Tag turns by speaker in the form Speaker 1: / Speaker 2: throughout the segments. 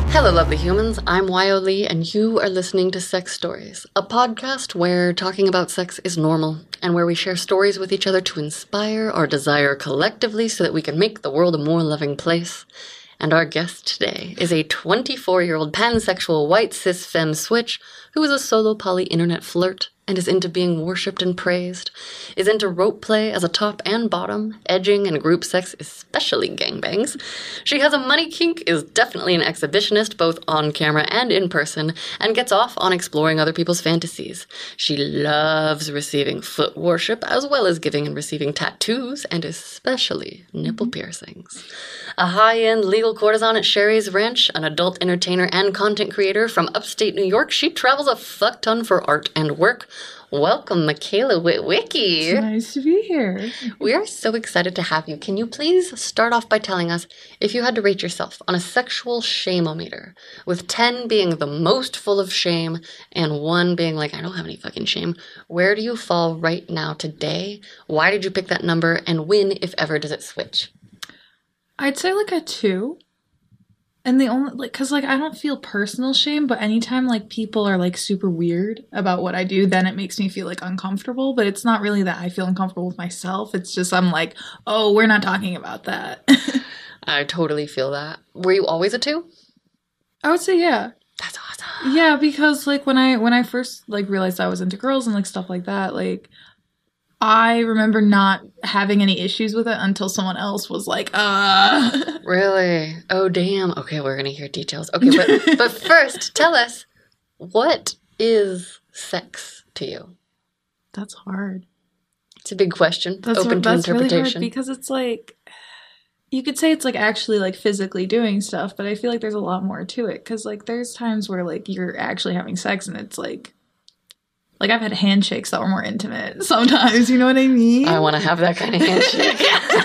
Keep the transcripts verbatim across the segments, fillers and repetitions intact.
Speaker 1: Hello, lovely humans. I'm Wyo Lee, and you are listening to Sex Stories, a podcast where talking about sex is normal, and where we share stories with each other to inspire our desire collectively so that we can make the world a more loving place. And our guest today is a twenty-four-year-old pansexual white cis femme switch who is a solo poly internet flirt and is into being worshipped and praised, is into rope play as a top and bottom, edging and group sex, especially gangbangs. She has a money kink, is definitely an exhibitionist both on camera and in person, and gets off on exploring other people's fantasies. She loves receiving foot worship as well as giving and receiving tattoos, and especially nipple piercings. A high-end legal courtesan at Sherry's Ranch, an adult entertainer and content creator from upstate New York, she travels a fuck ton for art and work. Welcome, Michaela Witwicky.
Speaker 2: It's nice to be here.
Speaker 1: We are so excited to have you. Can you please start off by telling us if you had to rate yourself on a sexual shame-o-meter, with ten being the most full of shame and one being like, I don't have any fucking shame, where do you fall right now today? Why did you pick that number? And when, if ever, does it switch?
Speaker 2: I'd say like a two. And the only, like, cause like I don't feel personal shame, but anytime like people are like super weird about what I do, then it makes me feel like uncomfortable. But it's not really that I feel uncomfortable with myself. It's just I'm like, oh, we're not talking about that.
Speaker 1: I totally feel that. Were you always a two?
Speaker 2: I would say yeah.
Speaker 1: That's awesome.
Speaker 2: Yeah, because like when I when I first like realized I was into girls and like stuff like that, like I remember not having any issues with it until someone else was like, uh.
Speaker 1: Really? Oh, damn. Okay, we're going to hear details. Okay, but, but first, tell us, what is sex to you?
Speaker 2: That's hard.
Speaker 1: It's a big question.
Speaker 2: That's
Speaker 1: open
Speaker 2: what,
Speaker 1: to
Speaker 2: that's
Speaker 1: interpretation.
Speaker 2: Really hard because it's like, you could say it's like actually like physically doing stuff, but I feel like there's a lot more to it. Because like there's times where like you're actually having sex and it's like, Like, I've had handshakes that were more intimate sometimes, you know what I mean?
Speaker 1: I want to have that kind of handshake.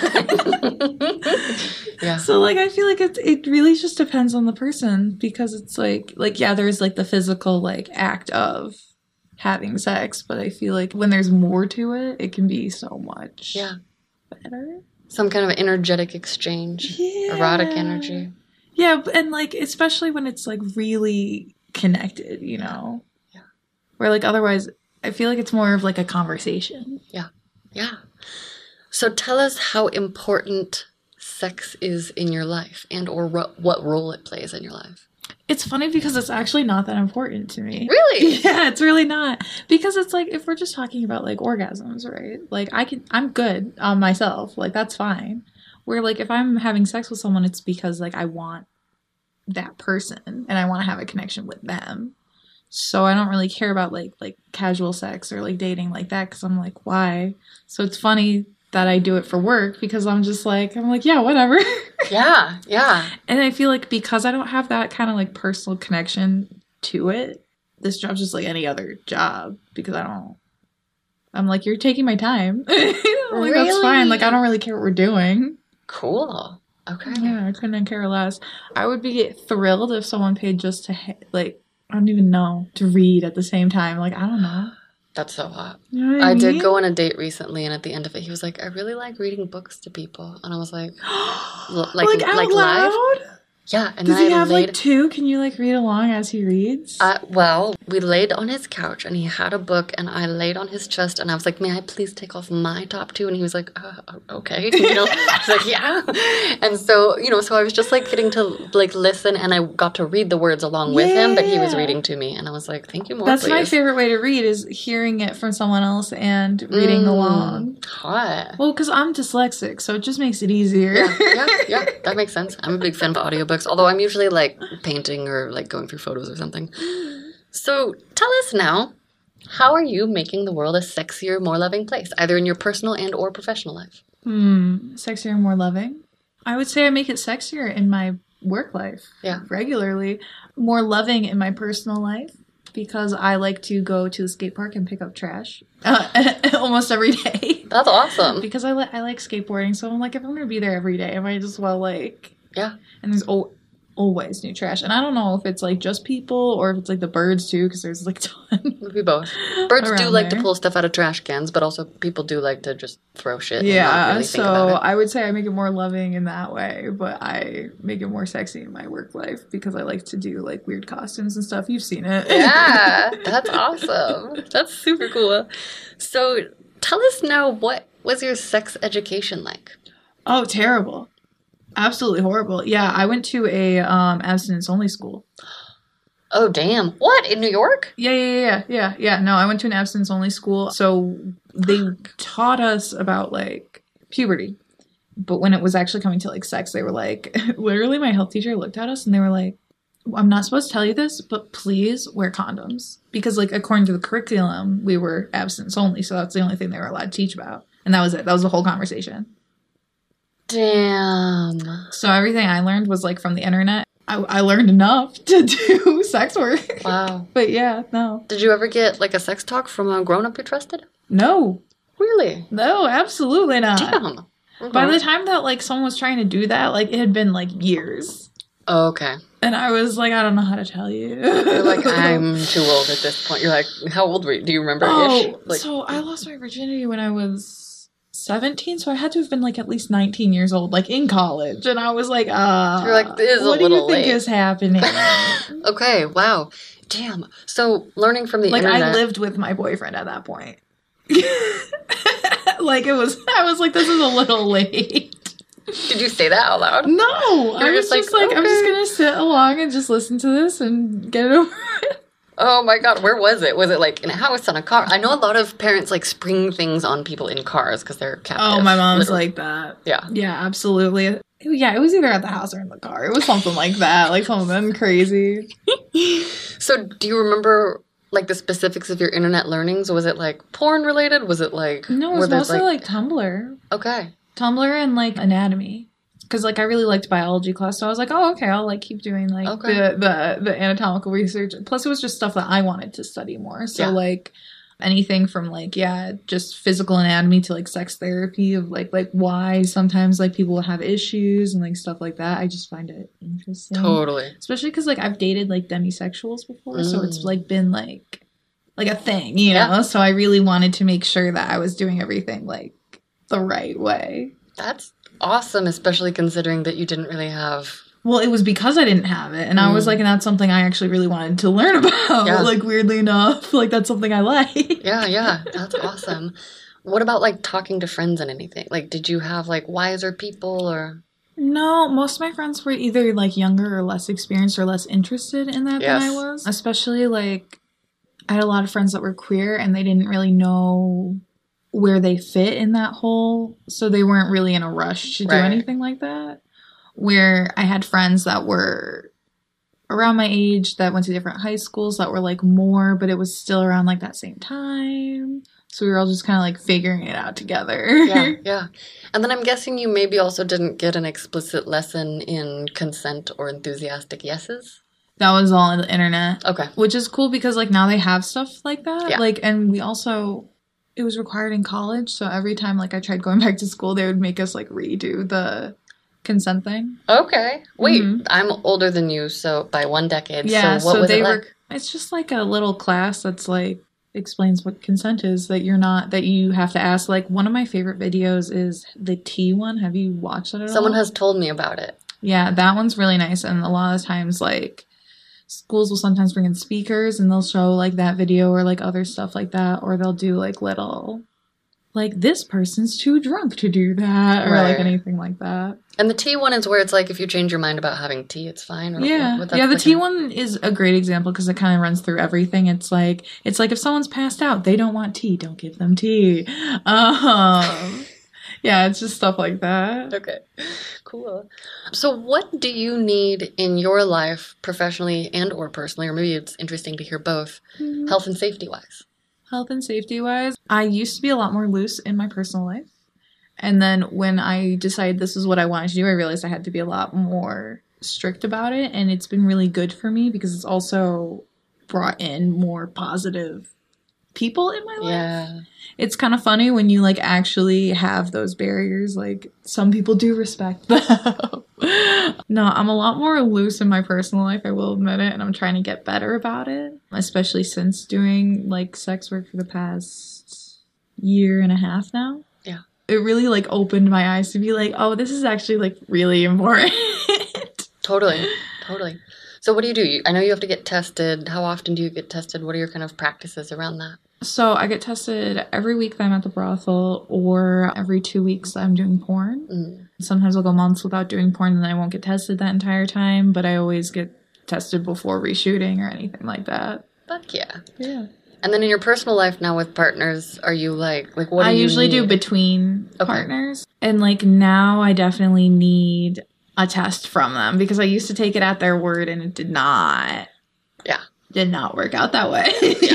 Speaker 1: Yeah.
Speaker 2: So, like, I feel like it, it really just depends on the person because it's like, like, yeah, there's, like, the physical, like, act of having sex, but I feel like when there's more to it, it can be so much
Speaker 1: yeah.
Speaker 2: better.
Speaker 1: Some kind of energetic exchange.
Speaker 2: Yeah.
Speaker 1: Erotic energy.
Speaker 2: Yeah, and, like, especially when it's, like, really connected, you know? Where, like, otherwise, I feel like it's more of, like, a conversation.
Speaker 1: Yeah. Yeah. So tell us how important sex is in your life and or ro- what role it plays in your life.
Speaker 2: It's funny because it's actually not that important to me.
Speaker 1: Really?
Speaker 2: Yeah, it's really not. Because it's, like, if we're just talking about, like, orgasms, right? Like, I can, I'm good on myself. Like, that's fine. Where, like, if I'm having sex with someone, it's because, like, I want that person and I want to have a connection with them. So I don't really care about, like, like casual sex or, like, dating like that because I'm like, why? So it's funny that I do it for work because I'm just like, I'm like, yeah, whatever.
Speaker 1: Yeah, yeah.
Speaker 2: And I feel like because I don't have that kind of, like, personal connection to it, this job's just like any other job because I don't, I'm like, you're taking my time. Like,
Speaker 1: really?
Speaker 2: That's fine. Like, I don't really care what we're doing.
Speaker 1: Cool. Okay.
Speaker 2: Yeah, I couldn't care less. I would be thrilled if someone paid just to, like, I don't even know, to read at the same time. Like, I don't know.
Speaker 1: That's so hot.
Speaker 2: You know what I,
Speaker 1: I
Speaker 2: mean?
Speaker 1: did go on a date recently, and at the end of it, he was like, I really like reading books to people. And I was like, l- like,
Speaker 2: like, out
Speaker 1: like
Speaker 2: loud?
Speaker 1: live? Yeah. And
Speaker 2: Does
Speaker 1: then
Speaker 2: he
Speaker 1: I
Speaker 2: have,
Speaker 1: laid,
Speaker 2: like, two? Can you, like, read along as he reads?
Speaker 1: Uh, well, we laid on his couch, and he had a book, and I laid on his chest, and I was like, may I please take off my top two? And he was like, uh, okay. You know, I was like, yeah. And so, you know, so I was just, like, getting to, like, listen, and I got to read the words along with
Speaker 2: yeah.
Speaker 1: him, but he was reading to me, and I was like, thank you more,
Speaker 2: That's
Speaker 1: please.
Speaker 2: my favorite way to read, is hearing it from someone else and reading
Speaker 1: mm,
Speaker 2: along.
Speaker 1: Hot.
Speaker 2: Well, because I'm dyslexic, so it just makes it easier.
Speaker 1: Yeah, yeah, yeah, that makes sense. I'm a big fan of audiobooks, although I'm usually, like, painting or, like, going through photos or something. So, tell us now, how are you making the world a sexier, more loving place, either in your personal and or professional life?
Speaker 2: Hmm, sexier and more loving? I would say I make it sexier in my work life.
Speaker 1: Yeah.
Speaker 2: Regularly. More loving in my personal life, because I like to go to the skate park and pick up trash uh, almost every day.
Speaker 1: That's awesome.
Speaker 2: Because I, li- I like skateboarding, so I'm like, if I'm going to be there every day, I might as well, like...
Speaker 1: Yeah.
Speaker 2: And there's... Oh, always new trash. And I don't know if it's like just people or if it's like the birds too, because there's like a ton.
Speaker 1: Maybe both. Birds do
Speaker 2: around
Speaker 1: like
Speaker 2: there.
Speaker 1: to pull stuff out of trash cans, but also people do like to just throw shit. and not
Speaker 2: Yeah,
Speaker 1: really think
Speaker 2: so
Speaker 1: about it.
Speaker 2: I would say I make it more loving in that way, but I make it more sexy in my work life because I like to do like weird costumes and stuff. You've seen it.
Speaker 1: Yeah, that's awesome. That's super cool. So tell us now, what was your sex education like?
Speaker 2: Oh, terrible. Absolutely horrible. Yeah, I went to a um, abstinence only school.
Speaker 1: Oh, damn. What? In New York?
Speaker 2: Yeah, yeah, yeah, yeah, yeah. No, I went to an abstinence only school. So they taught us about like puberty. But when it was actually coming to like sex, they were like, literally my health teacher looked at us and they were like, I'm not supposed to tell you this, but please wear condoms. Because like according to the curriculum, we were abstinence only. So that's the only thing they were allowed to teach about. And that was it. That was the whole conversation.
Speaker 1: Damn.
Speaker 2: So everything I learned was like from the internet. I, I learned enough to do sex work.
Speaker 1: Wow.
Speaker 2: But yeah, no.
Speaker 1: Did you ever get like a sex talk from a grown-up you trusted?
Speaker 2: No.
Speaker 1: Really?
Speaker 2: No, absolutely not.
Speaker 1: Damn.
Speaker 2: By
Speaker 1: Okay.
Speaker 2: the time that like someone was trying to do that, like it had been like years.
Speaker 1: Oh, okay.
Speaker 2: And I was like, I don't know how to tell you.
Speaker 1: You're like, I'm too old at this point. You're like, how old were you? Do you remember?
Speaker 2: Oh,
Speaker 1: Like,
Speaker 2: so I lost my virginity when I was seventeen, so I had to have been like at least nineteen years old, like in college. And I was like, uh,
Speaker 1: You're like, this is a
Speaker 2: what do you
Speaker 1: little
Speaker 2: think
Speaker 1: late.
Speaker 2: is happening?
Speaker 1: okay, wow. Damn. So learning from the
Speaker 2: Like
Speaker 1: internet.
Speaker 2: I lived with my boyfriend at that point. Like it was, I was like, this is a little late.
Speaker 1: Did you say that out loud?
Speaker 2: No, I
Speaker 1: You're
Speaker 2: was
Speaker 1: just
Speaker 2: just
Speaker 1: like,
Speaker 2: like, I'm just
Speaker 1: okay.
Speaker 2: gonna sit along and just listen to this and get it over it.
Speaker 1: Oh my god, where was it? Was it like in a house, on a car? I know a lot of parents like spring things on people in cars because they're captive.
Speaker 2: Oh, my mom's
Speaker 1: literally.
Speaker 2: like that.
Speaker 1: Yeah.
Speaker 2: Yeah, absolutely. Yeah, it was either at the house or in the car. It was something like that, like something crazy.
Speaker 1: So do you remember like the specifics of your internet learnings? Was it like porn related? Was it like
Speaker 2: No, it
Speaker 1: were
Speaker 2: was
Speaker 1: there,
Speaker 2: mostly like, Tumblr.
Speaker 1: okay.
Speaker 2: Tumblr and like anatomy. Because like I really liked biology class, so I was like, oh, okay, I'll like keep doing like
Speaker 1: Okay.
Speaker 2: the, the the anatomical research. Plus, it was just stuff that I wanted to study more. So
Speaker 1: Yeah.
Speaker 2: like anything from like yeah, just physical anatomy to like sex therapy of like like why sometimes like people have issues and like stuff like that. I just find it interesting,
Speaker 1: Totally.
Speaker 2: especially because like I've dated like demisexuals before, so it's
Speaker 1: Mm.
Speaker 2: like been like like a thing, you
Speaker 1: Yeah.
Speaker 2: know. So I really wanted to make sure that I was doing everything like the right way.
Speaker 1: That's awesome, especially considering that you didn't really have
Speaker 2: Well, it was because I didn't have it. And I was
Speaker 1: Mm.
Speaker 2: like, and that's something I actually really wanted to learn about.
Speaker 1: Yeah.
Speaker 2: Like, weirdly enough, like, that's something I like.
Speaker 1: Yeah, yeah. That's awesome. What about like talking to friends and anything? Like did you have like wiser people or
Speaker 2: No, most of my friends were either, like, younger or less experienced or less interested in that than I
Speaker 1: Yes.
Speaker 2: was. Especially, like, I had a lot of friends that were queer and they didn't really know where they fit in that whole. So they weren't really in a rush to do
Speaker 1: Right.
Speaker 2: anything like that. Where I had friends that were around my age that went to different high schools that were like more, but it was still around like that same time. So we were all just kind of like figuring it out together.
Speaker 1: yeah, yeah. And then I'm guessing you maybe also didn't get an explicit lesson in consent or enthusiastic yeses.
Speaker 2: That was all on the internet,
Speaker 1: Okay.
Speaker 2: which is cool because like now they have stuff like that.
Speaker 1: Yeah.
Speaker 2: Like, and we also, it was required in college. So every time like I tried going back to school, they would make us like redo the consent thing.
Speaker 1: Okay. Wait,
Speaker 2: Mhm.
Speaker 1: I'm older than you, so by one decade.
Speaker 2: Yeah.
Speaker 1: So what
Speaker 2: So,
Speaker 1: was
Speaker 2: they
Speaker 1: it
Speaker 2: were,
Speaker 1: like?
Speaker 2: it's just like a little class that's like, explains what consent is, that you're not, that you have to ask. Like one of my favorite videos is the T one. Have you watched it at
Speaker 1: Someone
Speaker 2: all?
Speaker 1: has told me about it.
Speaker 2: Yeah, that one's really nice. And a lot of times, like, schools will sometimes bring in speakers and they'll show, like, that video or, like, other stuff like that. Or they'll do, like, little, like, this person's too drunk to do that. Or, like,
Speaker 1: Right.
Speaker 2: anything like that.
Speaker 1: And the T one is where it's like if you change your mind about having tea, it's fine. Or
Speaker 2: Yeah.
Speaker 1: what- what that's
Speaker 2: Yeah, the
Speaker 1: like
Speaker 2: T
Speaker 1: a-
Speaker 2: one is a great example because it kind of runs through everything. It's like, it's like if someone's passed out, they don't want tea, don't give them tea. Um... Yeah, it's just stuff like that.
Speaker 1: Okay, cool. So what do you need in your life, professionally and or personally, or maybe it's interesting to hear both, health and safety wise?
Speaker 2: Health and safety wise, I used to be a lot more loose in my personal life. And then when I decided this is what I wanted to do, I realized I had to be a lot more strict about it. And it's been really good for me because it's also brought in more positive people in my life.
Speaker 1: Yeah.
Speaker 2: It's kind of funny when you like actually have those barriers. Like some people do respect them. No, I'm a lot more loose in my personal life, I will admit it, and I'm trying to get better about it, especially since doing, like, sex work for the past year and a half now.
Speaker 1: Yeah.
Speaker 2: It really, like, opened my eyes to be like, oh, this is actually, like, really important.
Speaker 1: Totally. Totally. So what do you do? You, I know you have to get tested. How often do you get tested? What are your kind of practices around that?
Speaker 2: So I get tested every week that I'm at the brothel, or every two weeks that I'm doing porn.
Speaker 1: Mm.
Speaker 2: Sometimes I'll go months without doing porn and I won't get tested that entire time, but I always get tested before reshooting or anything like that.
Speaker 1: Fuck yeah.
Speaker 2: Yeah.
Speaker 1: And then in your personal life now with partners, are you like, like what do
Speaker 2: I
Speaker 1: you
Speaker 2: usually
Speaker 1: need?
Speaker 2: do between
Speaker 1: Okay.
Speaker 2: partners. And like now I definitely need a test from them because I used to take it at their word and it did not.
Speaker 1: Yeah.
Speaker 2: Did not work out that way.
Speaker 1: Yeah,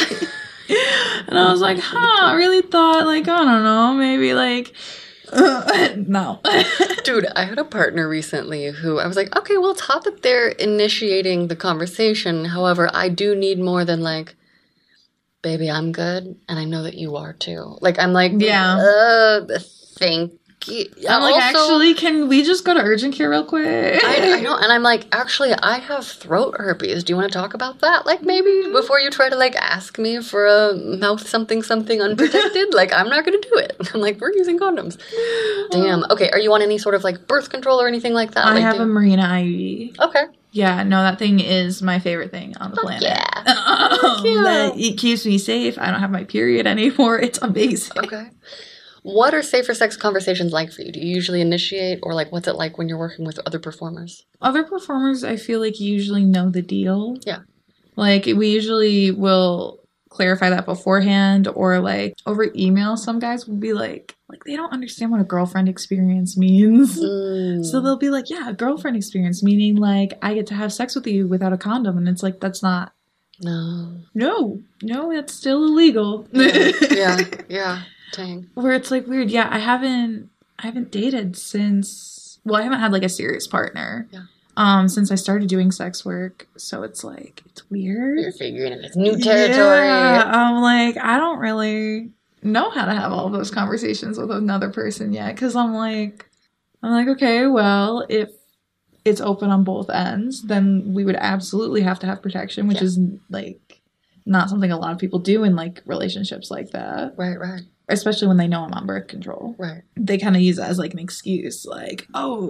Speaker 1: yeah.
Speaker 2: And I was like, huh, I really thought like, I don't know, maybe like, uh, no.
Speaker 1: Dude, I had a partner recently who I was like, okay, well, it's hot that they're initiating the conversation. However, I do need more than like, baby, I'm good, and I know that you are too. Like, I'm like,
Speaker 2: Yeah.
Speaker 1: uh, thank you.
Speaker 2: I'm like,
Speaker 1: Also,
Speaker 2: actually, can we just go to urgent care real quick?
Speaker 1: I, I know, and I'm like, actually, I have throat herpes. Do you want to talk about that? Like, maybe before you try to, like, ask me for a mouth something something unprotected, like, I'm not going to do it. I'm like, we're using condoms. Damn. Okay, are you on any sort of, like, birth control or anything like that?
Speaker 2: I
Speaker 1: like,
Speaker 2: have
Speaker 1: do-
Speaker 2: a Marina I U D.
Speaker 1: Okay.
Speaker 2: Yeah, no, that thing is my favorite thing on the
Speaker 1: Fuck
Speaker 2: planet.
Speaker 1: yeah.
Speaker 2: Um,
Speaker 1: yeah.
Speaker 2: that- it keeps me safe. I don't have my period anymore. It's amazing.
Speaker 1: Okay. What are safer sex conversations like for you? Do you usually initiate, or, like, what's it like when you're working with other performers?
Speaker 2: Other performers, I feel like, usually know the deal.
Speaker 1: Yeah.
Speaker 2: Like, we usually will clarify that beforehand, or, like, over email, some guys will be like, like, they don't understand what a girlfriend experience means.
Speaker 1: Mm.
Speaker 2: So they'll be like, yeah, a girlfriend experience, meaning, like, I get to have sex with you without a condom. And it's like, that's not,
Speaker 1: No.
Speaker 2: no, no, that's still illegal.
Speaker 1: Yeah, yeah, yeah. Dang.
Speaker 2: Where it's like weird. Yeah, I haven't I haven't dated since, well, I haven't had like a serious partner.
Speaker 1: Yeah.
Speaker 2: Um, since I started doing sex work. So it's like it's weird.
Speaker 1: You're figuring in this new territory.
Speaker 2: Yeah, I'm like, I don't really know how to have all those conversations with another person yet. Cause I'm like I'm like, okay, well, if it's open on both ends, then we would absolutely have to have protection, which
Speaker 1: Yeah.
Speaker 2: is like not something a lot of people do in like relationships like that.
Speaker 1: Right, right,
Speaker 2: Especially when they know I'm on birth control.
Speaker 1: right.
Speaker 2: They kind of use it as like an excuse, like,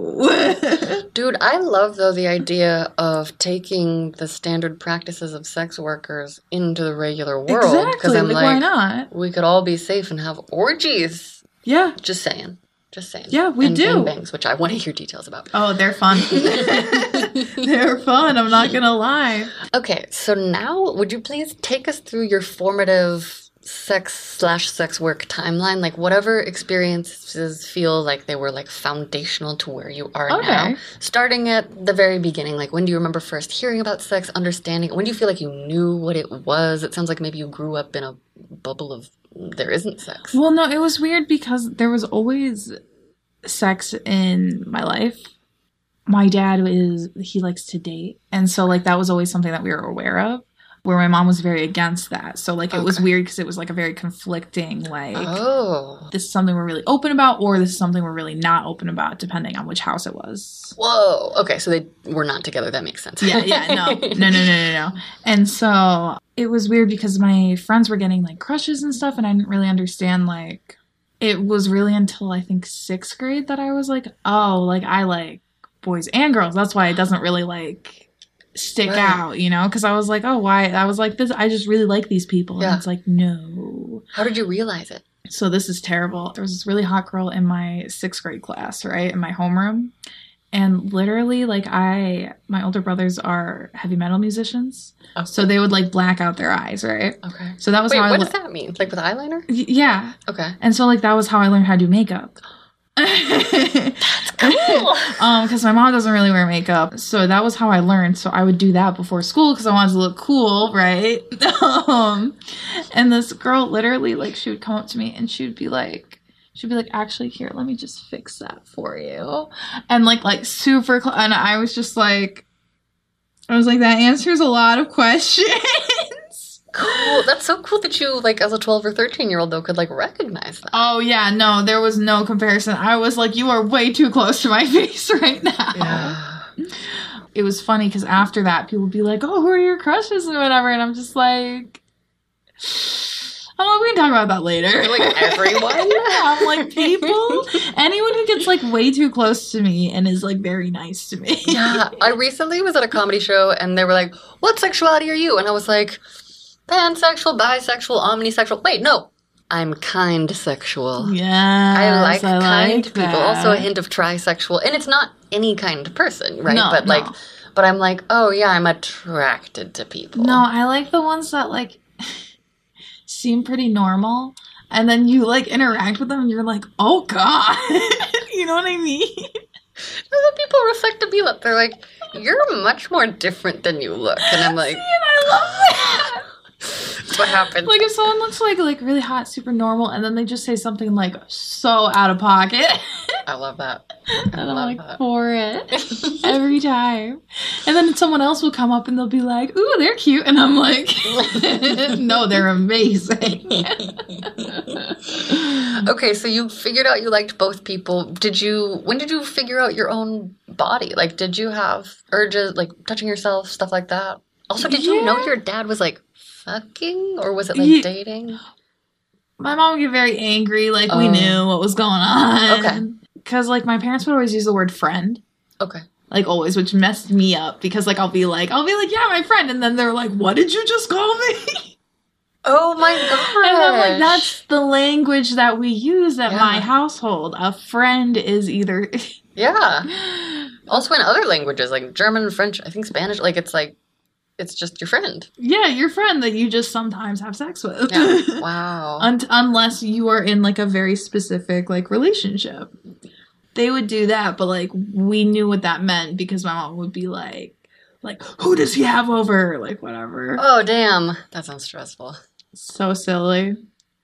Speaker 2: oh.
Speaker 1: Dude, I love, though, the idea of taking the standard practices of sex workers into the regular world.
Speaker 2: Exactly.
Speaker 1: I'm
Speaker 2: Like,
Speaker 1: like,
Speaker 2: why not?
Speaker 1: we could all be safe and have orgies.
Speaker 2: Yeah.
Speaker 1: Just saying. Just saying.
Speaker 2: Yeah, we
Speaker 1: and
Speaker 2: do.
Speaker 1: Bangs, which I want to hear details about.
Speaker 2: Oh, they're fun. They're fun. I'm not going to lie.
Speaker 1: Okay, so now would you please take us through your formative sex slash sex work timeline? Like, whatever experiences feel like they were like foundational to where you are
Speaker 2: Okay.
Speaker 1: now. Starting at the very beginning, like when do you remember first hearing about sex, understanding it? When do you feel like you knew what it was? It sounds like maybe you grew up in a bubble of there isn't sex.
Speaker 2: Well, no, it was weird because there was always sex in my life. My dad is, he likes to date. And so, like, that was always something that we were aware of, where my mom was very against that. So, like, it was
Speaker 1: Okay.
Speaker 2: weird because it was, like, a very conflicting, like,
Speaker 1: Oh.
Speaker 2: this is something we're really open about, or this is something we're really not open about, depending on which house it was.
Speaker 1: Whoa. Okay, so they were not together. That makes sense.
Speaker 2: Yeah, yeah, no, no, no, no, no, no. And so it was weird because my friends were getting like crushes and stuff, and I didn't really understand. Like, it was really until I think sixth grade that I was like, oh, like I like boys and girls. That's why it doesn't really like stick
Speaker 1: Right.
Speaker 2: out, you know? Because I was like, oh, why? I was like, this. I just really like these people,
Speaker 1: Yeah.
Speaker 2: and it's like, no.
Speaker 1: How did you realize it?
Speaker 2: So this is terrible. There was this really hot girl in my sixth grade class, right, in my homeroom. And literally, like, I, my older brothers are heavy metal musicians.
Speaker 1: Oh.
Speaker 2: So they would, like, black out their eyes, right?
Speaker 1: Okay.
Speaker 2: So that was
Speaker 1: Wait,
Speaker 2: how I
Speaker 1: what
Speaker 2: le-
Speaker 1: does that mean? Like with eyeliner?
Speaker 2: Y- yeah.
Speaker 1: Okay.
Speaker 2: And so, like, that was how I learned how to do makeup.
Speaker 1: That's cool.
Speaker 2: um, because my mom doesn't really wear makeup. So that was how I learned. So I would do that before school because I wanted to look cool, right? um, and this girl literally, like, she would come up to me and she would be like, she'd be like, actually, here, let me just fix that for you. And, like, like, super, cl- and I was just like, I was like, that answers a lot of questions.
Speaker 1: Cool. That's so cool that you, like, as a twelve or thirteen year old, though, could, like, recognize that.
Speaker 2: Oh, yeah, no, there was no comparison. I was like, you are way too close to my face right now.
Speaker 1: Yeah.
Speaker 2: It was funny because after that, people would be like, oh, who are your crushes and whatever. And I'm just like, I'm like, we can talk about that later.
Speaker 1: You're like, everyone?
Speaker 2: I'm like, people? Anyone who gets like way too close to me and is like very nice to me.
Speaker 1: Yeah. I recently was at a comedy show and they were like, what sexuality are you? And I was like, pansexual, bisexual, omnisexual. Wait, no. I'm kind sexual.
Speaker 2: Yeah.
Speaker 1: I like
Speaker 2: I
Speaker 1: kind
Speaker 2: like
Speaker 1: people.
Speaker 2: that.
Speaker 1: Also a hint of trisexual. And it's not any kind of person, right?
Speaker 2: No,
Speaker 1: but
Speaker 2: no.
Speaker 1: like but I'm like, oh yeah, I'm attracted to people.
Speaker 2: No, I like the ones that like seem pretty normal. And then you like interact with them and you're like, oh God. You know what I mean?
Speaker 1: Some people reflect to be like, they're like, you're much more different than you look. And I'm like,
Speaker 2: See, and I love that.
Speaker 1: that's what happens.
Speaker 2: Like if someone looks like like really hot, super normal, and then they just say something like so out of pocket.
Speaker 1: I love that.
Speaker 2: And
Speaker 1: I
Speaker 2: I'm
Speaker 1: love
Speaker 2: like
Speaker 1: that.
Speaker 2: for it every time. And then someone else will come up and they'll be like, ooh, they're cute. And I'm like, no, they're amazing.
Speaker 1: Okay, so you figured out you liked both people. Did you, when did you figure out your own body? Like, did you have urges, like touching yourself, stuff like that? Also, did you know
Speaker 2: Yeah.
Speaker 1: your dad was like fucking, or was it like
Speaker 2: Ye-
Speaker 1: dating?
Speaker 2: My mom would get very angry, like we
Speaker 1: Oh.
Speaker 2: knew what was going on.
Speaker 1: Okay.
Speaker 2: Because like my parents would always use the word friend.
Speaker 1: Okay.
Speaker 2: Like always, which messed me up because like I'll be like, I'll be like, yeah, my friend. And then they're like, what did you just call me?
Speaker 1: Oh my gosh.
Speaker 2: And I'm like, that's the language that we use at
Speaker 1: Yeah.
Speaker 2: my household. A friend is either.
Speaker 1: Yeah. Also in other languages, like German, French, I think Spanish, like it's like, it's just your friend.
Speaker 2: Yeah, your friend that you just sometimes have sex with.
Speaker 1: Yeah. Wow.
Speaker 2: Un- unless you are in like a very specific like relationship. They would do that, but like we knew what that meant because my mom would be like, like, who does he have over? Like whatever.
Speaker 1: Oh, damn. That sounds stressful.
Speaker 2: So silly.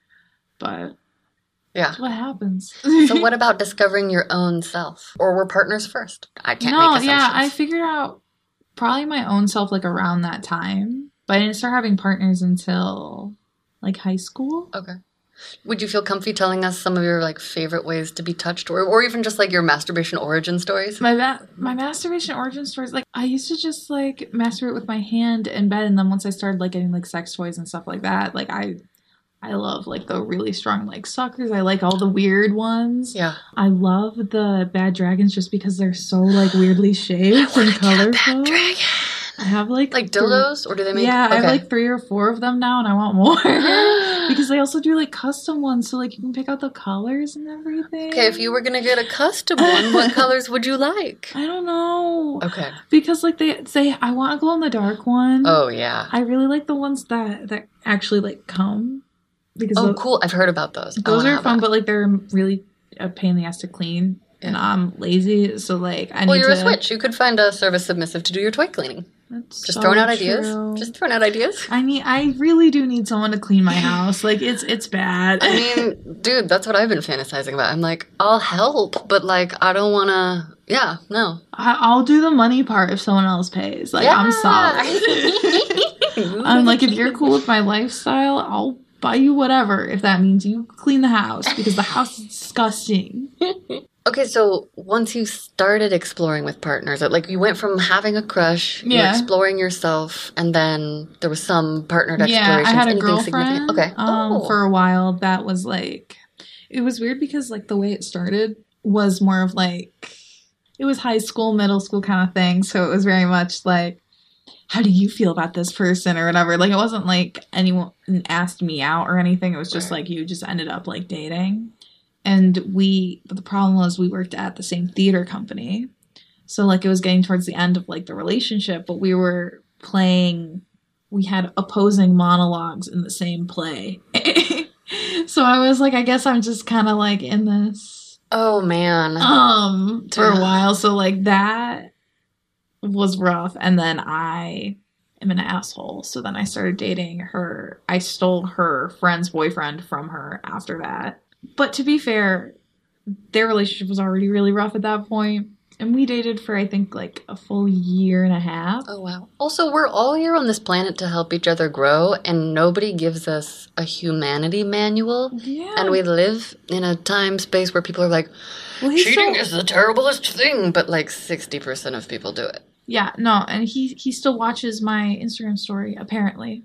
Speaker 2: But
Speaker 1: Yeah.
Speaker 2: that's what happens.
Speaker 1: So what about discovering your own self? Or were partners first? I can't
Speaker 2: no,
Speaker 1: make assumptions.
Speaker 2: yeah, I figured out probably my own self like around that time. But I didn't start having partners until like high school.
Speaker 1: Okay. Would you feel comfy telling us some of your like favorite ways to be touched, or or even just like your masturbation origin stories?
Speaker 2: My ba- my masturbation origin stories, like I used to just like masturbate with my hand in bed, and then once I started like getting like sex toys and stuff like that, like I I love like the really strong like suckers. I like all the weird ones.
Speaker 1: Yeah.
Speaker 2: I love the bad dragons just because they're so like weirdly shaped and colorful. I have like
Speaker 1: Like
Speaker 2: three-
Speaker 1: dildos, or do they make?
Speaker 2: Yeah, I have
Speaker 1: Okay.
Speaker 2: like three or four of them now, and I want more because they also do like custom ones, so like you can pick out the colors and everything.
Speaker 1: Okay, if you were gonna get a custom one, what colors would you like?
Speaker 2: I don't know
Speaker 1: Okay.
Speaker 2: because like they say I want a glow in the dark one.
Speaker 1: Oh yeah.
Speaker 2: I really like the ones that that actually like come because
Speaker 1: Oh
Speaker 2: tho-
Speaker 1: cool. I've heard about those. I
Speaker 2: those
Speaker 1: wanna
Speaker 2: are
Speaker 1: have
Speaker 2: fun,
Speaker 1: that.
Speaker 2: but like they're really a pain in the ass to clean, and
Speaker 1: Yeah.
Speaker 2: I'm lazy, so like I
Speaker 1: Well,
Speaker 2: need
Speaker 1: you're
Speaker 2: to.
Speaker 1: a switch. You could find a service submissive to do your toy cleaning.
Speaker 2: That's
Speaker 1: Just
Speaker 2: so
Speaker 1: throwing out ideas.
Speaker 2: true.
Speaker 1: Just throwing out ideas.
Speaker 2: I need. I really do need someone to clean my house. Like it's it's bad.
Speaker 1: I mean, dude, that's what I've been fantasizing about. I'm like, I'll help, but like, I don't want to. Yeah, no.
Speaker 2: I, I'll do the money part if someone else pays. Like I'm sorry.
Speaker 1: sorry.
Speaker 2: I'm like, if you're cool with my lifestyle, I'll buy you whatever. If that means you clean the house because the house is disgusting.
Speaker 1: Okay, so once you started exploring with partners, like you went from having a crush, you were
Speaker 2: Yeah.
Speaker 1: exploring yourself, and then there was some partnered
Speaker 2: Yeah,
Speaker 1: exploration.
Speaker 2: I had a
Speaker 1: Anything
Speaker 2: girlfriend.
Speaker 1: significant? Okay.
Speaker 2: Um,
Speaker 1: oh.
Speaker 2: for a while that was like, it was weird because like the way it started was more of like, it was high school, middle school kind of thing. So it was very much like, how do you feel about this person or whatever? Like it wasn't like anyone asked me out or anything. It was just
Speaker 1: Right.
Speaker 2: like you just ended up like dating. And we, but the problem was we worked at the same theater company. So like it was getting towards the end of like the relationship, but we were playing, we had opposing monologues in the same play. So I was like, I guess I'm just kind of like in this
Speaker 1: Oh man.
Speaker 2: um for a
Speaker 1: Duh.
Speaker 2: while. So like that was rough. And then I am an asshole. So then I started dating her. I stole her friend's boyfriend from her after that. But to be fair, their relationship was already really rough at that point. And we dated for, I think, like a full year and a half.
Speaker 1: Oh, wow. Also, we're all here on this planet to help each other grow, and nobody gives us a humanity manual.
Speaker 2: Yeah.
Speaker 1: And we live in a time space where people are like,
Speaker 2: Well, he's
Speaker 1: cheating
Speaker 2: so-
Speaker 1: is the terriblest thing, but like sixty percent of people do it.
Speaker 2: Yeah, no, and he he still watches my Instagram story, apparently.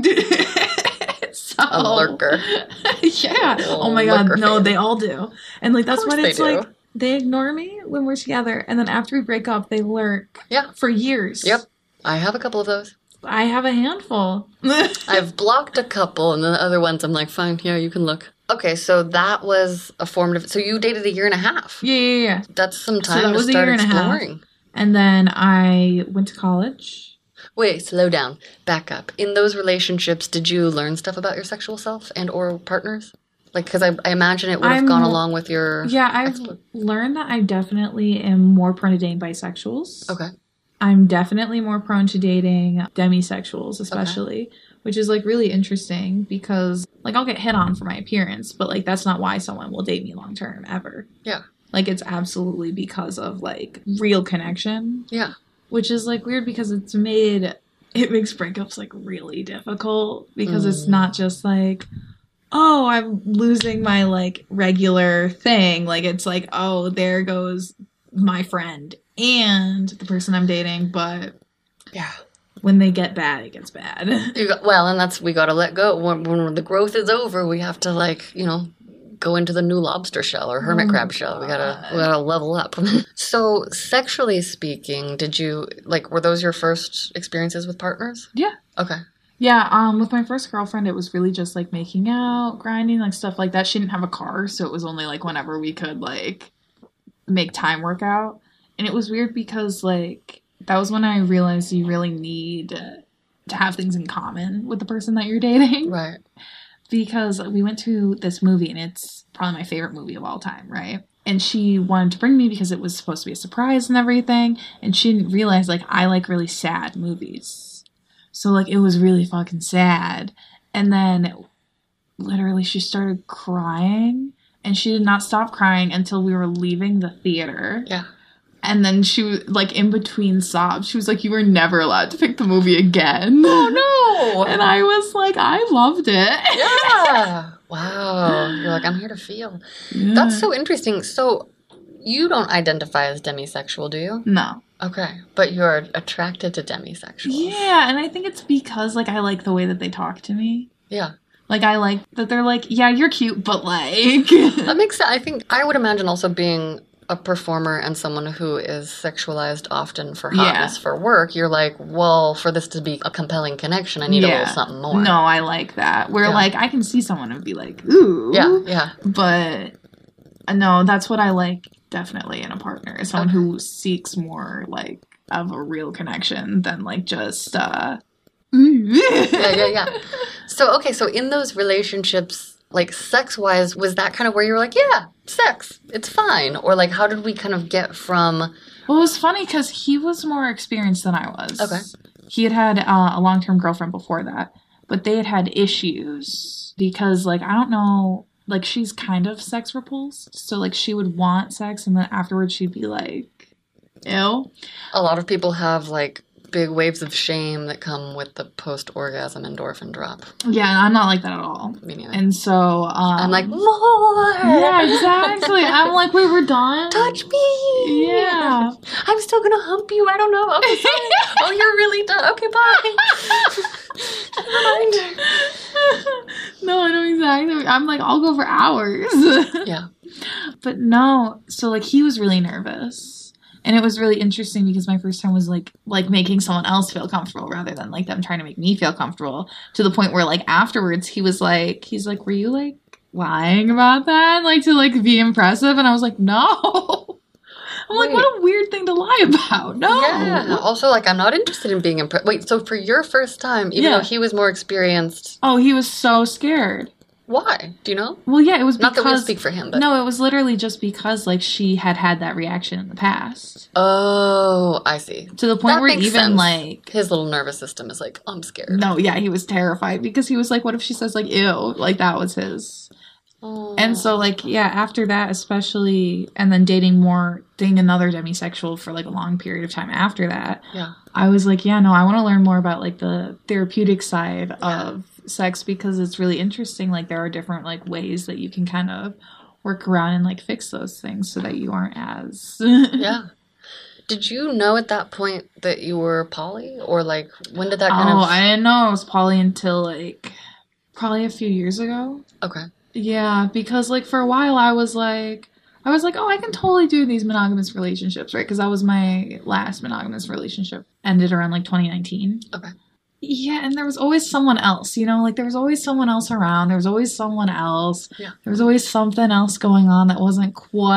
Speaker 2: So,
Speaker 1: A lurker.
Speaker 2: Yeah.
Speaker 1: Oh,
Speaker 2: Oh my god,
Speaker 1: lurker
Speaker 2: no,
Speaker 1: fan.
Speaker 2: they all do. And like that's
Speaker 1: Of course
Speaker 2: what
Speaker 1: they
Speaker 2: it's
Speaker 1: do.
Speaker 2: like. They ignore me when we're together, and then after we break up, they lurk.
Speaker 1: Yeah.
Speaker 2: For years.
Speaker 1: Yep. I have a couple of those.
Speaker 2: I have a handful.
Speaker 1: I've blocked a couple, and the other ones I'm like, fine, yeah, you can look. Okay, so that was a formative. So you dated a year and a half.
Speaker 2: Yeah, yeah, yeah.
Speaker 1: That's some
Speaker 2: So
Speaker 1: time
Speaker 2: that
Speaker 1: to
Speaker 2: was a
Speaker 1: start
Speaker 2: year and a half.
Speaker 1: exploring.
Speaker 2: And then I went to college.
Speaker 1: Wait, slow down. Back up. In those relationships, did you learn stuff about your sexual self and or partners? Like, because I, I imagine it would have
Speaker 2: I'm
Speaker 1: gone
Speaker 2: mo-
Speaker 1: along with your...
Speaker 2: Yeah, I've
Speaker 1: explo-
Speaker 2: learned that I definitely am more prone to dating bisexuals.
Speaker 1: Okay.
Speaker 2: I'm definitely more prone to dating demisexuals, especially, which is like really interesting because like I'll get hit on for my appearance, but like that's not why someone will date me long term ever.
Speaker 1: Yeah.
Speaker 2: Like it's absolutely because of like real connection,
Speaker 1: Yeah.
Speaker 2: which is like weird because it's made it makes breakups like really difficult because it's
Speaker 1: Mm.
Speaker 2: not just like, oh, I'm losing my like regular thing. Like it's like, oh, there goes my friend and the person I'm dating, but
Speaker 1: Yeah.
Speaker 2: when they get bad, it gets bad.
Speaker 1: You got, well, and that's, we got to let go. When, when the growth is over, we have to like, you know, go into the new lobster shell or hermit
Speaker 2: Oh
Speaker 1: crab
Speaker 2: my
Speaker 1: shell. We gotta,
Speaker 2: God.
Speaker 1: we gotta level up. So, sexually speaking, did you, like, were those your first experiences with partners?
Speaker 2: Yeah.
Speaker 1: Okay.
Speaker 2: Yeah, um, with my first girlfriend, it was really just like making out, grinding, like stuff like that. She didn't have a car, so it was only like whenever we could like make time work out. And it was weird because like that was when I realized you really need uh, to have things in common with the person that you're dating.
Speaker 1: Right.
Speaker 2: Because we went to this movie and it's probably my favorite movie of all time, right? And she wanted to bring me because it was supposed to be a surprise and everything. And she didn't realize like I like really sad movies. So like it was really fucking sad. And then literally she started crying and she did not stop crying until we were leaving the theater.
Speaker 1: Yeah.
Speaker 2: And then she was like in between sobs. She was like, you were never allowed to pick the movie again.
Speaker 1: Oh, no.
Speaker 2: And I was like, I loved it.
Speaker 1: Yeah. Wow. You're like, I'm here to feel.
Speaker 2: Yeah.
Speaker 1: That's so interesting. So, you don't identify as demisexual, do you?
Speaker 2: No.
Speaker 1: Okay. But you're attracted to demisexuals.
Speaker 2: Yeah, and I think it's because like I like the way that they talk to me.
Speaker 1: Yeah.
Speaker 2: Like I like that they're like, yeah, you're cute, but like
Speaker 1: That makes sense. I think, I would imagine also being a performer and someone who is sexualized often for hotness
Speaker 2: Yeah.
Speaker 1: for work, you're like, well, for this to be a compelling connection, I need a little something more.
Speaker 2: No, I like that. Where
Speaker 1: Yeah.
Speaker 2: like I can see someone and be like, ooh.
Speaker 1: Yeah, yeah.
Speaker 2: But uh, no, that's what I like definitely in a partner. Is someone
Speaker 1: Okay.
Speaker 2: who seeks more like of a real connection than like just uh yeah,
Speaker 1: Yeah, yeah, yeah. So, okay, so in those relationships, like sex-wise, was that kind of where you were like, yeah, sex, it's fine? Or like, how did we kind of get from...
Speaker 2: Well, it was funny because he was more experienced than I was.
Speaker 1: Okay.
Speaker 2: He had had uh, a long-term girlfriend before that, but they had had issues because, like, I don't know, like, she's kind of sex repulsed. So, like, she would want sex, and then afterwards she'd be like, ew.
Speaker 1: A lot of people have like big waves of shame that come with the post-orgasm endorphin drop.
Speaker 2: Yeah, and I'm not like that at all.
Speaker 1: Me neither.
Speaker 2: And so, um...
Speaker 1: I'm like, more!
Speaker 2: yeah, exactly. I'm like, wait, we're done?
Speaker 1: Touch me!
Speaker 2: Yeah.
Speaker 1: I'm still gonna hump you. I don't know. Okay, sorry. Oh, you're really done. Okay, bye. Never mind.
Speaker 2: No, I know exactly. I'm like, I'll go for hours.
Speaker 1: Yeah.
Speaker 2: But no, so like he was really nervous. And it was really interesting because my first time was like like making someone else feel comfortable rather than like them trying to make me feel comfortable, to the point where like afterwards he was like he's like, were you like lying about that? Like to like be impressive? And I was like, no. I'm like,
Speaker 1: Wait.
Speaker 2: what a weird thing to lie about. No.
Speaker 1: Yeah. Also, like, I'm not interested in being impressed. Wait, so for your first time, even
Speaker 2: Yeah.
Speaker 1: though he was more experienced,
Speaker 2: Oh, he was so scared.
Speaker 1: why? Do you know?
Speaker 2: Well, yeah, it was
Speaker 1: Not
Speaker 2: because
Speaker 1: that we speak for him, but...
Speaker 2: no, it was literally just because like she had had that reaction in the past,
Speaker 1: Oh, I see.
Speaker 2: to the point
Speaker 1: That
Speaker 2: where
Speaker 1: makes
Speaker 2: even
Speaker 1: sense.
Speaker 2: like
Speaker 1: His little nervous system is like, I'm scared.
Speaker 2: no, yeah, he was terrified because he was like, what if she says like ew? Like that was his.
Speaker 1: Oh.
Speaker 2: And so, like, yeah, after that, especially, and then dating more, dating another demisexual for, like, a long period of time after that,
Speaker 1: yeah.
Speaker 2: I was like, yeah, no, I want to learn more about, like, the therapeutic side
Speaker 1: Yeah.
Speaker 2: of sex because it's really interesting. Like, there are different, like, ways that you can kind of work around and, like, fix those things so that you aren't as...
Speaker 1: yeah. Did you know at that point that you were poly? Or, like, when did that kind
Speaker 2: oh,
Speaker 1: of...
Speaker 2: I didn't know I was poly until, like, probably a few years ago.
Speaker 1: Okay.
Speaker 2: Yeah, because, like, for a while I was like, I was like, oh, I can totally do these monogamous relationships, right? Because that was my last monogamous relationship. Ended around, like, twenty nineteen.
Speaker 1: Okay.
Speaker 2: Yeah, and there was always someone else, you know? Like, there was always someone else around. There was always someone else.
Speaker 1: Yeah.
Speaker 2: There was always something else going on that wasn't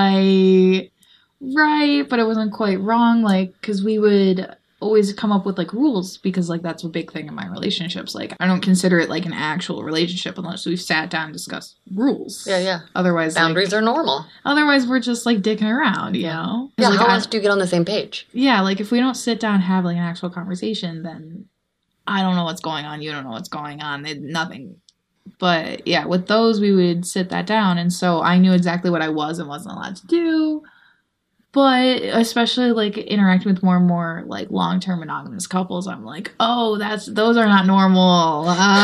Speaker 2: quite right, but it wasn't quite wrong. Like, because we would always come up with, like, rules because, like, that's a big thing in my relationships. Like, I don't consider it, like, an actual relationship unless we've sat down and discussed rules.
Speaker 1: Yeah, yeah.
Speaker 2: Otherwise,
Speaker 1: Boundaries
Speaker 2: like,
Speaker 1: are normal.
Speaker 2: Otherwise, we're just, like, dicking around, you
Speaker 1: Yeah.
Speaker 2: know?
Speaker 1: Yeah,
Speaker 2: Like,
Speaker 1: how
Speaker 2: I-
Speaker 1: else do you get on the same page?
Speaker 2: Yeah, like, if we don't sit down and have, like, an actual conversation, then I don't know what's going on. You don't know what's going on. It, nothing. But, yeah, with those, we would sit that down. And so I knew exactly what I was and wasn't allowed to do. But especially, like, interacting with more and more, like, long-term monogamous couples, I'm like, oh, that's those are not normal.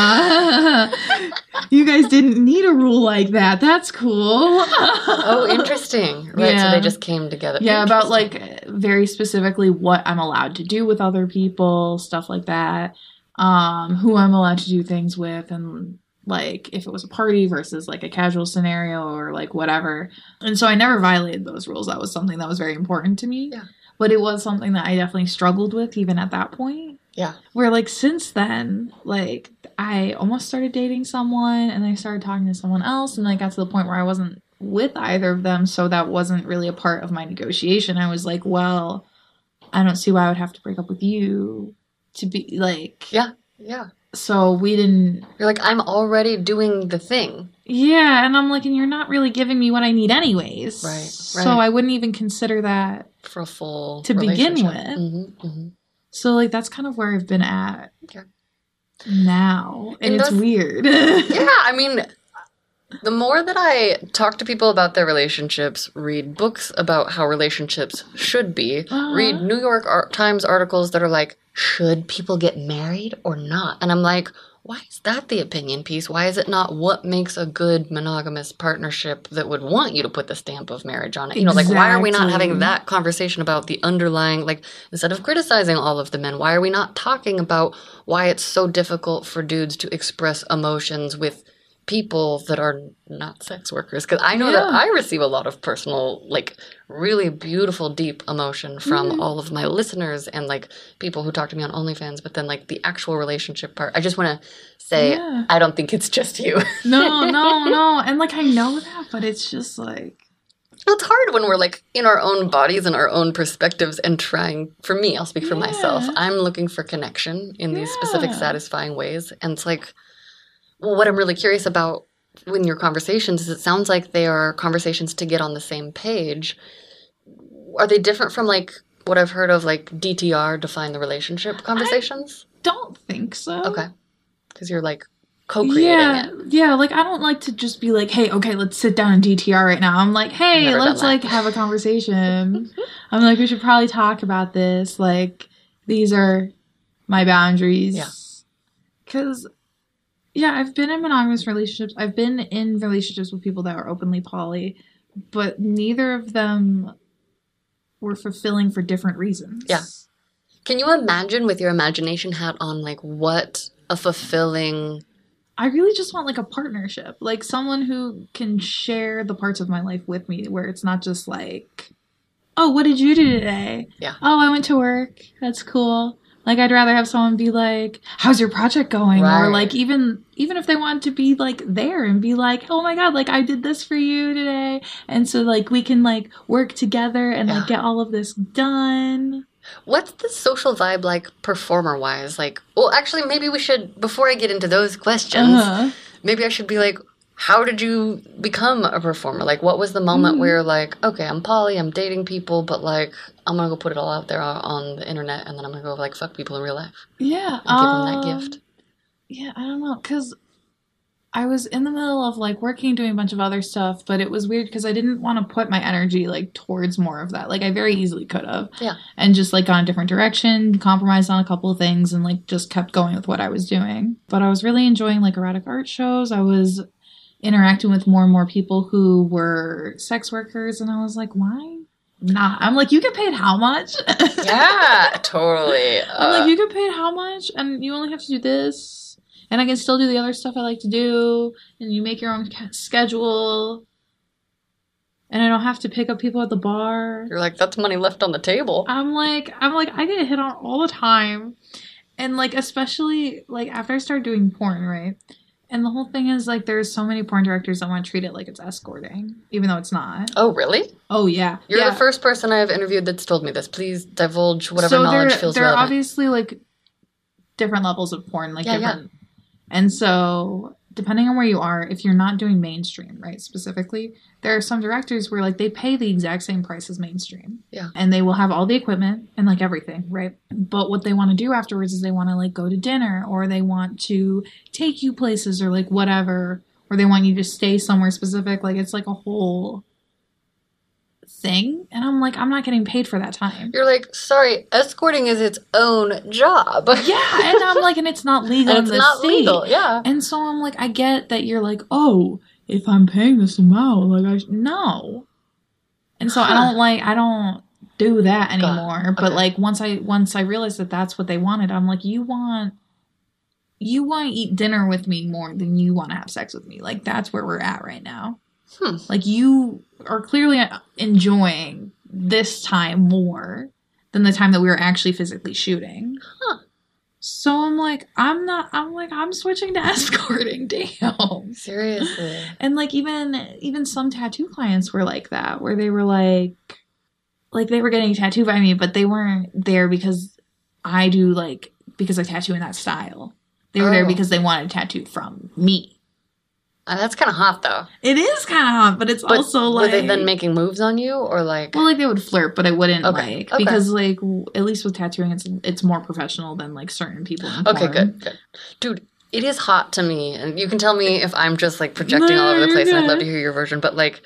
Speaker 2: Uh, you guys didn't need a rule like that. That's cool.
Speaker 1: Oh, interesting. Right,
Speaker 2: Yeah.
Speaker 1: so they just came together.
Speaker 2: Yeah, about,
Speaker 1: Interesting.
Speaker 2: like, very specifically what I'm allowed to do with other people, stuff like that. Um, who I'm allowed to do things with, and, like, if it was a party versus, like, a casual scenario or, like, whatever. And so I never violated those rules. That was something that was very important to me.
Speaker 1: Yeah.
Speaker 2: But it was something that I definitely struggled with even at that point.
Speaker 1: Yeah.
Speaker 2: Where, like, since then, like, I almost started dating someone, and then I started talking to someone else, and I got to the point where I wasn't with either of them, so that wasn't really a part of my negotiation. I was like, well, I don't see why I would have to break up with you to be, like...
Speaker 1: Yeah, yeah.
Speaker 2: So we didn't...
Speaker 1: You're like, I'm already doing the thing.
Speaker 2: Yeah, and I'm like, and you're not really giving me what I need anyways.
Speaker 1: Right,
Speaker 2: So
Speaker 1: right.
Speaker 2: I wouldn't even consider that
Speaker 1: For a full
Speaker 2: to begin
Speaker 1: relationship.
Speaker 2: with.
Speaker 1: Mm-hmm, mm-hmm.
Speaker 2: So, like, that's kind of where I've been at
Speaker 1: Okay.
Speaker 2: now. And,
Speaker 1: And
Speaker 2: it's
Speaker 1: those-
Speaker 2: weird.
Speaker 1: Yeah, I mean, the more that I talk to people about their relationships, read books about how relationships should be,
Speaker 2: Uh-huh.
Speaker 1: read New York Ar- Times articles that are like, should people get married or not? And I'm like, why is that the opinion piece? Why is it not what makes a good monogamous partnership that would want you to put the stamp of marriage on it? You know, like, why are we not
Speaker 2: Exactly.
Speaker 1: having that conversation about the underlying, like, instead of criticizing all of the men, why are we not talking about why it's so difficult for dudes to express emotions with people that are not sex workers? Because I know that
Speaker 2: Yeah.
Speaker 1: I receive a lot of personal, like, really beautiful, deep emotion from
Speaker 2: Mhm.
Speaker 1: all of my listeners and, like, people who talk to me on OnlyFans. But then, like, the actual relationship part, I just want to say,
Speaker 2: Yeah.
Speaker 1: I don't think it's just you.
Speaker 2: No, no, no. And, like, I know that, but it's just, like...
Speaker 1: It's hard when we're, like, in our own bodies and our own perspectives and trying, for me, I'll speak for
Speaker 2: Yeah.
Speaker 1: myself, I'm looking for connection in these specific
Speaker 2: Yeah.
Speaker 1: satisfying ways. And it's like, well, what I'm really curious about in your conversations is it sounds like they are conversations to get on the same page. Are they different from, like, what I've heard of, like, D T R, define the relationship conversations?
Speaker 2: Don't think so.
Speaker 1: Okay. Because you're, like, co-creating
Speaker 2: Yeah,
Speaker 1: it.
Speaker 2: yeah. Like, I don't like to just be like, "Hey, okay, let's sit down and D T R right now." I'm like, "Hey,
Speaker 1: Never done
Speaker 2: let's
Speaker 1: that.
Speaker 2: like have a conversation." I'm like, "We should probably talk about this. Like, these are my boundaries."
Speaker 1: Yeah.
Speaker 2: Because, yeah, I've been in monogamous relationships. I've been in relationships with people that were openly poly, but neither of them were fulfilling for different reasons.
Speaker 1: Yeah. Can you imagine with your imagination hat on, like, what a fulfilling...
Speaker 2: I really just want like a partnership, like someone who can share the parts of my life with me, where it's not just like, oh, what did you do today?
Speaker 1: Yeah.
Speaker 2: Oh, I went to work. That's cool. Like, I'd rather have someone be like, how's your project going?
Speaker 1: Right.
Speaker 2: Or like, even even if they want to be like there and be like, oh my God, like I did this for you today. And so like we can like work together and
Speaker 1: Yeah.
Speaker 2: like get all of this done.
Speaker 1: What's the social vibe like performer-wise? Like, well, actually, maybe we should, before I get into those questions,
Speaker 2: Uh-huh.
Speaker 1: maybe I should be like, how did you become a performer? Like, what was the moment
Speaker 2: Mhm.
Speaker 1: where you're like, okay, I'm poly, I'm dating people, but like, I'm gonna go put it all out there on the internet, and then I'm gonna go like fuck people in real life
Speaker 2: Yeah.
Speaker 1: and give them that
Speaker 2: um,
Speaker 1: gift.
Speaker 2: Yeah, I don't know, because I was in the middle of like working, doing a bunch of other stuff, but it was weird because I didn't want to put my energy like towards more of that. Like I very easily could have.
Speaker 1: Yeah.
Speaker 2: And just like gone a different direction, compromised on a couple of things and like just kept going with what I was doing. But I was really enjoying like erotic art shows. I was interacting with more and more people who were sex workers and I was like, why not? I'm like, you get paid how much?
Speaker 1: Yeah, totally. Uh,
Speaker 2: I'm like, you get paid how much? And you only have to do this. And I can still do the other stuff I like to do. And you make your own ca- schedule. And I don't have to pick up people at the bar.
Speaker 1: You're like, that's money left on the table.
Speaker 2: I'm like, I'm like, I get hit on all the time. And like, especially like after I started doing porn, right? And the whole thing is like, there's so many porn directors that want to treat it like it's escorting, even though it's not.
Speaker 1: Oh, really?
Speaker 2: Oh, yeah.
Speaker 1: You're
Speaker 2: yeah.
Speaker 1: the first person I've interviewed that's told me this. Please divulge whatever
Speaker 2: so
Speaker 1: knowledge
Speaker 2: there,
Speaker 1: feels
Speaker 2: there
Speaker 1: relevant.
Speaker 2: are obviously like different levels of porn, like
Speaker 1: Yeah,
Speaker 2: different. And so, depending on where you are, if you're not doing mainstream, right, specifically, there are some directors where, like, they pay the exact same price as mainstream.
Speaker 1: Yeah.
Speaker 2: And they will have all the equipment and, like, everything, right? But what they want to do afterwards is they want to, like, go to dinner or they want to take you places or, like, whatever. Or they want you to stay somewhere specific. Like, it's, like, a whole thing. And I'm like, I'm not getting paid for that time.
Speaker 1: You're like, sorry, escorting is its own job.
Speaker 2: Yeah, and I'm like, and it's not legal
Speaker 1: And
Speaker 2: in
Speaker 1: it's
Speaker 2: the
Speaker 1: not
Speaker 2: state.
Speaker 1: legal, yeah.
Speaker 2: And so I'm like, I get that you're like, oh, if I'm paying this amount, like, I sh-. no. And so
Speaker 1: Huh.
Speaker 2: I don't like, I don't do that anymore.
Speaker 1: God.
Speaker 2: But
Speaker 1: Okay.
Speaker 2: like, once I, once I realized that that's what they wanted, I'm like, you want, you want to eat dinner with me more than you want to have sex with me. Like, that's where we're at right now.
Speaker 1: Hmm.
Speaker 2: Like, you are clearly enjoying this time more than the time that we were actually physically shooting.
Speaker 1: Huh.
Speaker 2: So I'm like, I'm not, I'm like, I'm switching to escorting, damn.
Speaker 1: Seriously.
Speaker 2: And like, even, even some tattoo clients were like that, where they were like, like they were getting tattooed by me, but they weren't there because I do like, because I tattoo in that style. They were
Speaker 1: Oh.
Speaker 2: there because they wanted a tattoo from me.
Speaker 1: Uh, that's kind of hot, though.
Speaker 2: It is kind of hot, but it's
Speaker 1: But
Speaker 2: also
Speaker 1: were
Speaker 2: like...
Speaker 1: they then making moves on you, or like...
Speaker 2: Well, like, they would flirt, but I wouldn't,
Speaker 1: Okay,
Speaker 2: like...
Speaker 1: okay.
Speaker 2: Because, like, w- at least with tattooing, it's it's more professional than, like, certain people in
Speaker 1: Okay,
Speaker 2: porn.
Speaker 1: good, good. Dude, it is hot to me, and you can tell me if I'm just, like, projecting
Speaker 2: No,
Speaker 1: all over the
Speaker 2: you're
Speaker 1: place, and I'd
Speaker 2: good.
Speaker 1: love to hear your version, but, like,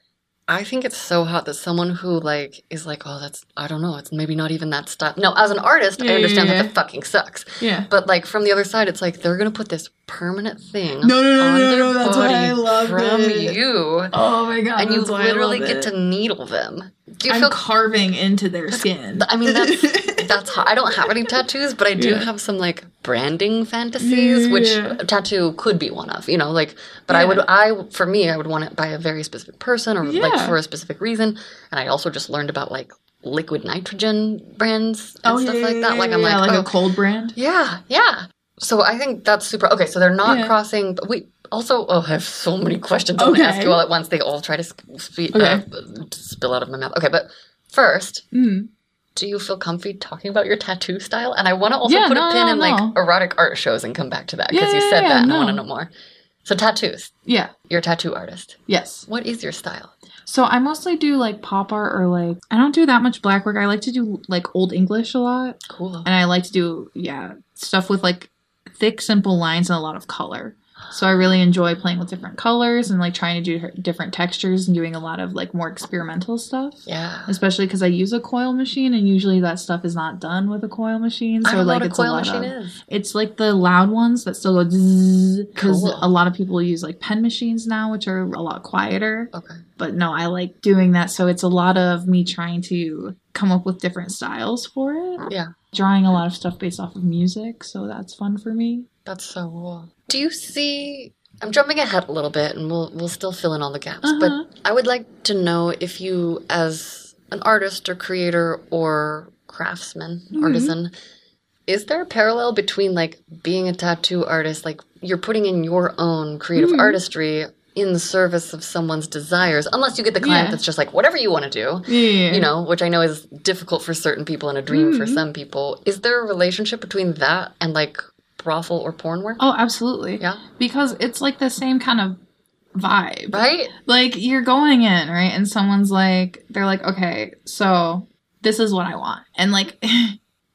Speaker 1: I think it's so hot that someone who, like, is like, oh, that's, I don't know, it's maybe not even that style. No, as an artist,
Speaker 2: Yeah,
Speaker 1: I understand
Speaker 2: yeah,
Speaker 1: that
Speaker 2: yeah.
Speaker 1: that fucking sucks.
Speaker 2: Yeah.
Speaker 1: But, like, from the other side, it's like, they're gonna put this permanent thing
Speaker 2: No, no, no,
Speaker 1: on
Speaker 2: no,
Speaker 1: their
Speaker 2: no, that's
Speaker 1: body
Speaker 2: why I love
Speaker 1: from
Speaker 2: it.
Speaker 1: you,
Speaker 2: Oh, my God,
Speaker 1: and you
Speaker 2: that's why I
Speaker 1: literally
Speaker 2: love
Speaker 1: get
Speaker 2: it.
Speaker 1: to needle them. Do you
Speaker 2: I'm
Speaker 1: feel...
Speaker 2: carving into their skin.
Speaker 1: I mean, that's... That's hot. I don't have any tattoos, but I do
Speaker 2: Yeah.
Speaker 1: have some like branding fantasies,
Speaker 2: Yeah.
Speaker 1: which a tattoo could be one of, you know, like, but I
Speaker 2: Yeah.
Speaker 1: would, I, for me, I would want it by a very specific person or like
Speaker 2: Yeah.
Speaker 1: for a specific reason. And I also just learned about like liquid nitrogen brands and
Speaker 2: Oh,
Speaker 1: stuff
Speaker 2: yeah,
Speaker 1: like that. Like,
Speaker 2: yeah,
Speaker 1: I'm
Speaker 2: yeah,
Speaker 1: like,
Speaker 2: like
Speaker 1: oh,
Speaker 2: a cold brand.
Speaker 1: yeah, yeah. So I think that's super, okay, so they're not
Speaker 2: Yeah.
Speaker 1: crossing, but we also, oh, I have so many questions I want to ask
Speaker 2: Okay.
Speaker 1: you all at once. They all try to sp- spe-
Speaker 2: Okay.
Speaker 1: uh, spill out of my mouth. Okay, but first,
Speaker 2: Mm.
Speaker 1: do you feel comfy talking about your tattoo style? And I want to also
Speaker 2: Yeah,
Speaker 1: put
Speaker 2: no,
Speaker 1: a pin
Speaker 2: no,
Speaker 1: in
Speaker 2: no.
Speaker 1: like erotic art shows and come back to that because
Speaker 2: Yeah,
Speaker 1: you
Speaker 2: yeah,
Speaker 1: said
Speaker 2: yeah,
Speaker 1: that and I
Speaker 2: no.
Speaker 1: want to know more. So tattoos,
Speaker 2: Yeah.
Speaker 1: you're a tattoo artist.
Speaker 2: Yes.
Speaker 1: What is your style?
Speaker 2: So I mostly do like pop art or like I don't do that much black work. I like to do like Old English a lot.
Speaker 1: Cool.
Speaker 2: And I like to do yeah, stuff with like thick simple lines and a lot of color. So I really enjoy playing with different colors and like trying to do different textures and doing a lot of like more experimental stuff.
Speaker 1: Yeah.
Speaker 2: Especially because I use a coil machine and usually that stuff is not done with a coil machine. So
Speaker 1: I don't know
Speaker 2: like
Speaker 1: what a
Speaker 2: it's
Speaker 1: coil
Speaker 2: a lot
Speaker 1: machine
Speaker 2: of,
Speaker 1: is.
Speaker 2: It's like the loud ones that still go because
Speaker 1: Cool.
Speaker 2: a lot of people use like pen machines now, which are a lot quieter.
Speaker 1: Okay.
Speaker 2: But no, I like doing that. So it's a lot of me trying to come up with different styles for it.
Speaker 1: Yeah.
Speaker 2: Drawing a lot of stuff based off of music. So that's fun for me.
Speaker 1: That's so cool. Do you see... I'm jumping ahead a little bit and we'll we'll still fill in all the gaps.
Speaker 2: Uh-huh.
Speaker 1: But I would like to know if you, as an artist or creator or craftsman,
Speaker 2: Mhm.
Speaker 1: artisan, is there a parallel between like being a tattoo artist, like you're putting in your own creative
Speaker 2: Mhm.
Speaker 1: artistry in service of someone's desires, unless you get the client
Speaker 2: Yeah.
Speaker 1: that's just like, whatever you want to do,
Speaker 2: Yeah.
Speaker 1: you know, which I know is difficult for certain people and a dream for
Speaker 2: Mhm.
Speaker 1: some people. Is there a relationship between that and like brothel or porn work?
Speaker 2: Oh, absolutely.
Speaker 1: Yeah.
Speaker 2: Because it's like the same kind of vibe.
Speaker 1: Right?
Speaker 2: Like you're going in, right? And someone's like, they're like, okay, so this is what I want. And like,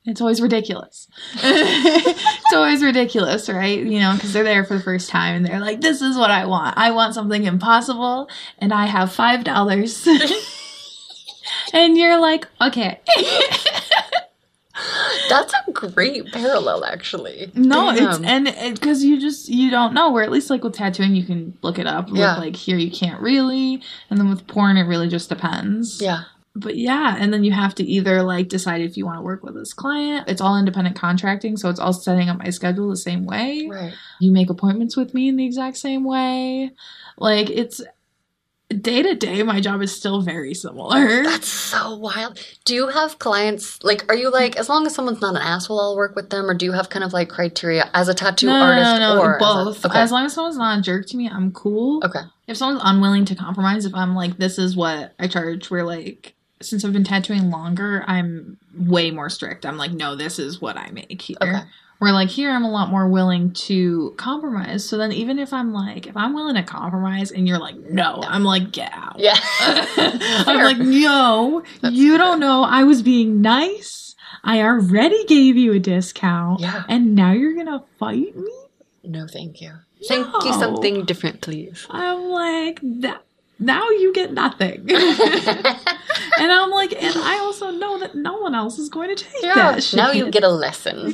Speaker 2: It's always ridiculous. It's always ridiculous, right? You know, because they're there for the first time and they're like, this is what I want. I want something impossible and I have five dollars. And you're like, okay.
Speaker 1: That's a great parallel, actually.
Speaker 2: No,
Speaker 1: Damn.
Speaker 2: it's, and because it, you just, you don't know, where at least like with tattooing, you can look it up.
Speaker 1: Yeah.
Speaker 2: With like here, you can't really. And then with porn, it really just depends.
Speaker 1: Yeah.
Speaker 2: But yeah, and then you have to either like decide if you want to work with this client. It's all independent contracting, so it's all setting up my schedule the same way.
Speaker 1: Right.
Speaker 2: You make appointments with me in the exact same way. Like it's day to day, my job is still very similar.
Speaker 1: That's so wild. Do you have clients, like, are you like, as long as someone's not an asshole, I'll work with them? Or do you have kind of like criteria as a tattoo
Speaker 2: no,
Speaker 1: artist?
Speaker 2: No, no, no,
Speaker 1: or
Speaker 2: both.
Speaker 1: As, a, okay.
Speaker 2: As long as someone's not a jerk to me, I'm cool.
Speaker 1: Okay.
Speaker 2: If someone's unwilling to compromise, if I'm like, this is what I charge, we're like, since I've been tattooing longer, I'm way more strict. I'm like, no, this is what I make here.
Speaker 1: Okay.
Speaker 2: Where like here, I'm a lot more willing to compromise. So then even if I'm like, if I'm willing to compromise and you're like, no, I'm like, get out.
Speaker 1: Yeah.
Speaker 2: I'm like, no, That's you fair. Don't know. I was being nice. I already gave you a discount.
Speaker 1: Yeah.
Speaker 2: And now you're going to fight me?
Speaker 1: No, thank you.
Speaker 2: No.
Speaker 1: Thank you something different, please.
Speaker 2: I'm like, that. Now you get nothing. And I'm like, and I also know that no one else is going to take
Speaker 1: yeah,
Speaker 2: that shit.
Speaker 1: Now you get a lesson.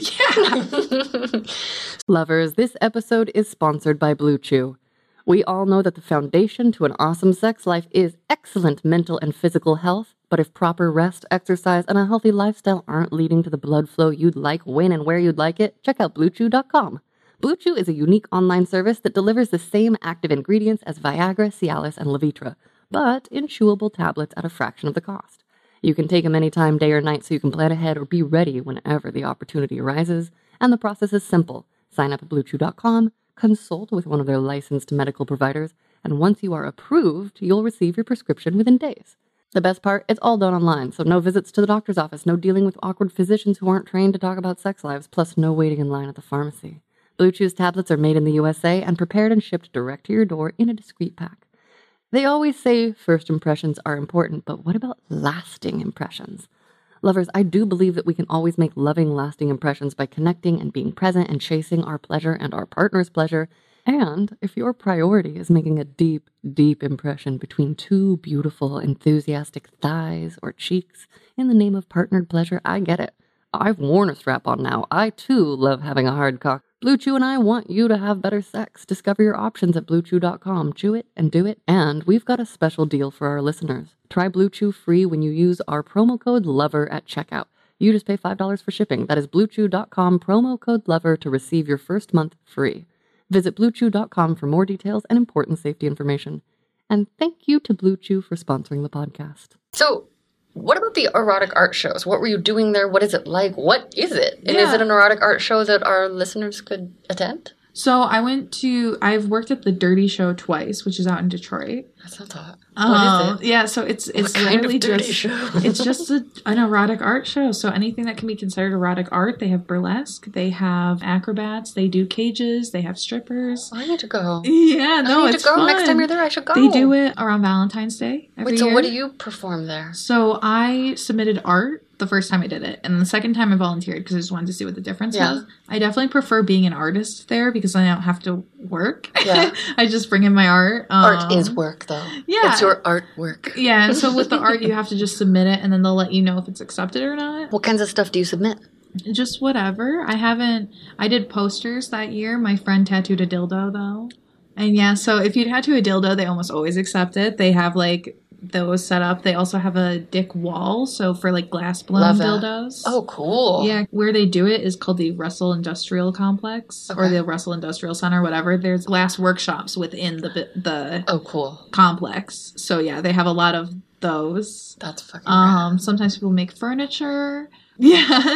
Speaker 2: Yeah.
Speaker 1: Lovers, this episode is sponsored by Blue Chew. We all know that the foundation to an awesome sex life is excellent mental and physical health, but if proper rest, exercise, and a healthy lifestyle aren't leading to the blood flow you'd like when and where you'd like it, check out blue chew dot com. Blue Chew is a unique online service that delivers the same active ingredients as Viagra, Cialis, and Levitra, but in chewable tablets at a fraction of the cost. You can take them anytime, day or night, so you can plan ahead or be ready whenever the opportunity arises. And the process is simple. Sign up at blue chew dot com, consult with one of their licensed medical providers, and once you are approved, you'll receive your prescription within days. The best part, it's all done online, so no visits to the doctor's office, no dealing with awkward physicians who aren't trained to talk about sex lives, plus no waiting in line at the pharmacy. Blue Chew's tablets are made in the U S A and prepared and shipped direct to your door in a discreet pack. They always say first impressions are important, but what about lasting impressions? Lovers, I do believe that we can always make loving, lasting impressions by connecting and being present and chasing our pleasure and our partner's pleasure. And if your priority is making a deep, deep impression between two beautiful, enthusiastic thighs or cheeks in the name of partnered pleasure, I get it. I've worn a strap-on now. I, too, love having a hard cock. Blue Chew and I want you to have better sex. Discover your options at blue chew dot com. Chew it and do it. And we've got a special deal for our listeners. Try Blue Chew free when you use our promo code LOVER at checkout. You just pay five dollars for shipping. That is blue chew dot com, promo code LOVER to receive your first month free. Visit blue chew dot com for more details and important safety information. And thank you to Blue Chew for sponsoring the podcast. So, what about the erotic art shows? What were you doing there? What is it like? What is it? And
Speaker 2: yeah.
Speaker 1: is it an erotic art show that our listeners could attend?
Speaker 2: So I went to, I've worked at the Dirty Show twice, which is out in Detroit.
Speaker 1: That's not that.
Speaker 2: Um,
Speaker 1: What is it?
Speaker 2: Yeah, so it's it's
Speaker 1: what kind
Speaker 2: literally
Speaker 1: of dirty
Speaker 2: just
Speaker 1: show?
Speaker 2: It's just a, an erotic art show. So anything that can be considered erotic art, they have burlesque, they have acrobats, they do cages, they have strippers.
Speaker 1: I need to go.
Speaker 2: Yeah, no,
Speaker 1: I need
Speaker 2: it's
Speaker 1: to go.
Speaker 2: fun.
Speaker 1: Next time you're there, I should go.
Speaker 2: They do it around Valentine's Day every
Speaker 1: Wait, so
Speaker 2: year.
Speaker 1: what do you perform there?
Speaker 2: So I submitted art the first time I did it, and the second time I volunteered because I just wanted to see what the difference
Speaker 1: Yeah.
Speaker 2: was. I definitely prefer being an artist there because I don't have to work.
Speaker 1: Yeah.
Speaker 2: I just bring in my art. Um,
Speaker 1: Art is work, though.
Speaker 2: yeah.
Speaker 1: It's your artwork.
Speaker 2: Yeah, and so with the art, you have to just submit it, and then they'll let you know if it's accepted or not.
Speaker 1: What kinds of stuff do you submit?
Speaker 2: Just whatever. I haven't... I did posters that year. My friend tattooed a dildo, though. And yeah, so if you tattoo a dildo, they almost always accept it. They have, like, those set up. They also have a dick wall, so for, like, glass-blown
Speaker 1: Love it.
Speaker 2: dildos.
Speaker 1: Oh, cool.
Speaker 2: Yeah, where they do it is called the Russell Industrial Complex, or
Speaker 1: Okay.
Speaker 2: the Russell Industrial Center, whatever. There's glass workshops within the the
Speaker 1: Oh, cool.
Speaker 2: complex. So yeah, they have a lot of those.
Speaker 1: That's fucking
Speaker 2: Um,
Speaker 1: rad.
Speaker 2: sometimes people make furniture. Yeah.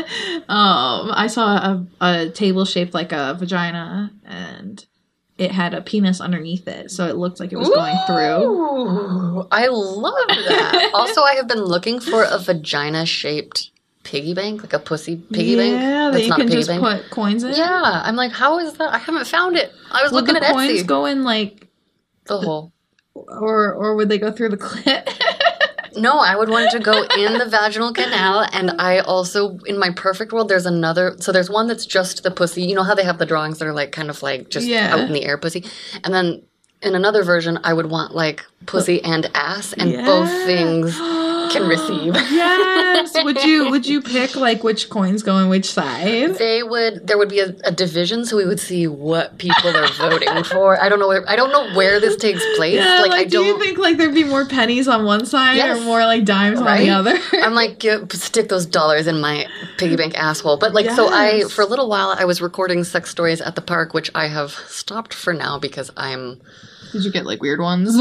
Speaker 2: um, I saw a, a table shaped like a vagina, and it had a penis underneath it, so it looked like it was going through.
Speaker 1: Ooh, I love that. Also, I have been looking for a vagina-shaped piggy bank, like a pussy piggy bank.
Speaker 2: Yeah, that
Speaker 1: That's
Speaker 2: you
Speaker 1: not a
Speaker 2: can
Speaker 1: piggy
Speaker 2: just
Speaker 1: bank.
Speaker 2: put coins in.
Speaker 1: Yeah, I'm like, how is that? I haven't found it. I was
Speaker 2: Would
Speaker 1: looking
Speaker 2: the
Speaker 1: at
Speaker 2: coins
Speaker 1: Etsy.
Speaker 2: go in like,
Speaker 1: The hole.
Speaker 2: or or would they go through the clit?
Speaker 1: No, I would want it to go in the vaginal canal, and I also, in my perfect world, there's another. So there's one that's just the pussy. You know how they have the drawings that are like kind of like just
Speaker 2: Yeah.
Speaker 1: out in the air pussy, and then in another version, I would want like pussy and ass, and
Speaker 2: Yeah.
Speaker 1: both things can receive.
Speaker 2: Yes. Would you would you pick like which coins go in which side?
Speaker 1: They would. There would be a, a division, so we would see what people are voting for. I don't know. Where, I don't know where this takes place.
Speaker 2: Yeah,
Speaker 1: like,
Speaker 2: like,
Speaker 1: I
Speaker 2: do
Speaker 1: don't.
Speaker 2: you think like there'd be more pennies on one side
Speaker 1: Yes.
Speaker 2: or more like dimes
Speaker 1: Right?
Speaker 2: on the other?
Speaker 1: I'm like, give, stick those dollars in my piggy bank asshole. But like, so I,
Speaker 2: Yes.
Speaker 1: for a little while, I was recording sex stories at the park, which I have stopped for now because I'm,
Speaker 2: Did you get like weird ones?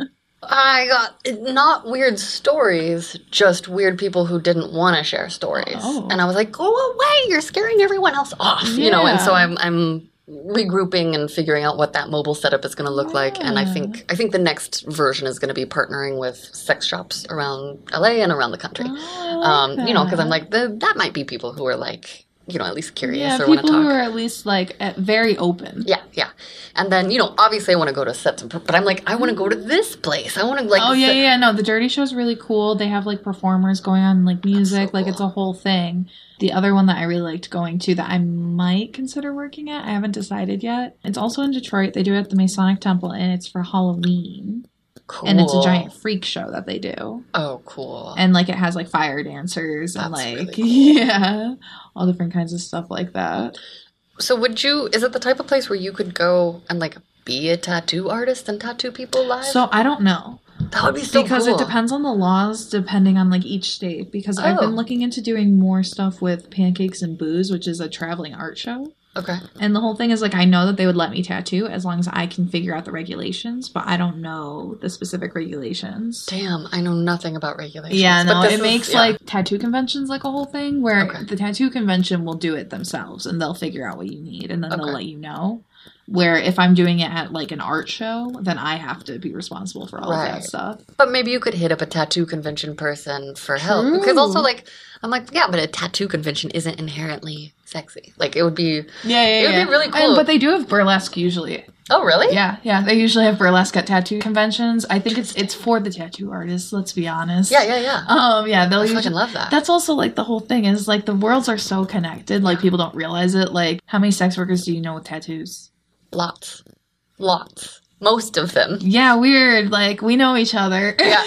Speaker 1: I got not weird stories, just weird people who didn't want to share stories.
Speaker 2: Oh.
Speaker 1: And I was like, go away, you're scaring everyone else off, you know? And so
Speaker 2: Yeah.
Speaker 1: I'm, I'm regrouping and figuring out what that mobile setup is going to look like. And I
Speaker 2: Yeah.
Speaker 1: think, I think the next version is going to be partnering with sex shops around L A and around the country.
Speaker 2: Oh, I
Speaker 1: Um,
Speaker 2: like
Speaker 1: you know, because I'm
Speaker 2: that.
Speaker 1: like, the, that might be people who are like, you know, at least curious
Speaker 2: yeah,
Speaker 1: or want to
Speaker 2: people
Speaker 1: talk.
Speaker 2: who are at least like at very open.
Speaker 1: Yeah, yeah. And then, you know, obviously I want to go to sets, and, but I'm like, I want to go to this place. I want to like.
Speaker 2: Oh yeah,
Speaker 1: sit-
Speaker 2: yeah. No, the Dirty Show's really cool. They have like performers going on, like music,
Speaker 1: so
Speaker 2: like it's a
Speaker 1: cool.
Speaker 2: whole thing. The other one that I really liked going to that I might consider working at, I haven't decided yet. It's also in Detroit. They do it at the Masonic Temple, and it's for Halloween.
Speaker 1: Cool.
Speaker 2: And it's a giant freak show that they do.
Speaker 1: Oh, cool.
Speaker 2: And like it has like fire dancers and
Speaker 1: That's really
Speaker 2: like
Speaker 1: cool.
Speaker 2: yeah, all different kinds of stuff like that.
Speaker 1: So would you, is it the type of place where you could go and like be a tattoo artist and tattoo people live?
Speaker 2: So I don't know.
Speaker 1: that would be so
Speaker 2: Because
Speaker 1: cool.
Speaker 2: it depends on the laws depending on like each state. Because I've
Speaker 1: Oh.
Speaker 2: been looking into doing more stuff with Pancakes and Booze, which is a traveling art show.
Speaker 1: Okay.
Speaker 2: And the whole thing is like I know that they would let me tattoo as long as I can figure out the regulations, but I don't know the specific regulations.
Speaker 1: Damn, I know nothing about regulations.
Speaker 2: Yeah,
Speaker 1: but
Speaker 2: no,
Speaker 1: this
Speaker 2: it
Speaker 1: is-
Speaker 2: makes
Speaker 1: yeah.
Speaker 2: like tattoo conventions like a whole thing where
Speaker 1: Okay.
Speaker 2: the tattoo convention will do it themselves and they'll figure out what you need and then they'll
Speaker 1: Okay.
Speaker 2: let you know. Where if I'm doing it at like an art show, then I have to be responsible for all of
Speaker 1: Right.
Speaker 2: that stuff.
Speaker 1: But maybe you could hit up a tattoo convention person for help.
Speaker 2: True.
Speaker 1: Because also, like, I'm like, yeah, but a tattoo convention isn't inherently sexy. Like, it would be.
Speaker 2: Yeah, yeah,
Speaker 1: It would be
Speaker 2: yeah.
Speaker 1: really cool.
Speaker 2: And- but they do have burlesque usually.
Speaker 1: Oh, really?
Speaker 2: Yeah, yeah. They usually have burlesque at tattoo conventions. I think it's it's for the tattoo artists. Let's be honest.
Speaker 1: Yeah, yeah, yeah.
Speaker 2: Um, yeah, they'll
Speaker 1: I
Speaker 2: usually,
Speaker 1: fucking love that.
Speaker 2: That's also like the whole thing is like the worlds are so connected. Like people don't realize it. Like how many sex workers do you know with tattoos?
Speaker 1: Lots. Lots. Most of them.
Speaker 2: Yeah, weird. Like we know each other.
Speaker 1: Yeah.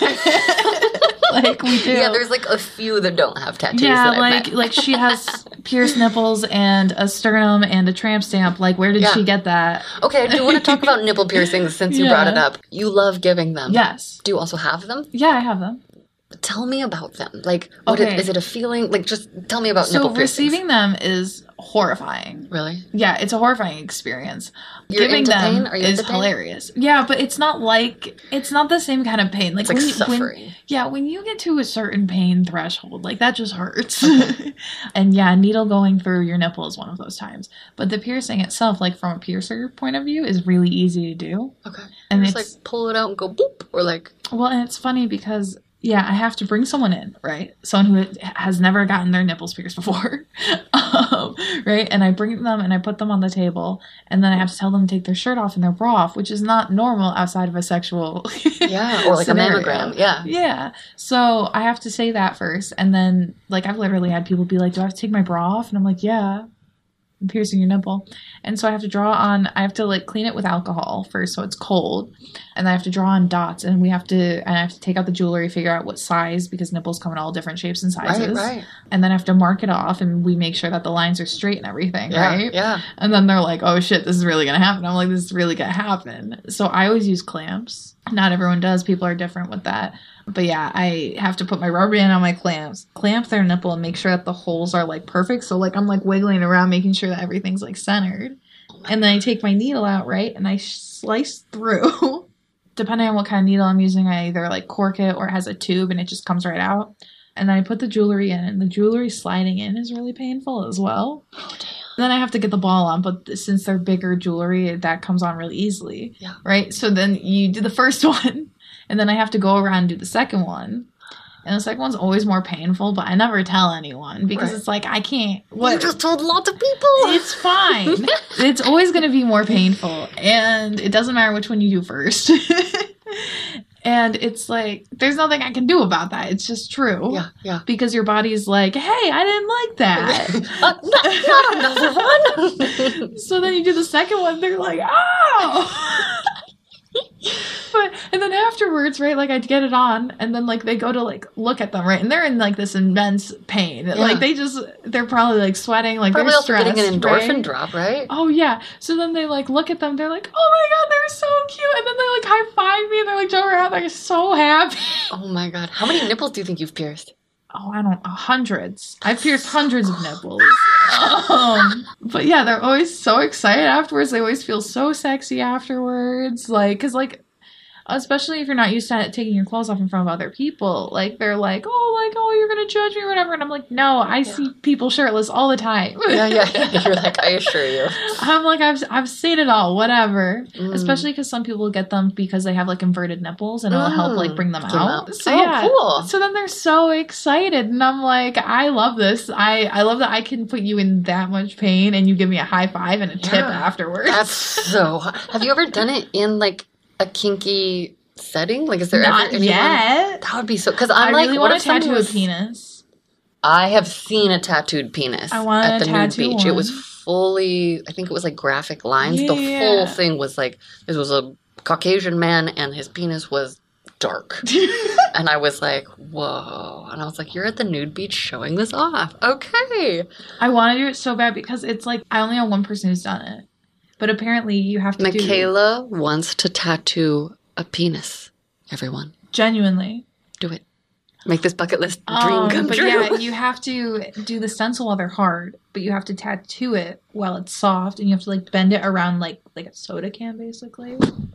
Speaker 2: Like we do.
Speaker 1: Yeah, there's like a few that don't have tattoos.
Speaker 2: Yeah,
Speaker 1: that I've
Speaker 2: like
Speaker 1: met.
Speaker 2: like she has pierced nipples and a sternum and a tramp stamp. Like where did
Speaker 1: Yeah.
Speaker 2: she get that?
Speaker 1: Okay, I do want to talk about nipple piercings since you
Speaker 2: Yeah.
Speaker 1: brought it up. You love giving them.
Speaker 2: Yes.
Speaker 1: Do you also have them?
Speaker 2: Yeah, I have them.
Speaker 1: Tell me about them. Like, what it,
Speaker 2: Okay.
Speaker 1: is it a feeling? Like, just tell me about
Speaker 2: So
Speaker 1: nipple piercings.
Speaker 2: receiving them is horrifying.
Speaker 1: Really?
Speaker 2: Yeah, it's a horrifying experience.
Speaker 1: You're
Speaker 2: Giving
Speaker 1: into
Speaker 2: them
Speaker 1: pain? Are you
Speaker 2: is
Speaker 1: into pain?
Speaker 2: hilarious. Yeah, but it's not like it's not the same kind of pain. Like,
Speaker 1: It's like
Speaker 2: when you,
Speaker 1: suffering.
Speaker 2: When, yeah, when you get to a certain pain threshold, like that just hurts. And yeah, needle going through your nipple is one of those times. But the piercing itself, like from a piercer point of view, is really easy to do.
Speaker 1: Okay.
Speaker 2: And
Speaker 1: just
Speaker 2: it's
Speaker 1: like pull it out and go boop, or like
Speaker 2: well, and it's funny because yeah, I have to bring someone in, right? Someone who has never gotten their nipples pierced before, um, right? And I bring them and I put them on the table, and then I have to tell them to take their shirt off and their bra off, which is not normal outside of a sexual
Speaker 1: yeah, or like
Speaker 2: scenario.
Speaker 1: a mammogram. Yeah.
Speaker 2: Yeah. So I have to say that first, and then like I've literally had people be like, "Do I have to take my bra off?" And I'm like, "Yeah." I'm piercing your nipple. And so I have to draw on, I have to like clean it with alcohol first so it's cold. And I have to draw on dots and we have to, and I have to take out the jewelry, figure out what size because nipples come in all different shapes and sizes.
Speaker 1: Right, right.
Speaker 2: And then I have to mark it off and we make sure that the lines are straight and everything,
Speaker 1: Yeah,
Speaker 2: right?
Speaker 1: yeah.
Speaker 2: And then they're like, oh shit, this is really going to happen. I'm like, this is really going to happen. So I always use clamps. Not everyone does. People are different with that. But yeah, I have to put my rubber band on my clamps, clamp their nipple, and make sure that the holes are like perfect. So like I'm like wiggling around, making sure that everything's like centered. And then I take my needle out, right, and I slice through. Depending on what kind of needle I'm using, I either like cork it or it has a tube and it just comes right out. And then I put the jewelry in, and the jewelry sliding in is really painful as well.
Speaker 1: Oh damn.
Speaker 2: Then I have to get the ball on, but since they're bigger jewelry, that comes on really easily.
Speaker 1: Yeah.
Speaker 2: Right? So then you do the first one, and then I have to go around and do the second one. And the second one's always more painful, but I never tell anyone because
Speaker 1: Right.
Speaker 2: it's like, I can't.
Speaker 1: What? You just told lots of people.
Speaker 2: It's fine. It's always going to be more painful, and it doesn't matter which one you do first. And it's like, there's nothing I can do about that. It's just true.
Speaker 1: Yeah, yeah.
Speaker 2: Because your body's like, hey, I didn't like that.
Speaker 1: uh, not, not another one.
Speaker 2: So then you do the second one, they're like, oh! But, and then afterwards, right, like, I'd get it on, and then, like, they go to, like, look at them, right? And they're in, like, this immense pain. Yeah. Like, they just, they're probably, like, sweating, like,
Speaker 1: probably
Speaker 2: they're
Speaker 1: also
Speaker 2: stressed,
Speaker 1: getting an endorphin
Speaker 2: right?
Speaker 1: drop, right?
Speaker 2: Oh, yeah. So then they, like, look at them, they're like, oh my god, they're so cute! And then they, like, high-five me, and they're, like, jump around, they're so happy.
Speaker 1: Oh my god. How many nipples do you think you've pierced?
Speaker 2: Oh, I don't, uh, hundreds. I've pierced hundreds of nipples. Um, but yeah, they're always so excited afterwards. They always feel so sexy afterwards. Like, cause like, especially if you're not used to taking your clothes off in front of other people, like they're like, oh, like, oh, you're gonna judge me or whatever, and I'm like, no, I yeah. see people shirtless all the time.
Speaker 1: yeah, yeah, yeah. You're like, I assure you.
Speaker 2: I'm like, I've I've seen it all, whatever.
Speaker 1: Mm.
Speaker 2: Especially because some people get them because they have like inverted nipples, and it'll
Speaker 1: mm.
Speaker 2: help like bring them
Speaker 1: Come
Speaker 2: out.
Speaker 1: out.
Speaker 2: So
Speaker 1: oh,
Speaker 2: yeah,
Speaker 1: cool.
Speaker 2: so then they're so excited, and I'm like, I love this. I I love that I can put you in that much pain, and you give me a high five and a yeah. tip afterwards.
Speaker 1: That's so. Have you ever done it in like a kinky setting? Like, is there
Speaker 2: Not
Speaker 1: ever anyone?
Speaker 2: Yet.
Speaker 1: That would be so. Because I'm
Speaker 2: I
Speaker 1: like,
Speaker 2: really
Speaker 1: what
Speaker 2: want
Speaker 1: if
Speaker 2: to tattoo
Speaker 1: was,
Speaker 2: a penis.
Speaker 1: I have seen a tattooed penis
Speaker 2: I want
Speaker 1: at the
Speaker 2: to
Speaker 1: nude
Speaker 2: tattoo
Speaker 1: beach.
Speaker 2: one.
Speaker 1: It was fully. I think it was like graphic lines.
Speaker 2: Yeah.
Speaker 1: The full thing was like this was a Caucasian man, and his penis was dark. And I was like, whoa. And I was like, you're at the nude beach showing this off. Okay.
Speaker 2: I want to do it so bad because it's like I only know one person who's done it, but apparently you have to.
Speaker 1: Michaela
Speaker 2: do...
Speaker 1: wants to tattoo a penis. Everyone.
Speaker 2: Genuinely.
Speaker 1: Do it. Make this bucket list dream
Speaker 2: um,
Speaker 1: come
Speaker 2: but
Speaker 1: true.
Speaker 2: Yeah, you have to do the stencil while they're hard, but you have to tattoo it while it's soft, and you have to like bend it around like like a soda can, basically.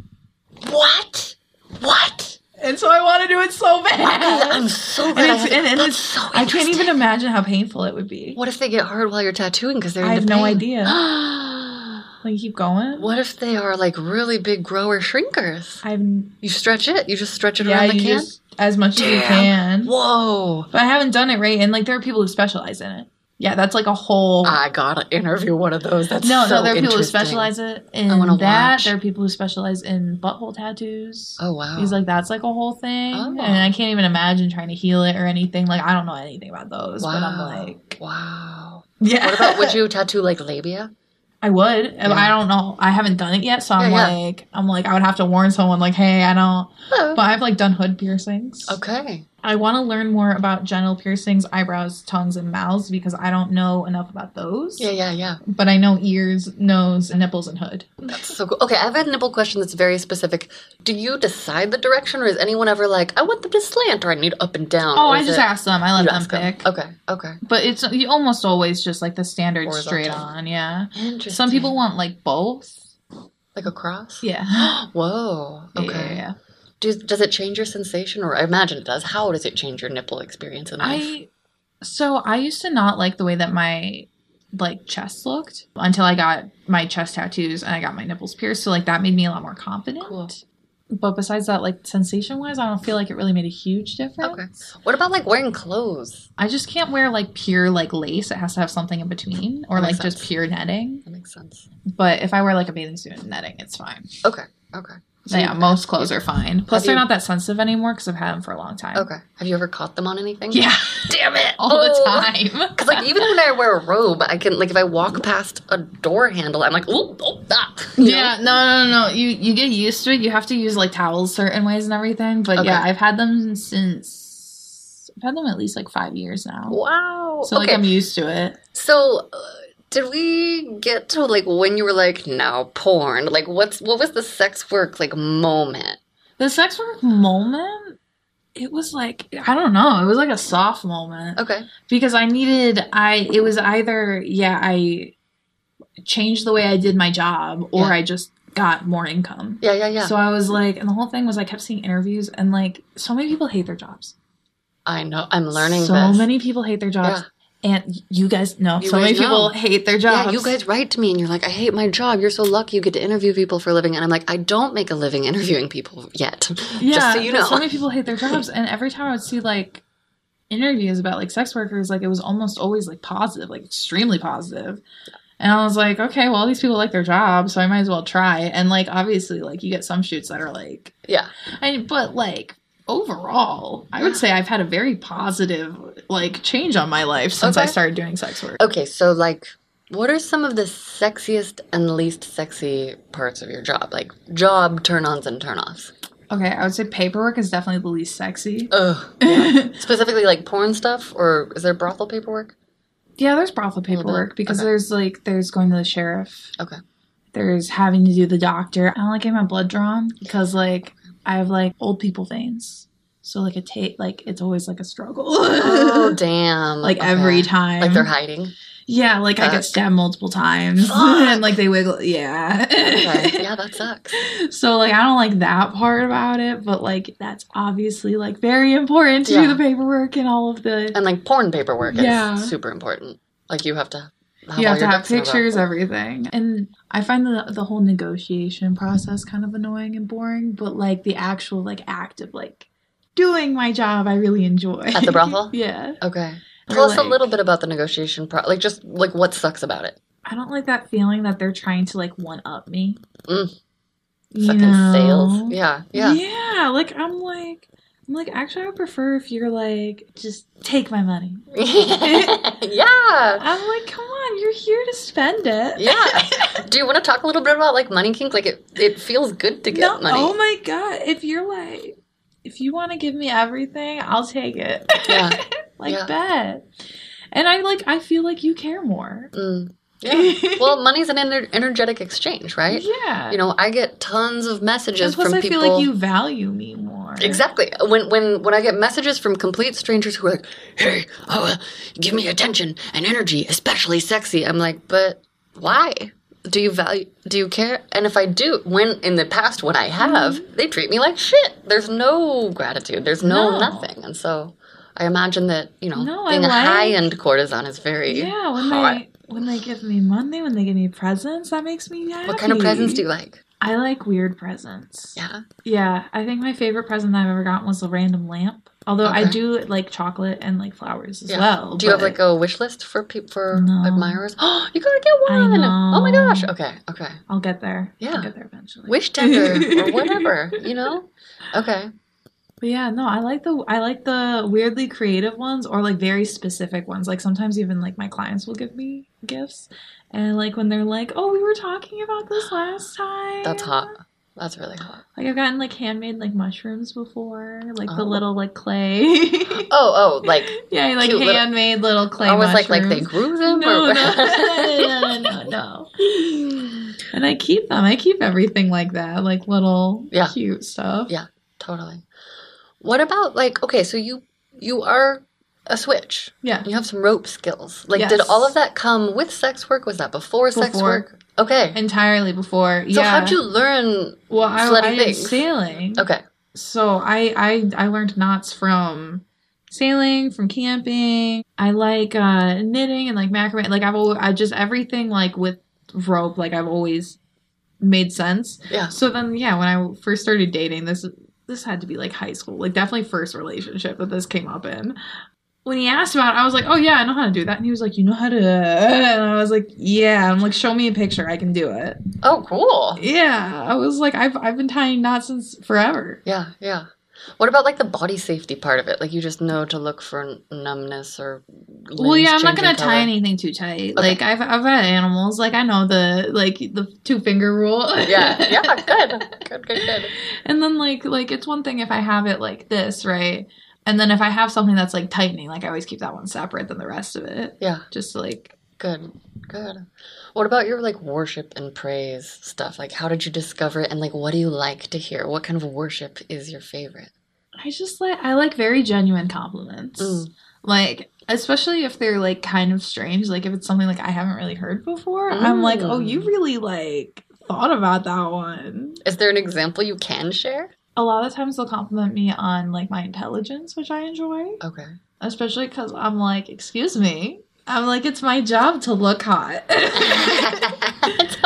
Speaker 1: What? What?
Speaker 2: And so I want to do it so bad.
Speaker 1: I'm so
Speaker 2: and
Speaker 1: glad.
Speaker 2: it's, and, and
Speaker 1: That's
Speaker 2: it's,
Speaker 1: so
Speaker 2: I can't even imagine how painful it would be.
Speaker 1: What if they get hard while you're tattooing because they're
Speaker 2: I
Speaker 1: into
Speaker 2: have no
Speaker 1: pain?
Speaker 2: idea. Like, keep going.
Speaker 1: What if they are like really big grower shrinkers?
Speaker 2: I've
Speaker 1: you stretch it. You just stretch it
Speaker 2: yeah,
Speaker 1: around the
Speaker 2: you
Speaker 1: can.
Speaker 2: Just, as much
Speaker 1: Damn.
Speaker 2: as you can.
Speaker 1: Whoa!
Speaker 2: But I haven't done it right, and like there are people who specialize in it. Yeah, that's like a whole.
Speaker 1: I gotta interview one of those. That's
Speaker 2: no,
Speaker 1: so
Speaker 2: no. There are people who
Speaker 1: interesting.
Speaker 2: specialize it in
Speaker 1: I wanna
Speaker 2: that.
Speaker 1: watch.
Speaker 2: There are people who specialize in butthole tattoos.
Speaker 1: Oh wow!
Speaker 2: He's like, that's like a whole thing,
Speaker 1: Oh.
Speaker 2: and I can't even imagine trying to heal it or anything. Like, I don't know anything about those,
Speaker 1: Wow.
Speaker 2: but I'm like,
Speaker 1: wow.
Speaker 2: Yeah.
Speaker 1: What about? Would you tattoo like labia?
Speaker 2: I would.
Speaker 1: Yeah.
Speaker 2: I don't know. I haven't done it yet, so I'm
Speaker 1: Yeah, yeah.
Speaker 2: like, I'm like, I would have to warn someone, like, hey, I don't.
Speaker 1: Oh.
Speaker 2: But I've like done hood piercings.
Speaker 1: Okay.
Speaker 2: I want to learn more about genital piercings, eyebrows, tongues, and mouths because I don't know enough about those.
Speaker 1: Yeah, yeah, yeah.
Speaker 2: But I know ears, nose, nipples, and hood.
Speaker 1: That's so cool. Okay, I have a nipple question that's very specific. Do you decide the direction, or is anyone ever like, I want them to slant, or I need up and down?
Speaker 2: Oh,
Speaker 1: or
Speaker 2: I
Speaker 1: is
Speaker 2: just
Speaker 1: it...
Speaker 2: ask them. I let
Speaker 1: You
Speaker 2: them
Speaker 1: ask them.
Speaker 2: pick.
Speaker 1: Okay, okay.
Speaker 2: But it's you almost always just like the standard
Speaker 1: Horizontal.
Speaker 2: straight on, yeah.
Speaker 1: Interesting.
Speaker 2: Some people want like both.
Speaker 1: Like a cross?
Speaker 2: Yeah.
Speaker 1: Whoa. Okay.
Speaker 2: Yeah, yeah, yeah.
Speaker 1: Does, does it change your sensation, or I imagine it does? How does it change your nipple experience in life?
Speaker 2: I so I used to not like the way that my like chest looked until I got my chest tattoos and I got my nipples pierced. So like that made me a lot more confident.
Speaker 1: Cool.
Speaker 2: But besides that, like sensation wise, I don't feel like it really made a huge difference.
Speaker 1: Okay. What about like wearing clothes?
Speaker 2: I just can't wear like pure like lace. It has to have something in between, or
Speaker 1: That
Speaker 2: like
Speaker 1: makes
Speaker 2: just
Speaker 1: sense.
Speaker 2: pure netting.
Speaker 1: That makes sense.
Speaker 2: But if I wear like a bathing suit and netting, it's fine.
Speaker 1: Okay. Okay.
Speaker 2: So yeah, most clothes are fine. Plus,
Speaker 1: Have
Speaker 2: they're
Speaker 1: you-
Speaker 2: not that sensitive anymore because I've had them for a long time.
Speaker 1: Okay. Have you ever caught them on anything?
Speaker 2: Yeah.
Speaker 1: Damn it.
Speaker 2: All the time.
Speaker 1: Because like even when I wear a robe, I can like if I walk past a door handle, I'm like, ooh, oh, ah. You
Speaker 2: Yeah,
Speaker 1: know?
Speaker 2: no, no, no, no. You you get used to it. You have to use like towels certain ways and everything. But
Speaker 1: Okay.
Speaker 2: yeah, I've had them since I've had them at least like five years now.
Speaker 1: Wow.
Speaker 2: So like
Speaker 1: okay.
Speaker 2: I'm used to it.
Speaker 1: So, uh, did we get to like when you were like, now porn? Like, what's what was the sex work like moment?
Speaker 2: The sex work moment, it was like I don't know. It was like a soft moment.
Speaker 1: Okay.
Speaker 2: Because I needed I it was either yeah, I changed the way I did my job or
Speaker 1: Yeah.
Speaker 2: I just got more income.
Speaker 1: Yeah, yeah, yeah.
Speaker 2: So I was like, and the whole thing was I kept seeing interviews and like so many people hate their jobs.
Speaker 1: I know. I'm learning
Speaker 2: so
Speaker 1: this.
Speaker 2: many people hate their jobs.
Speaker 1: Yeah.
Speaker 2: And you guys know,
Speaker 1: You
Speaker 2: so
Speaker 1: guys
Speaker 2: many people
Speaker 1: know.
Speaker 2: hate their jobs.
Speaker 1: Yeah, you guys write to me and you're like, I hate my job. You're so lucky you get to interview people for a living. And I'm like, I don't make a living interviewing people yet.
Speaker 2: Yeah,
Speaker 1: Just so you know.
Speaker 2: so many people hate their jobs. And every time I would see like interviews about like sex workers, like it was almost always like positive, like extremely positive. And I was like, okay, well, these people like their job, so I might as well try. And, like, obviously, like, you get some shoots that are, like...
Speaker 1: Yeah.
Speaker 2: And, but, like, overall, I would say I've had a very positive, like, change on my life since
Speaker 1: Okay.
Speaker 2: I started doing sex work.
Speaker 1: Okay, so, like, what are some of the sexiest and least sexy parts of your job? Like, job turn-ons and turn-offs.
Speaker 2: Okay, I would say paperwork is definitely the least sexy.
Speaker 1: Ugh. Yeah. Specifically, like, porn stuff? Or is there brothel paperwork?
Speaker 2: Yeah, there's brothel paperwork
Speaker 1: bit.
Speaker 2: because
Speaker 1: Okay.
Speaker 2: there's, like, there's going to the sheriff.
Speaker 1: Okay.
Speaker 2: There's having to do the doctor. I don't like getting my blood drawn because, like, I have, like, old people veins. So, like, it ta- like it's always, like, a struggle.
Speaker 1: Oh, damn.
Speaker 2: Like,
Speaker 1: Okay.
Speaker 2: every time.
Speaker 1: Like, they're hiding?
Speaker 2: Yeah, like, I
Speaker 1: Fuck.
Speaker 2: get stabbed multiple times.
Speaker 1: Fuck.
Speaker 2: And, like, they wiggle. Yeah.
Speaker 1: Okay. Yeah, that sucks.
Speaker 2: So, like, I don't like that part about it. But, like, that's obviously, like, very important to
Speaker 1: Yeah.
Speaker 2: do the paperwork and all of the...
Speaker 1: And, like, porn paperwork
Speaker 2: Yeah.
Speaker 1: is super important. Like, you have to have
Speaker 2: You
Speaker 1: all
Speaker 2: have to
Speaker 1: your
Speaker 2: have
Speaker 1: ducks in a row.
Speaker 2: pictures, everything. And I find the the whole negotiation process kind of annoying and boring, but like the actual like act of like doing my job I really enjoy.
Speaker 1: At the brothel?
Speaker 2: Yeah.
Speaker 1: Okay.
Speaker 2: Or,
Speaker 1: Tell us a
Speaker 2: like-
Speaker 1: little bit about the negotiation pro- like just like what sucks about it.
Speaker 2: I don't like that feeling that they're trying to like one up me.
Speaker 1: Mm.
Speaker 2: You
Speaker 1: Fucking
Speaker 2: know?
Speaker 1: sales. Yeah. Yeah.
Speaker 2: Yeah, like I'm like I'm like actually I would prefer if you're like just take my money.
Speaker 1: Yeah.
Speaker 2: I'm like, come on, you're here to spend it.
Speaker 1: Yeah. Do you want to talk a little bit about like money kink? Like it it feels good to get
Speaker 2: No,
Speaker 1: money.
Speaker 2: oh my god, if you're like if you want to give me everything, I'll take it.
Speaker 1: Yeah.
Speaker 2: Like
Speaker 1: Yeah.
Speaker 2: bet. And I like I feel like you care more.
Speaker 1: Mm. Yeah. Well, money's an ener- energetic exchange, right?
Speaker 2: Yeah.
Speaker 1: You know, I get tons of
Speaker 2: and
Speaker 1: messages
Speaker 2: plus
Speaker 1: from
Speaker 2: I
Speaker 1: people.
Speaker 2: feel like you value me more.
Speaker 1: Exactly. When when when I get messages from complete strangers who are like, "Hey, oh, uh, give me attention and energy, especially sexy," I'm like, "But why? Do you value? Do you care?" And if I do, when in the past when I have,
Speaker 2: Mm-hmm.
Speaker 1: they treat me like shit. There's no gratitude. There's no,
Speaker 2: No.
Speaker 1: nothing. And so, I imagine that you know,
Speaker 2: No, I
Speaker 1: being
Speaker 2: like-
Speaker 1: high end courtesan is very
Speaker 2: Yeah, when
Speaker 1: hot.
Speaker 2: they when they give me money, when they give me presents, that makes me happy.
Speaker 1: What kind of presents do you like?
Speaker 2: I like weird presents.
Speaker 1: Yeah.
Speaker 2: Yeah, I think my favorite present that I've ever gotten was a random lamp. Although I
Speaker 1: Okay.
Speaker 2: do like chocolate and like flowers as
Speaker 1: Yeah.
Speaker 2: well.
Speaker 1: Do you have
Speaker 2: but
Speaker 1: like a wish list for people for
Speaker 2: No.
Speaker 1: admirers? Oh, you gotta get
Speaker 2: I
Speaker 1: one!
Speaker 2: know.
Speaker 1: Oh my gosh! Okay, okay.
Speaker 2: I'll get there.
Speaker 1: Yeah.
Speaker 2: I'll get there eventually.
Speaker 1: Wish tender or whatever, you know? Okay.
Speaker 2: But yeah, no, I like the I like the weirdly creative ones or like very specific ones. Like sometimes even like my clients will give me gifts, and like when they're like, "Oh, we were talking about this last time."
Speaker 1: That's hot. That's really hot.
Speaker 2: Like I've gotten like handmade like mushrooms before, like the
Speaker 1: Oh.
Speaker 2: little like clay.
Speaker 1: Oh, oh, like
Speaker 2: yeah, like
Speaker 1: cute little-
Speaker 2: handmade little clay.
Speaker 1: I was like, like they
Speaker 2: mushrooms.
Speaker 1: grew them,
Speaker 2: No,
Speaker 1: or
Speaker 2: no, no, no, no, no. And I keep them. I keep everything like that, like little
Speaker 1: Yeah.
Speaker 2: cute stuff.
Speaker 1: Yeah. Totally. What about like okay, so you you are a switch.
Speaker 2: Yeah.
Speaker 1: You have some rope skills. Like,
Speaker 2: Yes.
Speaker 1: did all of that come with sex work? Was that before, sex
Speaker 2: Before.
Speaker 1: work? Okay.
Speaker 2: Entirely before.
Speaker 1: So
Speaker 2: yeah.
Speaker 1: how'd you learn?
Speaker 2: Well, I,
Speaker 1: slutty
Speaker 2: I did
Speaker 1: things?
Speaker 2: sailing.
Speaker 1: Okay.
Speaker 2: So I, I I learned knots from sailing, from camping. I like uh, knitting and like macrame. Like I've always, I just everything like with rope. Like I've always made sense.
Speaker 1: Yeah.
Speaker 2: So then yeah, when I first started dating, this this had to be like high school, like definitely first relationship that this came up in. When he asked about it, I was like, oh yeah, I know how to do that. And he was like, you know how to, and I was like, yeah. I'm like, show me a picture, I can do it.
Speaker 1: Oh, cool.
Speaker 2: Yeah, I was like, I've I've been tying knots since forever.
Speaker 1: Yeah, yeah. What about like the body safety part of it? Like you just know to look for n- numbness or.
Speaker 2: Well,
Speaker 1: limbs
Speaker 2: yeah, I'm not
Speaker 1: changing
Speaker 2: gonna tie
Speaker 1: color.
Speaker 2: anything too tight.
Speaker 1: Okay.
Speaker 2: Like I've I've had animals. Like I know the like the two finger rule.
Speaker 1: Yeah, yeah, good, good, good, good.
Speaker 2: And then like like it's one thing if I have it like this, right? And then if I have something that's like tightening, like I always keep that one separate than the rest of it.
Speaker 1: Yeah,
Speaker 2: Just to, like
Speaker 1: good, good. What about your like worship and praise stuff? Like, how did you discover it, and like, what do you like to hear? What kind of worship is your favorite?
Speaker 2: I just like I like very genuine compliments.
Speaker 1: Mm.
Speaker 2: Like especially if they're like kind of strange, like if it's something like I haven't really heard before. I'm like, "Oh, you
Speaker 1: Mm.
Speaker 2: really like thought about that one."
Speaker 1: Is there an example you can share?
Speaker 2: A lot of times they'll compliment me on like my intelligence, which I enjoy.
Speaker 1: Okay.
Speaker 2: Especially because I'm like, excuse me. I'm like, it's my job to look hot.
Speaker 1: That's how I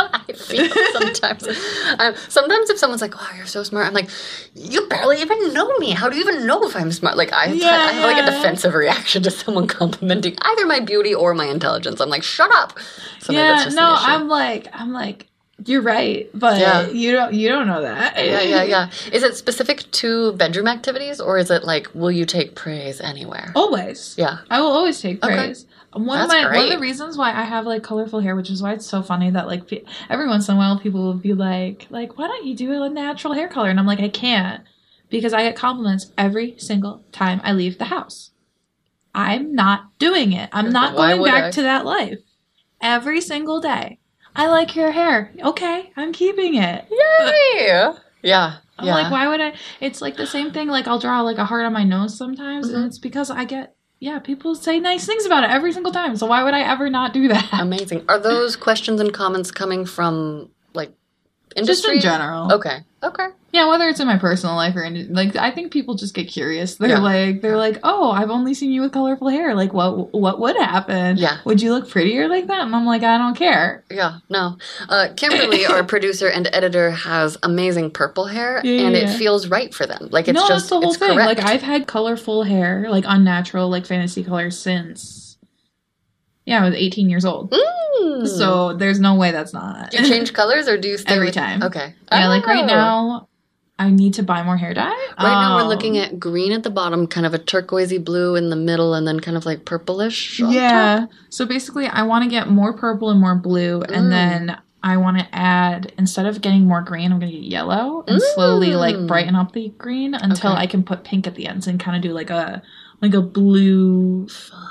Speaker 1: feel sometimes. Um, sometimes if someone's like, "Wow, you're so smart," I'm like, "You barely even know me. How do you even know if I'm smart?" Like I,
Speaker 2: Yeah,
Speaker 1: I have like a
Speaker 2: yeah.
Speaker 1: defensive reaction to someone complimenting either my beauty or my intelligence. I'm like, "Shut up." So maybe that's
Speaker 2: Yeah,
Speaker 1: just
Speaker 2: no,
Speaker 1: an issue.
Speaker 2: I'm like, I'm like, you're right, but
Speaker 1: Yeah.
Speaker 2: you don't, you don't know that.
Speaker 1: Yeah, yeah, yeah. Is it specific to bedroom activities, or is it like, will you take praise anywhere?
Speaker 2: Always.
Speaker 1: Yeah.
Speaker 2: I will always take
Speaker 1: Okay.
Speaker 2: praise. One of
Speaker 1: That's
Speaker 2: my one of
Speaker 1: great.
Speaker 2: the reasons why I have like colorful hair, which is why it's so funny that like pe- every once in a while people will be like, like, why don't you do a natural hair color? And I'm like, I can't because I get compliments every single time I leave the house. I'm not doing it. I'm not
Speaker 1: Why
Speaker 2: going
Speaker 1: would
Speaker 2: back
Speaker 1: I?
Speaker 2: to that life every single day. I like your hair. Okay, I'm keeping it.
Speaker 1: Yay! Yeah.
Speaker 2: I'm
Speaker 1: yeah.
Speaker 2: like, why would I? It's like the same thing. Like, I'll draw like a heart on my nose sometimes,
Speaker 1: Mhm.
Speaker 2: and it's because I get, yeah, people say nice things about it every single time. So why would I ever not do that?
Speaker 1: Amazing. Are those questions and comments coming from like
Speaker 2: Just
Speaker 1: industry?
Speaker 2: in general.
Speaker 1: Okay. Okay.
Speaker 2: Yeah, whether it's in my personal life or in, like, I think people just get curious. They're
Speaker 1: Yeah.
Speaker 2: like, they're like, oh, I've only seen you with colorful hair. Like, what, what would happen?
Speaker 1: Yeah.
Speaker 2: Would you look prettier like that? And I'm like, I don't care.
Speaker 1: Yeah. No. Uh, Kimberly, our producer and editor, has amazing purple hair,
Speaker 2: Yeah,
Speaker 1: and
Speaker 2: yeah,
Speaker 1: it
Speaker 2: yeah.
Speaker 1: feels right for them. Like it's
Speaker 2: no,
Speaker 1: just
Speaker 2: that's the whole
Speaker 1: it's
Speaker 2: thing.
Speaker 1: correct.
Speaker 2: Like, I've had colorful hair, like unnatural, like fantasy color since, yeah, I was eighteen years old.
Speaker 1: Mm.
Speaker 2: So there's no way that's not.
Speaker 1: Do you change colors or do you stay
Speaker 2: Every
Speaker 1: with-
Speaker 2: time.
Speaker 1: Okay.
Speaker 2: Yeah, like right
Speaker 1: Oh.
Speaker 2: now, I need to buy more hair dye.
Speaker 1: Right now we're
Speaker 2: Um,
Speaker 1: looking at green at the bottom, kind of a turquoisey blue in the middle, and then kind of like purplish. On
Speaker 2: Yeah.
Speaker 1: top.
Speaker 2: So basically, I want to get more purple and more blue,
Speaker 1: Mm.
Speaker 2: and then I want to add, instead of getting more green, I'm going to get yellow and slowly like
Speaker 1: Mm.
Speaker 2: brighten up the green until
Speaker 1: Okay.
Speaker 2: I can put pink at the ends and kind of do like a like a blue,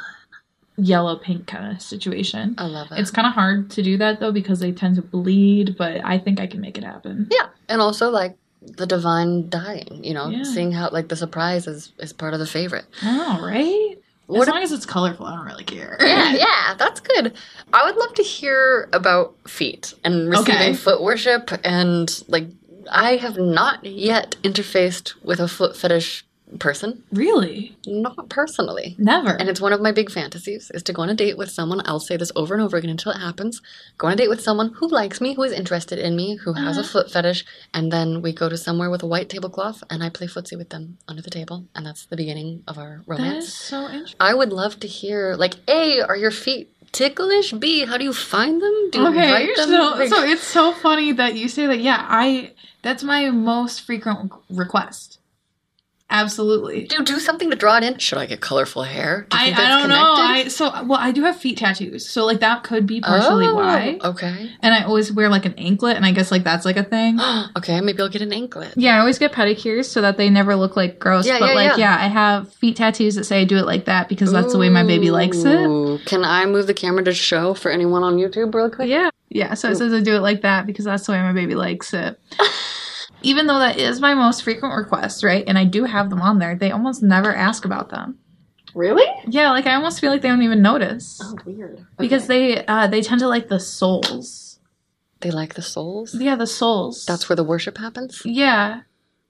Speaker 2: yellow pink kind of situation.
Speaker 1: I love it.
Speaker 2: It's kind of hard to do that though because they tend to bleed, but I think I can make it happen.
Speaker 1: Yeah, and also like the divine dying, you know,
Speaker 2: Yeah.
Speaker 1: seeing how like the surprise is is part of the favorite.
Speaker 2: Oh, right?
Speaker 1: What
Speaker 2: as
Speaker 1: if-
Speaker 2: long as it's colorful, I don't really care.
Speaker 1: Yeah, yeah, that's good. I would love to hear about feet and receiving
Speaker 2: Okay.
Speaker 1: foot worship, and like I have not yet interfaced with a foot fetish person,
Speaker 2: Really?
Speaker 1: not personally.
Speaker 2: Never.
Speaker 1: And it's one of my big fantasies is to go on a date with someone. I'll say this over and over again until it happens. Go on a date with someone who likes me, who is interested in me, who has a
Speaker 2: Uh-huh.
Speaker 1: foot fetish, and then we go to somewhere with a white tablecloth and I play footsie with them under the table, and that's the beginning of our
Speaker 2: That is
Speaker 1: romance.
Speaker 2: so interesting.
Speaker 1: I would love to hear like, A, are your feet ticklish? B, how do you find them? Do you
Speaker 2: Okay,
Speaker 1: write them?
Speaker 2: so,
Speaker 1: Like-
Speaker 2: so it's so funny that you say that. Yeah, I that's my most frequent request. Absolutely.
Speaker 1: do you do something to draw it in? Should I get colorful hair? Do you
Speaker 2: I,
Speaker 1: think
Speaker 2: I
Speaker 1: that's
Speaker 2: don't know.
Speaker 1: connected?
Speaker 2: I so well I do have feet tattoos, so like that could be partially
Speaker 1: Oh,
Speaker 2: why.
Speaker 1: Okay.
Speaker 2: And I always wear like an anklet, and I guess like that's like a thing.
Speaker 1: Okay, maybe I'll get an anklet.
Speaker 2: Yeah, I always get pedicures so that they never look like gross.
Speaker 1: Yeah,
Speaker 2: but
Speaker 1: yeah,
Speaker 2: like
Speaker 1: yeah.
Speaker 2: yeah, I have feet tattoos that say I do it like that because that's the way my baby likes it.
Speaker 1: Ooh. Can I move the camera to show for anyone on YouTube real quick?
Speaker 2: Yeah. Yeah, so it says I do it like that because that's the way my baby likes it. Even though that is my most frequent request, right? And I do have them on there, they almost never ask about them.
Speaker 1: Really?
Speaker 2: Yeah, like I almost feel like they don't even notice.
Speaker 1: Oh, weird.
Speaker 2: Because they uh they tend to like the soles.
Speaker 1: they like the souls.
Speaker 2: Yeah, the soles.
Speaker 1: That's where the worship happens.
Speaker 2: Yeah.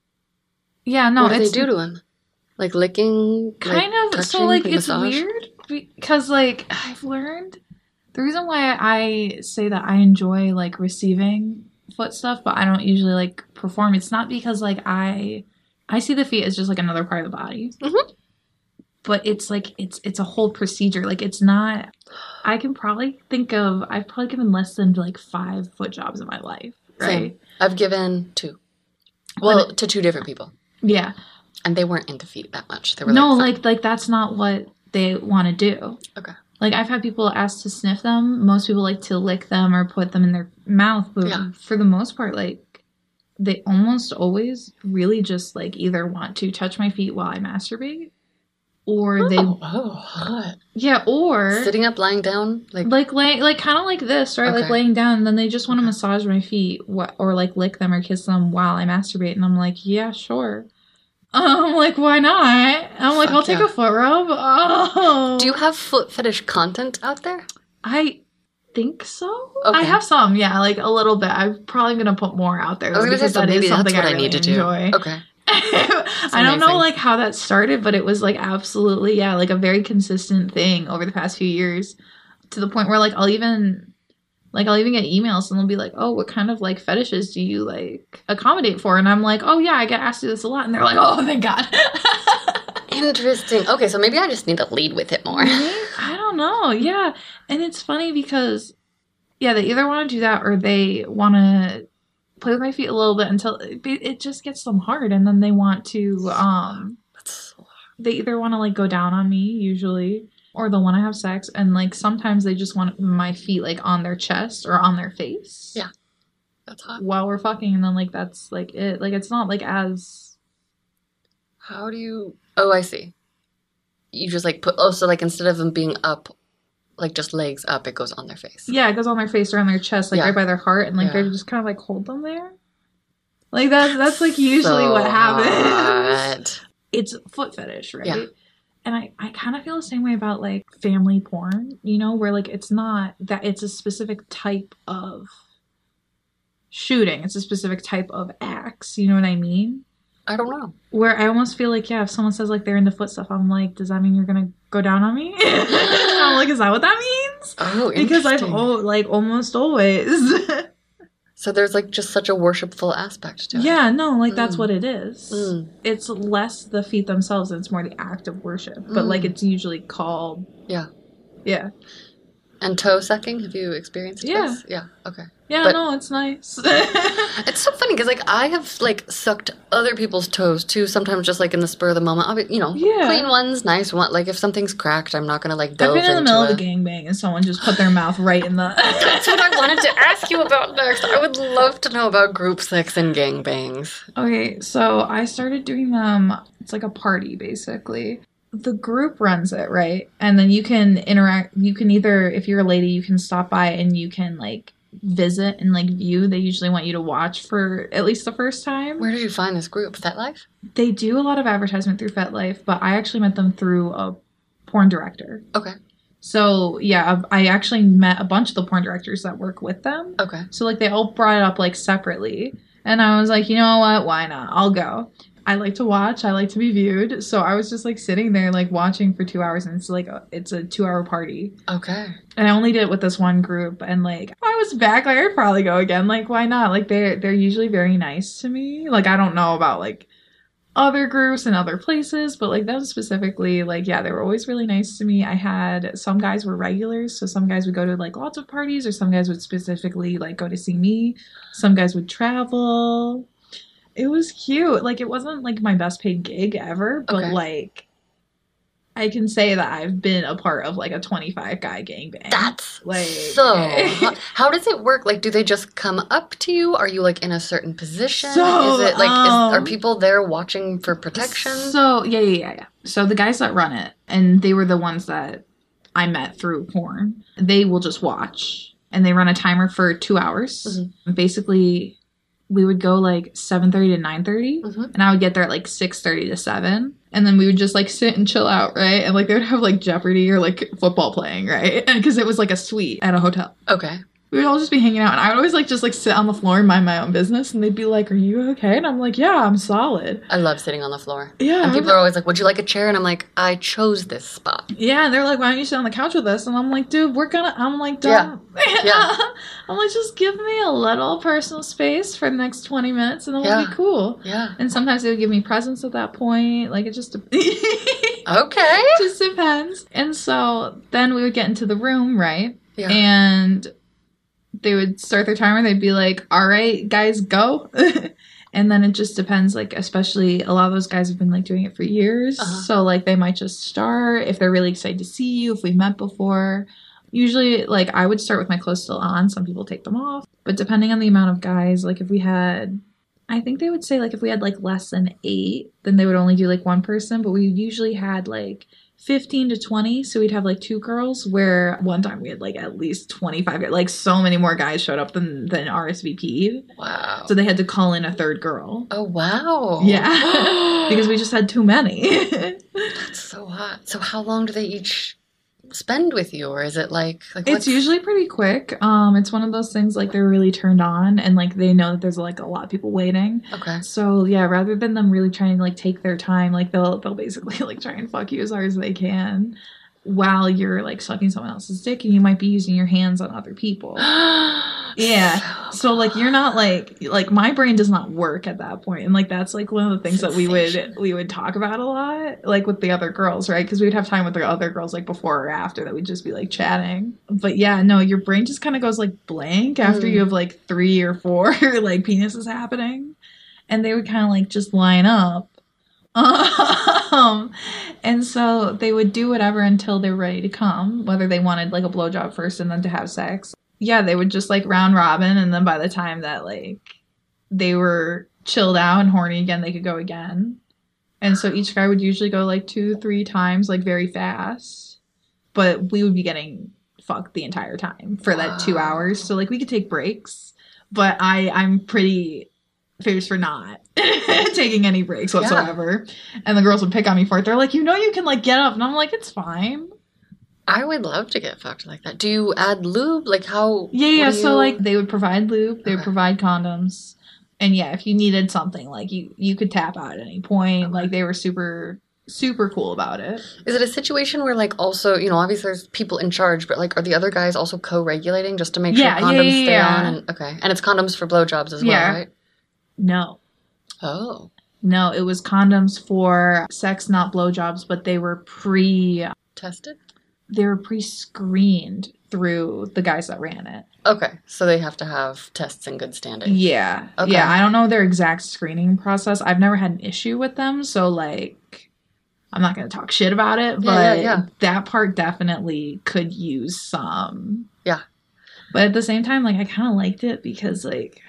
Speaker 2: Yeah, no,
Speaker 1: what do
Speaker 2: it's
Speaker 1: they do to him? Like licking,
Speaker 2: kind
Speaker 1: like,
Speaker 2: of so
Speaker 1: touching,
Speaker 2: like it's
Speaker 1: massage?
Speaker 2: weird because like I've learned the reason why I say that I enjoy like receiving foot stuff but I don't usually like perform, it's not because like I I see the feet as just like another part of the body.
Speaker 1: Mhm.
Speaker 2: But it's like it's it's a whole procedure. Like it's not I can probably think of I've probably given less than like five foot jobs in my life, right?
Speaker 1: Same. I've given two. Well,
Speaker 2: But-
Speaker 1: to two different people,
Speaker 2: Yeah.
Speaker 1: and they weren't into feet that much. They were
Speaker 2: No,
Speaker 1: like,
Speaker 2: like like that's not what they want to do.
Speaker 1: Okay.
Speaker 2: Like I've had people ask to sniff them. Most people like to lick them or put them in their mouth, but
Speaker 1: Yeah.
Speaker 2: for the most part, like they almost always really just like either want to touch my feet while I masturbate, or they
Speaker 1: oh, oh, hot.
Speaker 2: yeah, or
Speaker 1: Sitting up, lying down, like,
Speaker 2: like laying like kind of like this, right? Like
Speaker 1: Okay.
Speaker 2: laying down, and then they just want to
Speaker 1: Okay.
Speaker 2: massage my feet wh- or like lick them or kiss them while I masturbate, and I'm like, yeah, sure. I'm like, why not? I'm like,
Speaker 1: Fuck
Speaker 2: I'll take
Speaker 1: yeah.
Speaker 2: a foot rub. Oh,
Speaker 1: do you have foot fetish content out there?
Speaker 2: I think so.
Speaker 1: Okay.
Speaker 2: I have some, yeah, like a little bit. I'm probably gonna put more out there
Speaker 1: I was
Speaker 2: though,
Speaker 1: gonna say,
Speaker 2: because
Speaker 1: so
Speaker 2: that is
Speaker 1: maybe that's
Speaker 2: something
Speaker 1: what
Speaker 2: I
Speaker 1: I
Speaker 2: really
Speaker 1: need to do.
Speaker 2: enjoy.
Speaker 1: Okay.
Speaker 2: I don't know
Speaker 1: amazing.
Speaker 2: like how that started, but it was like absolutely yeah, like a very consistent thing over the past few years, to the point where like I'll even Like, I'll even get emails and they'll be like, oh, what kind of, like, fetishes do you, like, accommodate for? And I'm like, oh, yeah, I get asked to do this a lot. And they're like, oh, thank God.
Speaker 1: Interesting. Okay, so maybe I just need to lead with it more.
Speaker 2: I don't know. Yeah. And it's funny because, yeah, they either want to do that or they want to play with my feet a little bit until it, it just gets them hard. And then they want to, um,
Speaker 1: That's so hard.
Speaker 2: They either want to, like, go down on me, usually, or they'll want to have sex. And, like, sometimes they just want my feet, like, on their chest or on their face.
Speaker 1: Yeah. That's hot.
Speaker 2: While we're fucking. And then, like, that's, like, it. Like, it's not, like, as...
Speaker 1: How do you... Oh, I see. You just, like, put... Oh, so, like, instead of them being up, like, just legs up, it goes on their face.
Speaker 2: Yeah, it goes on their face or on their chest, like,
Speaker 1: Yeah.
Speaker 2: right by their heart. And, like,
Speaker 1: Yeah.
Speaker 2: they just kind of, like, hold them there. Like, that's, that's like, usually
Speaker 1: So
Speaker 2: what happens.
Speaker 1: hot.
Speaker 2: It's foot fetish, right?
Speaker 1: Yeah.
Speaker 2: And I, I kind of feel the same way about, like, family porn, you know, where, like, it's not that it's a specific type of shooting. It's a specific type of acts, you know what I mean?
Speaker 1: I don't know.
Speaker 2: Where I almost feel like, yeah, if someone says, like, they're into foot stuff, I'm like, does that mean you're going to go down on me? I'm like, is that what that means?
Speaker 1: Oh,
Speaker 2: Because I've,
Speaker 1: interesting.
Speaker 2: oh, like, almost always.
Speaker 1: So there's, like, just such a worshipful aspect to it.
Speaker 2: Yeah, no, like, that's
Speaker 1: Mm.
Speaker 2: what it is.
Speaker 1: Mm.
Speaker 2: It's less the feet themselves, and it's more the act of worship. But,
Speaker 1: Mm.
Speaker 2: like, it's usually called...
Speaker 1: Yeah.
Speaker 2: Yeah.
Speaker 1: And toe sucking? Have you experienced
Speaker 2: Yeah.
Speaker 1: this? Yeah. Okay.
Speaker 2: Yeah,
Speaker 1: But-
Speaker 2: no, it's nice.
Speaker 1: It's so funny because, like, I have, like, sucked other people's toes, too, sometimes just, like, in the spur of the moment. I'll be, you know,
Speaker 2: Yeah.
Speaker 1: clean ones, nice one. Like, if something's cracked, I'm not going to, like,
Speaker 2: I've
Speaker 1: delve
Speaker 2: been in the
Speaker 1: into
Speaker 2: middle
Speaker 1: it.
Speaker 2: of a gangbang and someone just put their mouth right in the...
Speaker 1: That's what I wanted to ask you about next. I would love to know about group sex and gangbangs.
Speaker 2: Okay, so I started doing them. It's like a party, basically. The group runs it, right? And then you can interact. You can either, if you're a lady, you can stop by and you can, like, visit and, like, view. They usually want you to watch for at least the first time.
Speaker 1: Where did you find this group? FetLife?
Speaker 2: They do a lot of advertisement through FetLife, but I actually met them through a porn director.
Speaker 1: Okay.
Speaker 2: So, yeah, I actually met a bunch of the porn directors that work with them.
Speaker 1: Okay.
Speaker 2: So, like, they all brought it up, like, separately. And I was like, you know what? Why not? I'll go. I like to watch. I like to be viewed. So I was just, like, sitting there, like, watching for two hours. And it's, like, a, it's a two-hour party.
Speaker 1: Okay.
Speaker 2: And I only did it with this one group. And, like, if I was back, like, I'd probably go again. Like, why not? Like, they're, they're usually very nice to me. Like, I don't know about, like, other groups and other places. But, like, them specifically, like, yeah, they were always really nice to me. I had... Some guys were regulars. So some guys would go to, like, lots of parties. Or some guys would specifically, like, go to see me. Some guys would travel. It was cute. Like, it wasn't, like, my best paid gig ever, but,
Speaker 1: Okay.
Speaker 2: like, I can say that I've been a part of, like, a twenty-five guy gangbang.
Speaker 1: That's
Speaker 2: Like-
Speaker 1: so hot. How does it work? Like, do they just come up to you? Are you, like, in a certain position?
Speaker 2: So,
Speaker 1: is it, like,
Speaker 2: um,
Speaker 1: is, are people there watching for protection?
Speaker 2: So, yeah, yeah, yeah, yeah. So the guys that run it, and they were the ones that I met through porn, they will just watch. And they run a timer for two hours.
Speaker 1: Mhm.
Speaker 2: Basically, we would go, like, seven thirty to nine thirty.
Speaker 1: Mhm.
Speaker 2: And I would get there at, like, six thirty to seven. And then we would just, like, sit and chill out, right? And, like, they would have, like, Jeopardy or, like, football playing, right? And because it was, like, a suite at a hotel.
Speaker 1: Okay.
Speaker 2: We would all just be hanging out. And I would always, like, just, like, sit on the floor and mind my own business. And they'd be like, are you okay? And I'm like, yeah, I'm solid.
Speaker 1: I love sitting on the floor.
Speaker 2: Yeah.
Speaker 1: And people are always like, would you like a chair? And I'm like, I chose this spot.
Speaker 2: Yeah, and they're like, why don't you sit on the couch with us? And I'm like, dude, we're gonna, I'm like, don't.
Speaker 1: Yeah.
Speaker 2: I'm like, just give me a little personal space for the next twenty minutes and then we'll
Speaker 1: Yeah.
Speaker 2: be cool.
Speaker 1: Yeah.
Speaker 2: And sometimes they would give me presents at that point. Like, it just, it
Speaker 1: Okay.
Speaker 2: just depends. And so then we would get into the room, right?
Speaker 1: Yeah.
Speaker 2: And they would start their timer. They'd be like, all right, guys, go. And then it just depends, like, especially a lot of those guys have been, like, doing it for years.
Speaker 1: Uh-huh.
Speaker 2: So, like, they might just start if they're really excited to see you, if we met before. Usually, like, I would start with my clothes still on. Some people take them off. But depending on the amount of guys, like, if we had... I think they would say, like, if we had, like, less than eight, then they would only do, like, one person. But we usually had, like, fifteen to twenty. So we'd have, like, two girls, where one time we had, like, at least twenty-five. Like, so many more guys showed up than, than R S V P'd.
Speaker 1: Wow.
Speaker 2: So they had to call in a third girl.
Speaker 1: Oh, wow.
Speaker 2: Yeah. Because we just had too many.
Speaker 1: That's so hot. So how long do they each spend with you? Or is it like... like
Speaker 2: It's
Speaker 1: what's-
Speaker 2: usually pretty quick. Um, it's one of those things, like, they're really turned on and, like, they know that there's, like, a lot of people waiting.
Speaker 1: Okay.
Speaker 2: So, yeah, rather than them really trying to, like, take their time, like, they'll they'll basically, like, try and fuck you as hard as they can. while you're like sucking someone else's dick, and you might be using your hands on other people. Yeah. So like you're not like like my brain does not work at that point. And like that's like one of the things that we would we would talk about a lot, like with the other girls, right? Because we'd have time with the other girls like before or after that we'd just be like chatting. But yeah, no, your brain just kind of goes like blank after mm. you have like three or four like penises happening. And they would kind of like just line up. Um, and so they would do whatever until they're ready to come, whether they wanted like a blowjob first and then to have sex. Yeah, they would just like round robin, and then by the time that like they were chilled out and horny again, they could go again. And so each guy would usually go like two, three times, like very fast. But we would be getting fucked the entire time for that two hours. So like we could take breaks, but I I'm pretty famous for not taking any breaks whatsoever. Yeah. And the girls would pick on me for it. They're like, you know, you can like get up, and I'm like, it's fine.
Speaker 1: I would love to get fucked like that. Do you add lube? Like how?
Speaker 2: Yeah, yeah. So you... like they would provide lube, they okay. would provide condoms, and yeah, if you needed something, like you you could tap out at any point. Okay. Like they were super super cool about it.
Speaker 1: Is it a situation where like also, you know, obviously there's people in charge, but like are the other guys also co-regulating just to make
Speaker 2: yeah,
Speaker 1: sure condoms
Speaker 2: yeah, yeah,
Speaker 1: stay
Speaker 2: yeah.
Speaker 1: on? And okay, and it's condoms for blowjobs as
Speaker 2: yeah.
Speaker 1: well, right?
Speaker 2: No.
Speaker 1: Oh.
Speaker 2: No, it was condoms for sex, not blowjobs, but they were pre
Speaker 1: tested.
Speaker 2: They were pre-screened through the guys that ran it.
Speaker 1: Okay, so they have to have tests in good standing.
Speaker 2: Yeah.
Speaker 1: Okay.
Speaker 2: Yeah, I don't know their exact screening process. I've never had an issue with them, so, like, I'm not going to talk shit about it, but
Speaker 1: yeah, yeah, yeah.
Speaker 2: that part definitely could use some.
Speaker 1: Yeah.
Speaker 2: But at the same time, like, I kind of liked it because, like...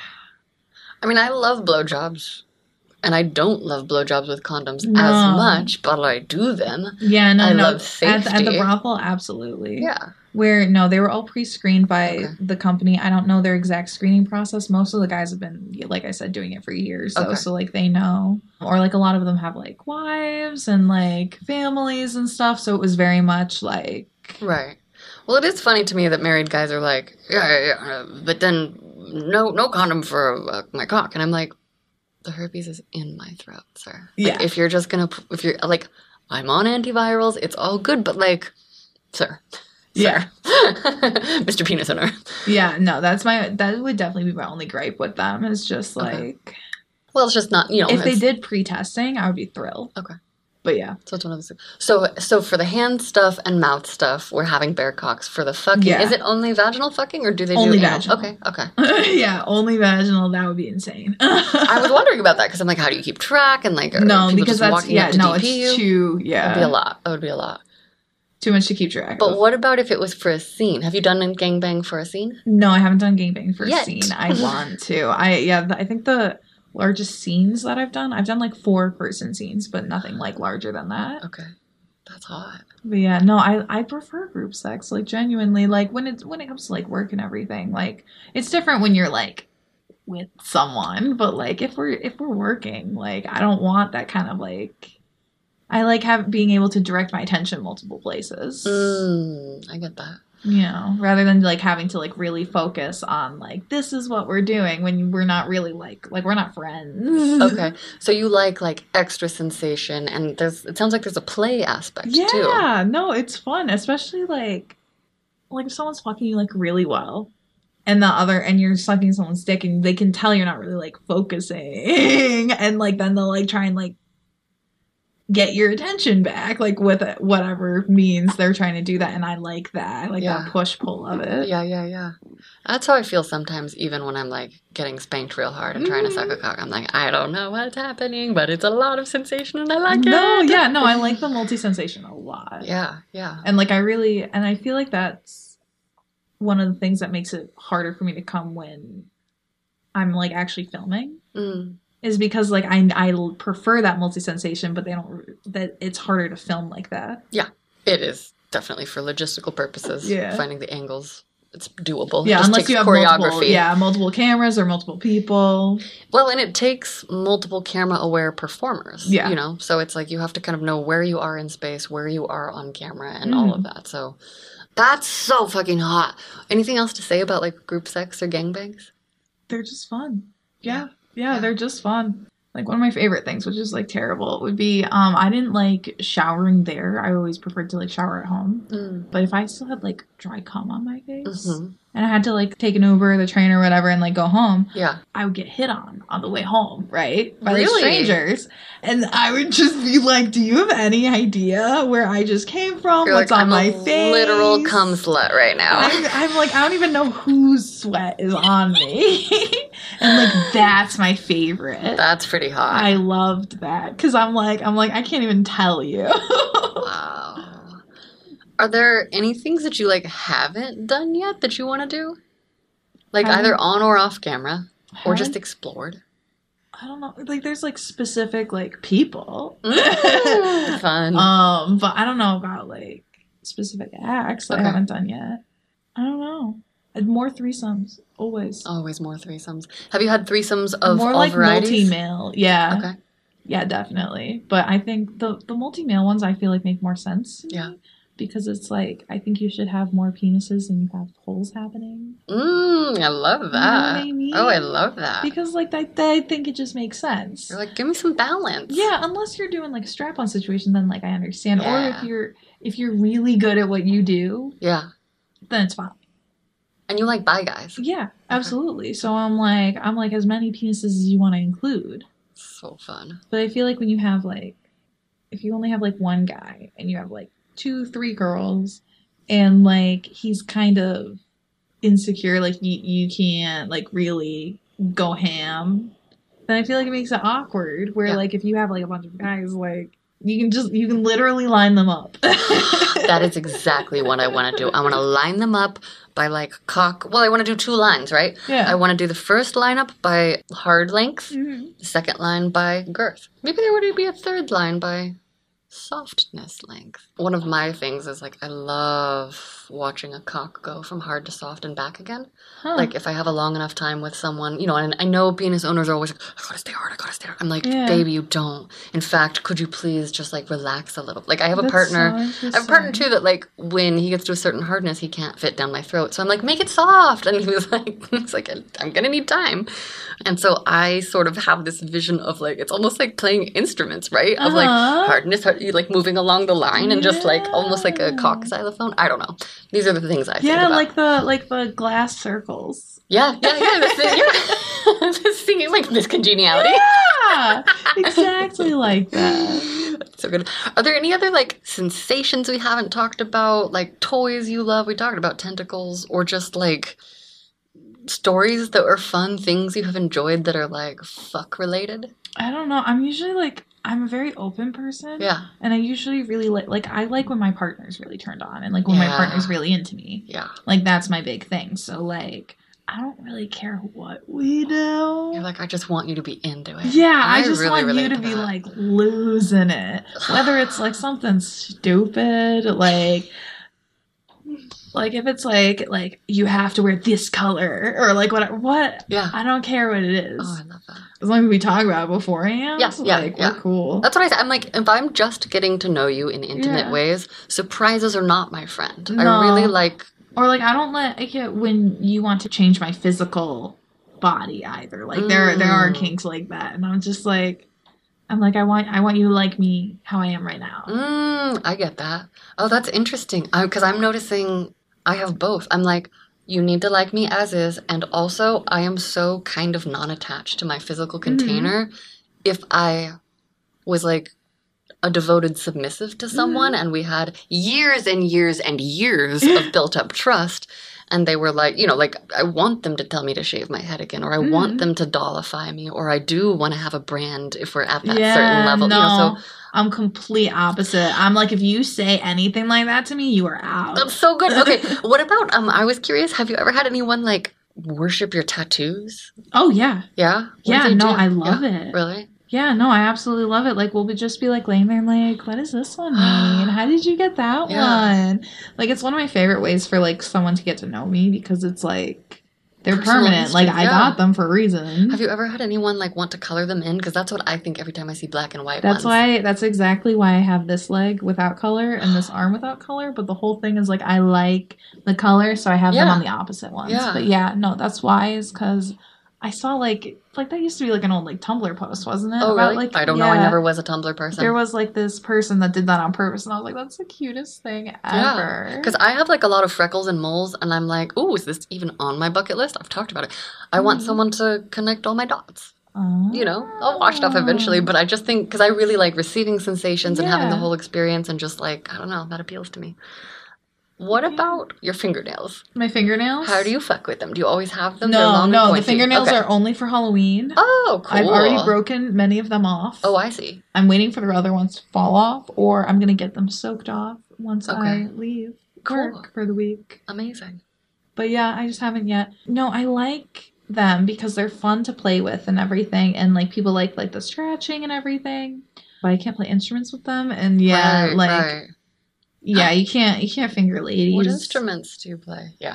Speaker 1: I mean, I love blowjobs. And I don't love blowjobs with condoms
Speaker 2: no.
Speaker 1: as much, but I do them.
Speaker 2: Yeah, no,
Speaker 1: I
Speaker 2: no.
Speaker 1: love safety.
Speaker 2: At, at the brothel, absolutely.
Speaker 1: Yeah.
Speaker 2: Where, no, they were all pre-screened by
Speaker 1: okay.
Speaker 2: the company. I don't know their exact screening process. Most of the guys have been, like I said, doing it for years, though. Okay. So, like, they know. Or, like, a lot of them have, like, wives and, like, families and stuff. So it was very much, like...
Speaker 1: Right. Well, it is funny to me that married guys are like, yeah, yeah, yeah, but then no no condom for uh, my cock. And I'm like... The herpes is in my throat, sir.
Speaker 2: Yeah.
Speaker 1: Like, if you're just gonna, if you're like, I'm on antivirals, it's all good, but like, sir.
Speaker 2: Yeah.
Speaker 1: Sir. Mister Penis Owner.
Speaker 2: Yeah, no, that's my, that would definitely be my only gripe with them, is just like.
Speaker 1: Okay. Well, it's just not, you know.
Speaker 2: If they did pre-testing, I would be thrilled.
Speaker 1: Okay.
Speaker 2: But yeah.
Speaker 1: So it's one of those things. So, so for the hand stuff and mouth stuff, we're having bear cocks. For the fucking,
Speaker 2: yeah.
Speaker 1: is it only vaginal fucking, or do they
Speaker 2: only
Speaker 1: do
Speaker 2: vaginal?
Speaker 1: Okay, okay.
Speaker 2: Yeah, only vaginal. That would be insane.
Speaker 1: I was wondering about that because I'm like, how do you keep track? And like,
Speaker 2: no, because that's yeah, no,
Speaker 1: D P
Speaker 2: it's too yeah.
Speaker 1: It would be a lot. It would be a lot.
Speaker 2: Too much to keep track.
Speaker 1: But
Speaker 2: of.
Speaker 1: what about if it was for a scene? Have you done a gangbang for a scene?
Speaker 2: No, I haven't done gangbang for
Speaker 1: Yet.
Speaker 2: a scene. I want to. I yeah, I think the largest scenes that I've done, I've done like four person scenes, but nothing like larger than that.
Speaker 1: Okay. That's hot.
Speaker 2: But yeah, no, I, I prefer group sex, like genuinely, like when it's when it comes to like work and everything, like it's different when you're like with someone, but like if we're if we're working, like I don't want that kind of like I like have being able to direct my attention multiple places.
Speaker 1: Mm, I get that.
Speaker 2: You know, rather than like having to like really focus on like this is what we're doing when we're not really like like we're not friends.
Speaker 1: Okay, so you like like extra sensation, and there's it sounds like there's a play aspect
Speaker 2: yeah,
Speaker 1: too.
Speaker 2: Yeah, no, it's fun, especially like like if someone's fucking you like really well, and the other and you're sucking someone's dick, and they can tell you're not really like focusing, and like then they'll like try and like get your attention back, like with it, whatever means they're trying to do that, and I like that. I like
Speaker 1: yeah.
Speaker 2: that push pull of it.
Speaker 1: Yeah, yeah, yeah. That's how I feel sometimes, even when I'm like getting spanked real hard and trying to suck a cock. I'm like, I don't know what's happening, but it's a lot of sensation, and I like
Speaker 2: no,
Speaker 1: it.
Speaker 2: No, yeah, no, I like the multi sensation a lot.
Speaker 1: Yeah, yeah.
Speaker 2: And like I really, and I feel like that's one of the things that makes it harder for me to come when I'm like actually filming.
Speaker 1: Mm.
Speaker 2: Is because like I I prefer that multi sensation, but they don't that it's harder to film like that.
Speaker 1: Yeah, it is definitely for logistical purposes.
Speaker 2: Yeah,
Speaker 1: finding the angles, it's doable.
Speaker 2: Yeah,
Speaker 1: it just
Speaker 2: unless
Speaker 1: takes
Speaker 2: you have
Speaker 1: choreography.
Speaker 2: Multiple, yeah, multiple cameras or multiple people.
Speaker 1: Well, and it takes multiple camera aware performers.
Speaker 2: Yeah,
Speaker 1: you know, so it's like you have to kind of know where you are in space, where you are on camera, and
Speaker 2: mm.
Speaker 1: all of that. So that's so fucking hot. Anything else to say about like group sex or gangbangs?
Speaker 2: They're just fun. Yeah.
Speaker 1: yeah.
Speaker 2: Yeah, they're just fun. like one of my favorite things, which is like terrible, would be um I didn't like showering there. I always preferred to like shower at home.
Speaker 1: Mm.
Speaker 2: But if I still had like dry cum on my face
Speaker 1: Mm-hmm.
Speaker 2: and I had to like take an Uber, the train or whatever, and like go home,
Speaker 1: Yeah.
Speaker 2: I would get hit on on the way home, right? By
Speaker 1: Really?
Speaker 2: like strangers. And I would just be like, do you have any idea where I just came from?
Speaker 1: You're
Speaker 2: What's
Speaker 1: like,
Speaker 2: on
Speaker 1: I'm
Speaker 2: my
Speaker 1: a
Speaker 2: face?
Speaker 1: literal cum slut right now.
Speaker 2: I'm, I'm like, I don't even know whose sweat is on me. And like, that's my favorite.
Speaker 1: That's pretty hot.
Speaker 2: I loved that. Because I'm like, I'm like, I can't even tell you.
Speaker 1: Wow. Are there any things that you like haven't done yet that you want to do? Like
Speaker 2: Haven't-
Speaker 1: either on or off camera? Or just
Speaker 2: Haven't-
Speaker 1: explored?
Speaker 2: I don't know. Like, there's like specific like people.
Speaker 1: Mm, fun.
Speaker 2: um, but I don't know about like specific acts that
Speaker 1: Okay.
Speaker 2: I haven't done yet. I don't know. More threesomes, always.
Speaker 1: Always more threesomes. Have you had threesomes of
Speaker 2: More
Speaker 1: all
Speaker 2: like
Speaker 1: varieties?
Speaker 2: multi-male. Yeah.
Speaker 1: Okay.
Speaker 2: Yeah, definitely. But I think the the multi-male ones I feel like make more sense. to me,
Speaker 1: Yeah.
Speaker 2: Because it's like I think you should have more penises and you have holes happening.
Speaker 1: Mmm, I love
Speaker 2: what
Speaker 1: that.
Speaker 2: I mean?
Speaker 1: Oh, I love that.
Speaker 2: Because like that, that I think it just makes sense.
Speaker 1: You're like, give me some balance.
Speaker 2: Yeah, unless you're doing like a strap-on situation, then like I understand. Or
Speaker 1: Yeah.
Speaker 2: if you're if you're really good at what you do,
Speaker 1: Yeah.
Speaker 2: then it's fine.
Speaker 1: And you like bi guys.
Speaker 2: Yeah, absolutely. So I'm like I'm like as many penises as you want to include.
Speaker 1: So fun.
Speaker 2: But I feel like when you have like if you only have like one guy and you have like two, three girls and like he's kind of insecure, like you you can't like really go ham, then I feel like it makes it awkward. Where
Speaker 1: Yeah.
Speaker 2: like if you have like a bunch of guys, like you can just you can literally line them up.
Speaker 1: That is exactly what I want to do. I want to line them up by like cock. Well, I want to do two lines, right?
Speaker 2: Yeah.
Speaker 1: I want to do the first lineup by hard length,
Speaker 2: Mhm.
Speaker 1: the second line by girth. Maybe there would be a third line by softness length. One of my things is like I love watching a cock go from hard to soft and back again.
Speaker 2: Huh.
Speaker 1: Like if I have a long enough time with someone, you know, and I know penis owners are always like, I gotta stay hard, I gotta stay hard. I'm like,
Speaker 2: Yeah.
Speaker 1: baby, you don't. In fact, could you please just like relax a little? Like I have a
Speaker 2: That's
Speaker 1: partner.
Speaker 2: so
Speaker 1: I have a partner
Speaker 2: interesting.
Speaker 1: too that like when he gets to a certain hardness, he can't fit down my throat. So I'm like, make it soft. And he was like, he's like, I'm gonna need time. And so I sort of have this vision of like, it's almost like playing instruments, right? Of like
Speaker 2: Uh-huh.
Speaker 1: hardness, hard, you like moving along the line and just like almost like a
Speaker 2: Yeah.
Speaker 1: cock xylophone. I don't know. These are the things I think
Speaker 2: Yeah,
Speaker 1: about.
Speaker 2: like the like the glass circles.
Speaker 1: Yeah, yeah, yeah. This thing, yeah. This thing, like this congeniality.
Speaker 2: Yeah, exactly like that.
Speaker 1: So good. Are there any other like sensations we haven't talked about? Like toys you love? We talked about tentacles, or just like stories that are fun, things you have enjoyed that are like fuck related.
Speaker 2: I don't know. I'm usually like I'm a very open person.
Speaker 1: Yeah,
Speaker 2: And I usually really like like I like when my partner's really turned on and like when my
Speaker 1: Yeah.
Speaker 2: partner's really into me.
Speaker 1: yeah.
Speaker 2: Like that's my big thing. So like I don't really care what we do.
Speaker 1: You're like, I just want you to be into it.
Speaker 2: Yeah, I,
Speaker 1: I
Speaker 2: just
Speaker 1: really
Speaker 2: want you
Speaker 1: relate
Speaker 2: to
Speaker 1: to
Speaker 2: be
Speaker 1: that.
Speaker 2: like losing it. Whether it's like something stupid, like like if it's like like you have to wear this color or like what what
Speaker 1: Yeah.
Speaker 2: I don't care what it is.
Speaker 1: Oh, I love that.
Speaker 2: As long as we talk about it beforehand.
Speaker 1: Yeah, yeah,
Speaker 2: like
Speaker 1: yeah.
Speaker 2: we're cool.
Speaker 1: That's what I said. I'm like, if I'm just getting to know you in intimate
Speaker 2: Yeah.
Speaker 1: ways, surprises are not my friend.
Speaker 2: No.
Speaker 1: I really like.
Speaker 2: Or like I don't like it when you want to change my physical body either. Like there there are
Speaker 1: Mm.
Speaker 2: kinks like that, and I'm just like, I'm like I want I want you to like me how I am right now.
Speaker 1: Mm, I get that. Oh, that's interesting. Because I'm noticing I have both. I'm like, you need to like me as is, and also I am so kind of non-attached to my physical container. If I was like a devoted submissive to someone and we had years and years and years of built up trust, and they were like, you know, like I want them to tell me to shave my head again, or I want them to dollify me, or I do want to have a brand if we're at that
Speaker 2: Yeah,
Speaker 1: certain level.
Speaker 2: no,
Speaker 1: You know, so
Speaker 2: I'm complete opposite. I'm like, if you say anything like that to me, you are out.
Speaker 1: that's so good. Okay, what about um? I was curious. Have you ever had anyone like worship your tattoos?
Speaker 2: Oh yeah,
Speaker 1: Yeah. What do
Speaker 2: yeah.
Speaker 1: they
Speaker 2: No,
Speaker 1: do?
Speaker 2: I love
Speaker 1: Yeah,
Speaker 2: it.
Speaker 1: Really?
Speaker 2: Yeah, no, I absolutely love it. Like, we'll be just be like laying there and like, what does this one mean? How did you get that
Speaker 1: Yeah.
Speaker 2: one? Like, it's one of my favorite ways for like someone to get to know me because it's like they're
Speaker 1: Personal
Speaker 2: permanent.
Speaker 1: history,
Speaker 2: Like, I
Speaker 1: yeah.
Speaker 2: got them for a reason.
Speaker 1: Have you ever had anyone like want to color them in? Because that's what I think every time I see black and white
Speaker 2: That's
Speaker 1: ones.
Speaker 2: why. That's exactly why I have this leg without color and this arm without color. But the whole thing is like I like the color, so I have them
Speaker 1: Yeah.
Speaker 2: on the opposite ones.
Speaker 1: Yeah.
Speaker 2: But yeah, no, that's why is because I saw like like that used to be like an old like Tumblr post, wasn't it?
Speaker 1: Oh,
Speaker 2: About,
Speaker 1: really?
Speaker 2: Like,
Speaker 1: I don't
Speaker 2: yeah,
Speaker 1: know. I never was a Tumblr person.
Speaker 2: There was like this person that did that on purpose, and I was like, that's the cutest thing ever.
Speaker 1: Because I have like a lot of freckles and moles, and I'm like, oh, is this even on my bucket list? I've talked about it. I mm. want someone to connect all my dots.
Speaker 2: Oh.
Speaker 1: You know, I'll wash it off eventually, but I just think, because I really like receiving sensations
Speaker 2: yeah.
Speaker 1: and having the whole experience, and just like, I don't know, that appeals to me. What yeah. about your fingernails?
Speaker 2: My fingernails?
Speaker 1: How do you fuck with them? Do you always have them?
Speaker 2: No,
Speaker 1: long
Speaker 2: no, the fingernails okay. are only for Halloween.
Speaker 1: Oh, cool.
Speaker 2: I've already broken many of them off.
Speaker 1: Oh, I see.
Speaker 2: I'm waiting for the other ones to fall off, or I'm going to get them soaked off once okay. I leave
Speaker 1: cool.
Speaker 2: work for the week.
Speaker 1: Amazing.
Speaker 2: But yeah, I just haven't yet. No, I like them because they're fun to play with and everything, and like people like like the scratching and everything. But I can't play instruments with them, and yeah,
Speaker 1: right,
Speaker 2: like
Speaker 1: right.
Speaker 2: yeah, you can't you can't finger ladies.
Speaker 1: What instruments do you play? Yeah.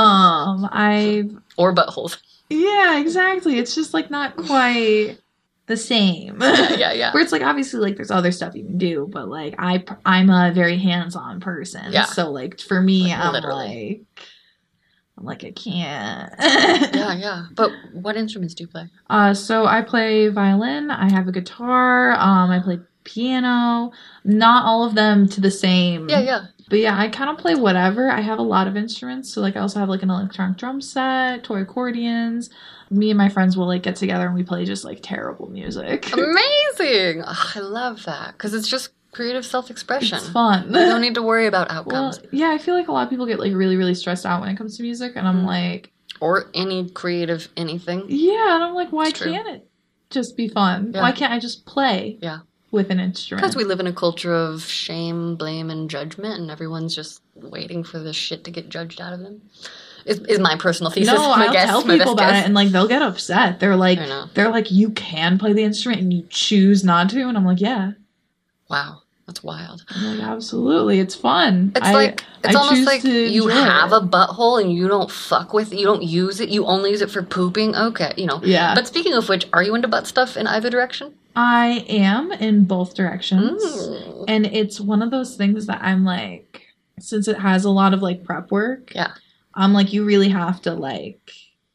Speaker 2: Um, I
Speaker 1: or buttholes.
Speaker 2: Yeah, exactly. It's just like not quite the same.
Speaker 1: Yeah, yeah, yeah.
Speaker 2: Where it's like obviously like there's other stuff you can do, but like I I'm a very hands-on person.
Speaker 1: Yeah.
Speaker 2: So like for me,
Speaker 1: like,
Speaker 2: I'm
Speaker 1: literally.
Speaker 2: like. I'm like, I can't.
Speaker 1: yeah, yeah. But what instruments do you play?
Speaker 2: Uh, so I play violin. I have a guitar. Um, I play piano. Not all of them to the same.
Speaker 1: Yeah, yeah.
Speaker 2: But yeah, I kind of play whatever. I have a lot of instruments. So like I also have like an electronic drum set, toy accordions. Me and my friends will like get together and we play just like terrible music.
Speaker 1: Amazing. Oh, I love that. Because it's just creative self-expression.
Speaker 2: It's fun.
Speaker 1: You don't need to worry about outcomes.
Speaker 2: Well, yeah, I feel like a lot of people get like really, really stressed out when it comes to music, and I'm mm. like,
Speaker 1: or any creative anything.
Speaker 2: Yeah, and I'm like, why can't it just be fun?
Speaker 1: Yeah.
Speaker 2: Why can't I just play?
Speaker 1: Yeah,
Speaker 2: with an instrument?
Speaker 1: Because we live in a culture of shame, blame, and judgment, and everyone's just waiting for this shit to get judged out of them. Is, is my personal thesis.
Speaker 2: No,
Speaker 1: my
Speaker 2: I'll
Speaker 1: guess,
Speaker 2: tell
Speaker 1: my
Speaker 2: people about
Speaker 1: guess.
Speaker 2: it, and like they'll get upset. They're like, they're like, you can play the instrument and you choose not to, and I'm like, yeah.
Speaker 1: Wow. That's wild.
Speaker 2: I'm like, absolutely. It's fun.
Speaker 1: It's
Speaker 2: I,
Speaker 1: like, it's
Speaker 2: I
Speaker 1: almost like you have
Speaker 2: it.
Speaker 1: a butthole and you don't fuck with it. You don't use it. You only use it for pooping. Okay, you know.
Speaker 2: Yeah.
Speaker 1: But speaking of which, are you into butt stuff in either direction?
Speaker 2: I am in both directions.
Speaker 1: Mm.
Speaker 2: And it's one of those things that I'm like, since it has a lot of like prep work.
Speaker 1: Yeah.
Speaker 2: I'm like, you really have to like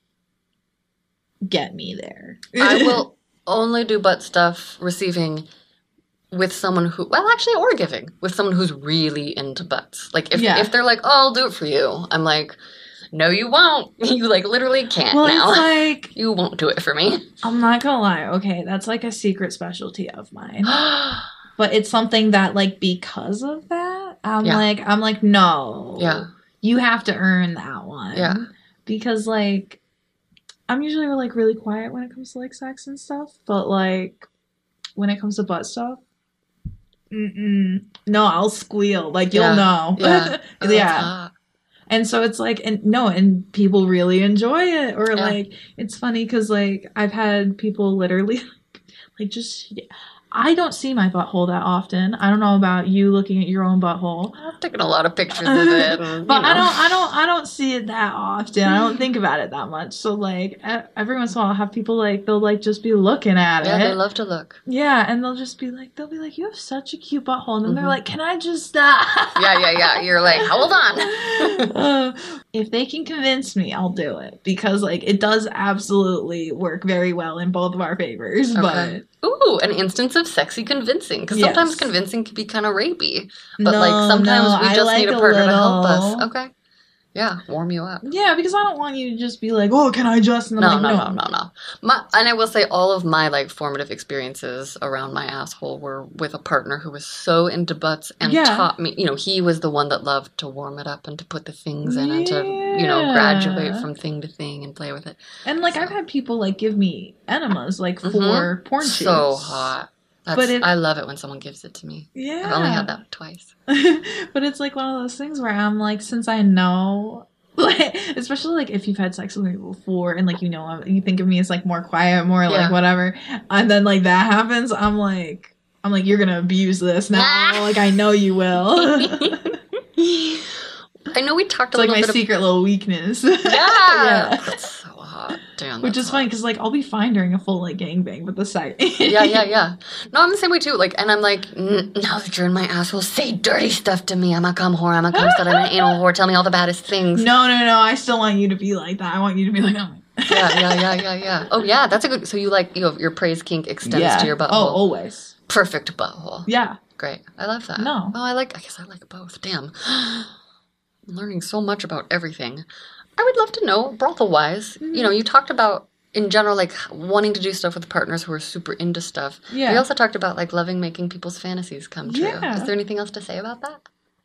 Speaker 2: get me there.
Speaker 1: I will only do butt stuff receiving with someone who, well, actually, or giving, with someone who's really into butts. Like, if
Speaker 2: yeah.
Speaker 1: if they're like, oh, I'll do it for you, I'm like, no, you won't. You, like, literally can't
Speaker 2: well,
Speaker 1: now.
Speaker 2: It's like,
Speaker 1: you won't do it for me.
Speaker 2: I'm not gonna lie, okay, that's, like, a secret specialty of mine. But it's something that, like, because of that, I'm
Speaker 1: yeah.
Speaker 2: like, I'm like, no.
Speaker 1: Yeah.
Speaker 2: You have to earn that one.
Speaker 1: Yeah.
Speaker 2: Because, like, I'm usually, like, really quiet when it comes to, like, sex and stuff. But, like, when it comes to butt stuff, Mm-mm. no, I'll squeal. Like, you'll
Speaker 1: yeah.
Speaker 2: know.
Speaker 1: Yeah. Oh,
Speaker 2: yeah. And so it's like, and no, and people really enjoy it. Or,
Speaker 1: yeah.
Speaker 2: like, it's funny because, like, I've had people literally, like, just... I don't see my butthole that often. I don't know about you looking at your own butthole.
Speaker 1: I've taken a lot of pictures of it, and,
Speaker 2: but
Speaker 1: know.
Speaker 2: I don't, I don't, I don't see it that often. I don't think about it that much. So like every once in a while, I'll have people like they'll like just be looking at
Speaker 1: yeah,
Speaker 2: it.
Speaker 1: Yeah, they love to look.
Speaker 2: Yeah, and they'll just be like, they'll be like, you have such a cute butthole, and then mm-hmm. they're like, can I just stop?
Speaker 1: Yeah, yeah, yeah. You're like, hold on.
Speaker 2: uh, if they can convince me, I'll do it because like it does absolutely work very well in both of our favors.
Speaker 1: Okay. But ooh, an instance of sexy convincing. Because
Speaker 2: yes.
Speaker 1: sometimes convincing can be kind of rapey. But,
Speaker 2: no,
Speaker 1: like, sometimes
Speaker 2: no,
Speaker 1: we just
Speaker 2: like
Speaker 1: need a partner
Speaker 2: little...
Speaker 1: to help us. Okay. Yeah, warm you up.
Speaker 2: Yeah, because I don't want you to just be like, oh, can I just? And
Speaker 1: no,
Speaker 2: I'm like,
Speaker 1: no, no, no, no, no. My, and I will say all of my, like, formative experiences around my asshole were with a partner who was so into butts and
Speaker 2: yeah.
Speaker 1: taught me, you know, he was the one that loved to warm it up and to put the things in yeah. and to, you know, graduate from thing to thing and play with it.
Speaker 2: And, like,
Speaker 1: so.
Speaker 2: I've had people, like, give me enemas, like, for
Speaker 1: mm-hmm.
Speaker 2: porn shoots.
Speaker 1: So hot. That's,
Speaker 2: but it,
Speaker 1: I love it when someone gives it to me.
Speaker 2: Yeah.
Speaker 1: I've only had that twice.
Speaker 2: But it's like one of those things where I'm like, since I know, like, especially like if you've had sex with me before and like, you know, you think of me as like more quiet, more yeah. like whatever. And then like that happens. I'm like, I'm like, you're going to abuse this now. Like, I know you will.
Speaker 1: I know we talked
Speaker 2: it's
Speaker 1: a
Speaker 2: like
Speaker 1: little
Speaker 2: my
Speaker 1: bit
Speaker 2: secret
Speaker 1: of...
Speaker 2: little weakness.
Speaker 1: Yeah.
Speaker 2: yeah.
Speaker 1: That's so hot. Damn,
Speaker 2: which is
Speaker 1: hot.
Speaker 2: funny because like I'll be fine during a full like gangbang, but the side.
Speaker 1: yeah, yeah, yeah. No, I'm the same way too. Like, and I'm like, now that you're in my asshole, say dirty stuff to me. I'm a cum whore. I'm a cum stud. I'm an anal whore. Tell me all the baddest things.
Speaker 2: No, no, no. I still want you to be like that. I want you to be like, oh my
Speaker 1: Yeah, yeah, yeah, yeah, yeah. Oh, yeah, that's a good... So you like, you have, your praise kink extends
Speaker 2: yeah.
Speaker 1: to your butthole.
Speaker 2: Oh, always.
Speaker 1: Perfect butthole.
Speaker 2: Yeah.
Speaker 1: Great. I love that.
Speaker 2: No.
Speaker 1: Oh, I like... I guess I like both. Damn. I'm learning so much about everything. I would love to know, brothel-wise, mm-hmm. you know, you talked about, in general, like, wanting to do stuff with partners who are super into stuff.
Speaker 2: Yeah.
Speaker 1: We also talked about, like, loving making people's fantasies come true.
Speaker 2: Yeah.
Speaker 1: Is there anything else to say about that?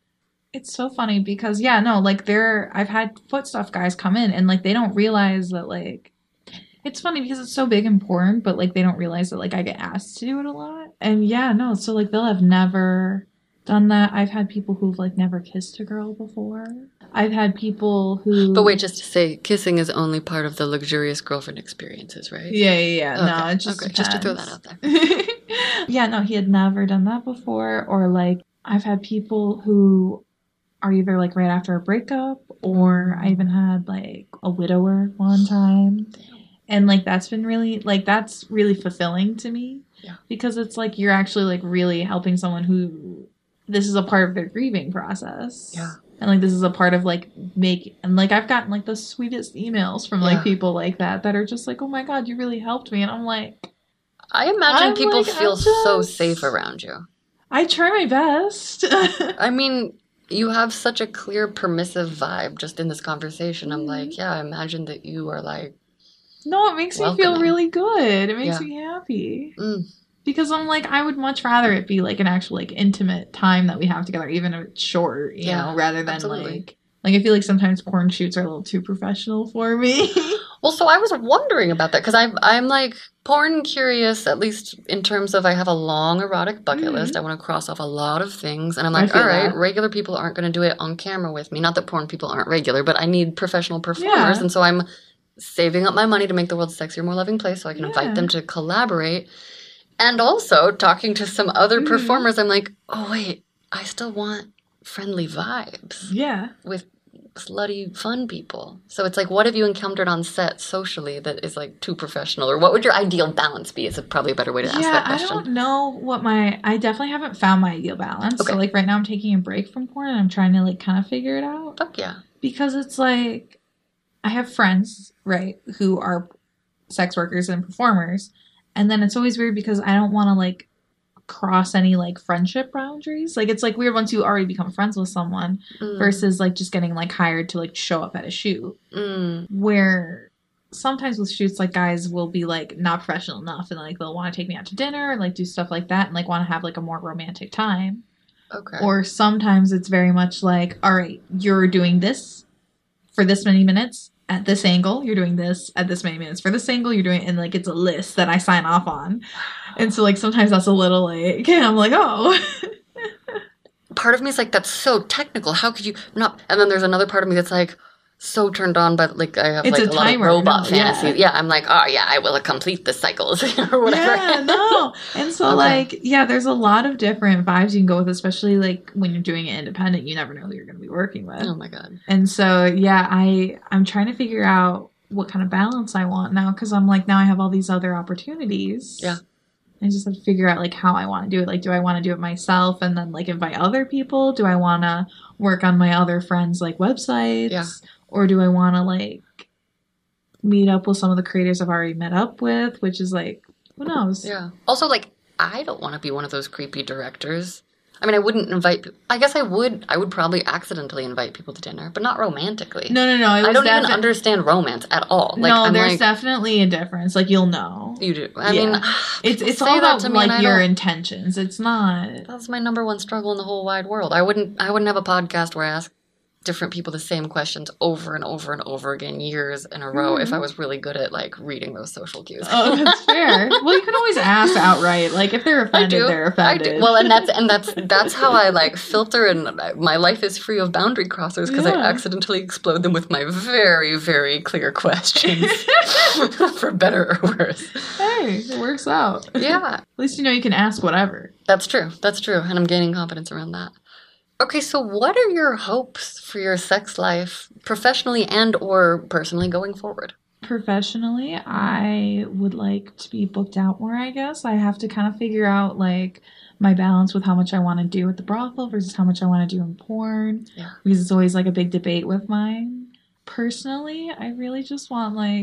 Speaker 2: It's so funny because, yeah, no, like, there, I've had foot stuff guys come in and, like, they don't realize that, like, it's funny because it's so big and important, but, like, they don't realize that, like, I get asked to do it a lot. And, yeah, no, so, like, they'll have never done that. I've had people who've, like, never kissed a girl before. I've had people who...
Speaker 1: But wait, just to say, kissing is only part of the luxurious girlfriend experiences, right?
Speaker 2: Yeah, yeah, yeah.
Speaker 1: Okay.
Speaker 2: No, it just
Speaker 1: okay.
Speaker 2: depends.
Speaker 1: Just to throw that out there.
Speaker 2: Yeah, no, he had never done that before. Or, like, I've had people who are either, like, right after a breakup, or I even had, like, a widower one time. And, like, that's been really, like, that's really fulfilling to me.
Speaker 1: Yeah.
Speaker 2: Because it's, like, you're actually, like, really helping someone who, this is a part of their grieving process.
Speaker 1: Yeah.
Speaker 2: And, like, this is a part of, like, make, and, like, I've gotten, like, the sweetest emails from, like, yeah. people like that, that are just like, oh my God, you really helped me. And I'm like,
Speaker 1: I imagine
Speaker 2: I'm
Speaker 1: people
Speaker 2: like,
Speaker 1: feel
Speaker 2: just,
Speaker 1: so safe around you.
Speaker 2: I try my best.
Speaker 1: I mean, you have such a clear, permissive vibe just in this conversation. I'm like, yeah, I imagine that you are like,
Speaker 2: no, it makes welcoming. me feel really good. It makes
Speaker 1: yeah.
Speaker 2: me happy.
Speaker 1: Mm.
Speaker 2: Because I'm like, I would much rather it be like an actual like intimate time that we have together, even if it's short, you
Speaker 1: yeah,
Speaker 2: know, rather than
Speaker 1: absolutely.
Speaker 2: like, like I feel like sometimes porn shoots are a little too professional for me.
Speaker 1: Well, so I was wondering about that because I'm, I'm like porn curious, at least in terms of I have a long erotic bucket mm-hmm. list. I want to cross off a lot of things. And I'm like, all right, that. regular people aren't going to do it on camera with me. Not that porn people aren't regular, but I need professional performers. Yeah. And so I'm saving up my money to make the world a sexier, more loving place so I can yeah. invite them to collaborate. And also talking to some other mm-hmm. performers, I'm like, oh, wait, I still want friendly vibes.
Speaker 2: Yeah.
Speaker 1: With slutty fun people. So it's like, what have you encountered on set socially that is like too professional? Or what would your ideal balance be is probably a better way to ask
Speaker 2: yeah,
Speaker 1: that question.
Speaker 2: I don't know what my, I definitely haven't found my ideal balance.
Speaker 1: Okay.
Speaker 2: So like right now I'm taking a break from porn and I'm trying to like kind of figure it out.
Speaker 1: Fuck yeah.
Speaker 2: Because it's like, I have friends, right, who are sex workers and performers. And then it's always weird because I don't want to like cross any like friendship boundaries. Like it's like weird once you already become friends with someone mm. versus like just getting like hired to like show up at a shoot.
Speaker 1: Mm.
Speaker 2: Where sometimes with shoots like guys will be like not professional enough and like they'll want to take me out to dinner and like do stuff like that and like want to have like a more romantic time.
Speaker 1: Okay.
Speaker 2: Or sometimes it's very much like, all right, you're doing this for this many minutes at this angle, you're doing this at this many minutes for this angle, you're doing, and like it's a list that I sign off on. And so like sometimes that's a little like, I'm like, oh.
Speaker 1: Part of me is like, that's so technical. How could you not? And then there's another part of me that's like, so turned on by like I have
Speaker 2: it's
Speaker 1: like
Speaker 2: a,
Speaker 1: a lot
Speaker 2: timer.
Speaker 1: of robot
Speaker 2: no,
Speaker 1: fantasies.
Speaker 2: Yeah.
Speaker 1: yeah, I'm like, oh yeah, I will complete the cycles or whatever.
Speaker 2: Yeah, no. And so okay. like, yeah, there's a lot of different vibes you can go with, especially like when you're doing it independent, you never know who you're going to be working with.
Speaker 1: Oh my God.
Speaker 2: And so, yeah, I, I'm trying to figure out what kind of balance I want now. Cause I'm like, now I have all these other opportunities.
Speaker 1: Yeah.
Speaker 2: I just have to figure out like how I want to do it. Like, do I want to do it myself and then like invite other people? Do I want to work on my other friends' like websites?
Speaker 1: Yeah.
Speaker 2: Or do I want to, like, meet up with some of the creators I've already met up with, which is, like, who knows?
Speaker 1: Yeah. Also, like, I don't want to be one of those creepy directors. I mean, I wouldn't invite people. I guess I would. I would probably accidentally invite people to dinner, but not romantically.
Speaker 2: No, no, no.
Speaker 1: I don't defi- even understand romance at all. Like,
Speaker 2: no,
Speaker 1: I'm
Speaker 2: there's
Speaker 1: like,
Speaker 2: definitely a difference. Like, you'll know.
Speaker 1: You do. I
Speaker 2: yeah.
Speaker 1: mean,
Speaker 2: it's it's all about, like, your intentions. It's not.
Speaker 1: That's my number one struggle in the whole wide world. I wouldn't, I wouldn't have a podcast where I ask different people the same questions over and over and over again years in a row mm-hmm. if I was really good at like reading those social cues.
Speaker 2: Oh, that's fair. Well, you can always ask outright. Like if they're offended, they're offended.
Speaker 1: I do. Well, and that's and that's that's how I like filter, and my life is free of boundary crossers because yeah. I accidentally explode them with my very very clear questions, for better or worse.
Speaker 2: Hey, it works out.
Speaker 1: Yeah.
Speaker 2: At least you know you can ask whatever.
Speaker 1: That's true. That's true, and I'm gaining confidence around that. Okay, so what are your hopes for your sex life, professionally and or personally, going forward?
Speaker 2: Professionally, I would like to be booked out more, I guess. I have to kind of figure out, like, my balance with how much I want to do at the brothel versus how much I want to do in porn.
Speaker 1: Yeah.
Speaker 2: Because it's always, like, a big debate with mine. Personally, I really just want, like,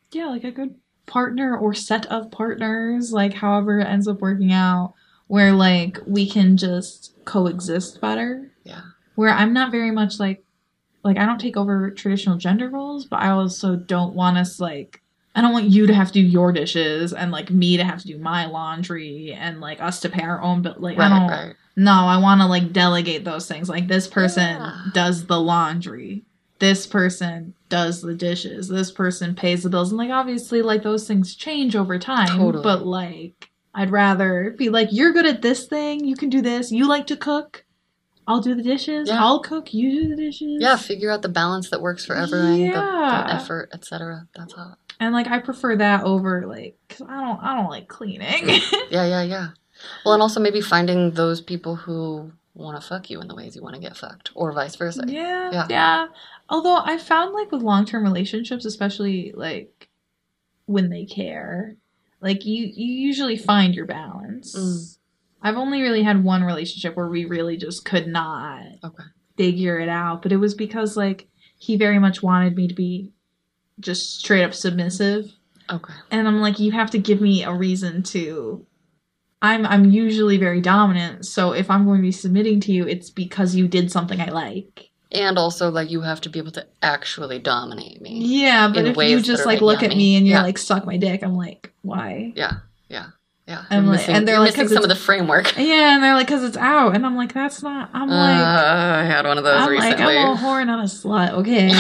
Speaker 2: Yeah, like a good partner or set of partners, like however it ends up working out, where like we can just coexist better.
Speaker 1: Yeah.
Speaker 2: Where I'm not very much like, like I don't take over traditional gender roles, but I also don't want us like, I don't want you to have to do your dishes and like me to have to do my laundry and like us to pay our own, but like
Speaker 1: Right,
Speaker 2: I don't,
Speaker 1: right.
Speaker 2: no, I want to like delegate those things. Like this person
Speaker 1: Yeah.
Speaker 2: does the laundry. This person does the dishes. This person pays the bills. And like obviously like those things change over time.
Speaker 1: Totally.
Speaker 2: But like I'd rather be like, you're good at this thing, you can do this. You like to cook, I'll do the dishes.
Speaker 1: Yeah.
Speaker 2: I'll cook, you do the dishes.
Speaker 1: Yeah, figure out the balance that works for everyone, the,
Speaker 2: Yeah.
Speaker 1: the effort, et cetera. That's hot.
Speaker 2: And like I prefer that over like, cause I don't I don't like cleaning.
Speaker 1: Yeah, yeah, yeah. Well, and also maybe finding those people who want to fuck you in the ways you want to get fucked, or vice versa.
Speaker 2: Yeah,
Speaker 1: Yeah.
Speaker 2: yeah. Although I found like with long term relationships, especially like when they care, like you you usually find your balance.
Speaker 1: Mm.
Speaker 2: I've only really had one relationship where we really just could not
Speaker 1: Okay.
Speaker 2: figure it out, but it was because like he very much wanted me to be just straight up submissive,
Speaker 1: Okay.
Speaker 2: and I'm like, you have to give me a reason to. I'm I'm usually very dominant, so if I'm going to be submitting to you, it's because you did something I like.
Speaker 1: And also, like, you have to be able to actually dominate me.
Speaker 2: Yeah, but
Speaker 1: in
Speaker 2: if
Speaker 1: ways
Speaker 2: you
Speaker 1: that
Speaker 2: just
Speaker 1: are,
Speaker 2: like
Speaker 1: like,
Speaker 2: look at
Speaker 1: yummy.
Speaker 2: me and you're
Speaker 1: Yeah.
Speaker 2: like suck my dick, I'm like, why?
Speaker 1: Yeah, yeah, yeah.
Speaker 2: I'm
Speaker 1: You're
Speaker 2: like-
Speaker 1: missing,
Speaker 2: and they're
Speaker 1: you're
Speaker 2: like,
Speaker 1: missing
Speaker 2: 'cause
Speaker 1: some of
Speaker 2: it's-
Speaker 1: the framework.
Speaker 2: Yeah, and they're like, cause it's out, and I'm like, that's not. I'm
Speaker 1: Uh,
Speaker 2: like,
Speaker 1: I had one of those
Speaker 2: I'm like,
Speaker 1: recently.
Speaker 2: I'm a whore, not a slut. Okay,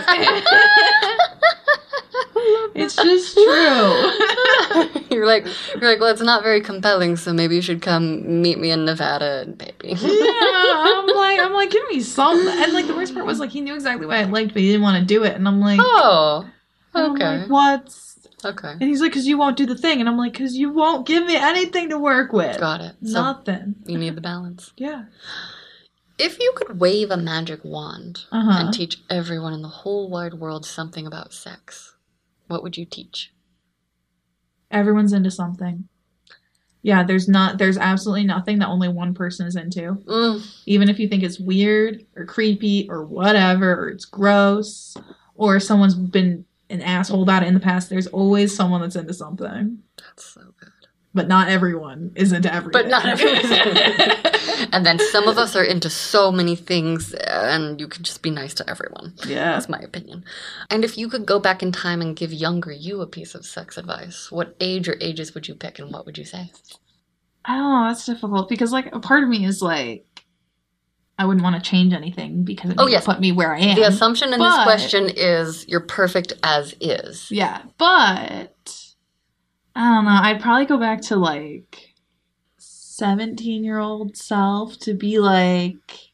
Speaker 2: it's just true.
Speaker 1: You're like, you're like, well, it's not very compelling, so maybe you should come meet me in Nevada and baby.
Speaker 2: Yeah, I'm like, I'm like, give me some. And like the worst part was like he knew exactly what I liked, but he didn't want to do it, and I'm like,
Speaker 1: Oh,
Speaker 2: and I'm
Speaker 1: okay,
Speaker 2: like, what?
Speaker 1: okay,
Speaker 2: And he's like, because you won't do the thing, and I'm like, because you won't give me anything to work with.
Speaker 1: got it. So
Speaker 2: Nothing.
Speaker 1: you need the balance.
Speaker 2: Yeah.
Speaker 1: If you could wave a magic wand
Speaker 2: Uh huh.
Speaker 1: and teach everyone in the whole wide world something about sex, what would you teach?
Speaker 2: Everyone's into something. Yeah, there's not. There's absolutely nothing that only one person is into.
Speaker 1: Mm,
Speaker 2: Even if you think it's weird or creepy or whatever, or it's gross, or someone's been an asshole about it in the past, there's always someone that's into something.
Speaker 1: that's so good.
Speaker 2: But not everyone is into everything.
Speaker 1: But not everyone. And then some of us are into so many things, and you can just be nice to everyone.
Speaker 2: Yeah.
Speaker 1: That's my opinion. And if you could go back in time and give younger you a piece of sex advice, what age or ages would you pick, and what would you say?
Speaker 2: I don't know. That's difficult because, like, a part of me is like, I wouldn't want to change anything because it
Speaker 1: Oh,
Speaker 2: would
Speaker 1: yes.
Speaker 2: put me where I am.
Speaker 1: The assumption in this
Speaker 2: but-
Speaker 1: question is you're perfect as is.
Speaker 2: Yeah, but I don't know. I'd probably go back to like seventeen-year-old self to be like,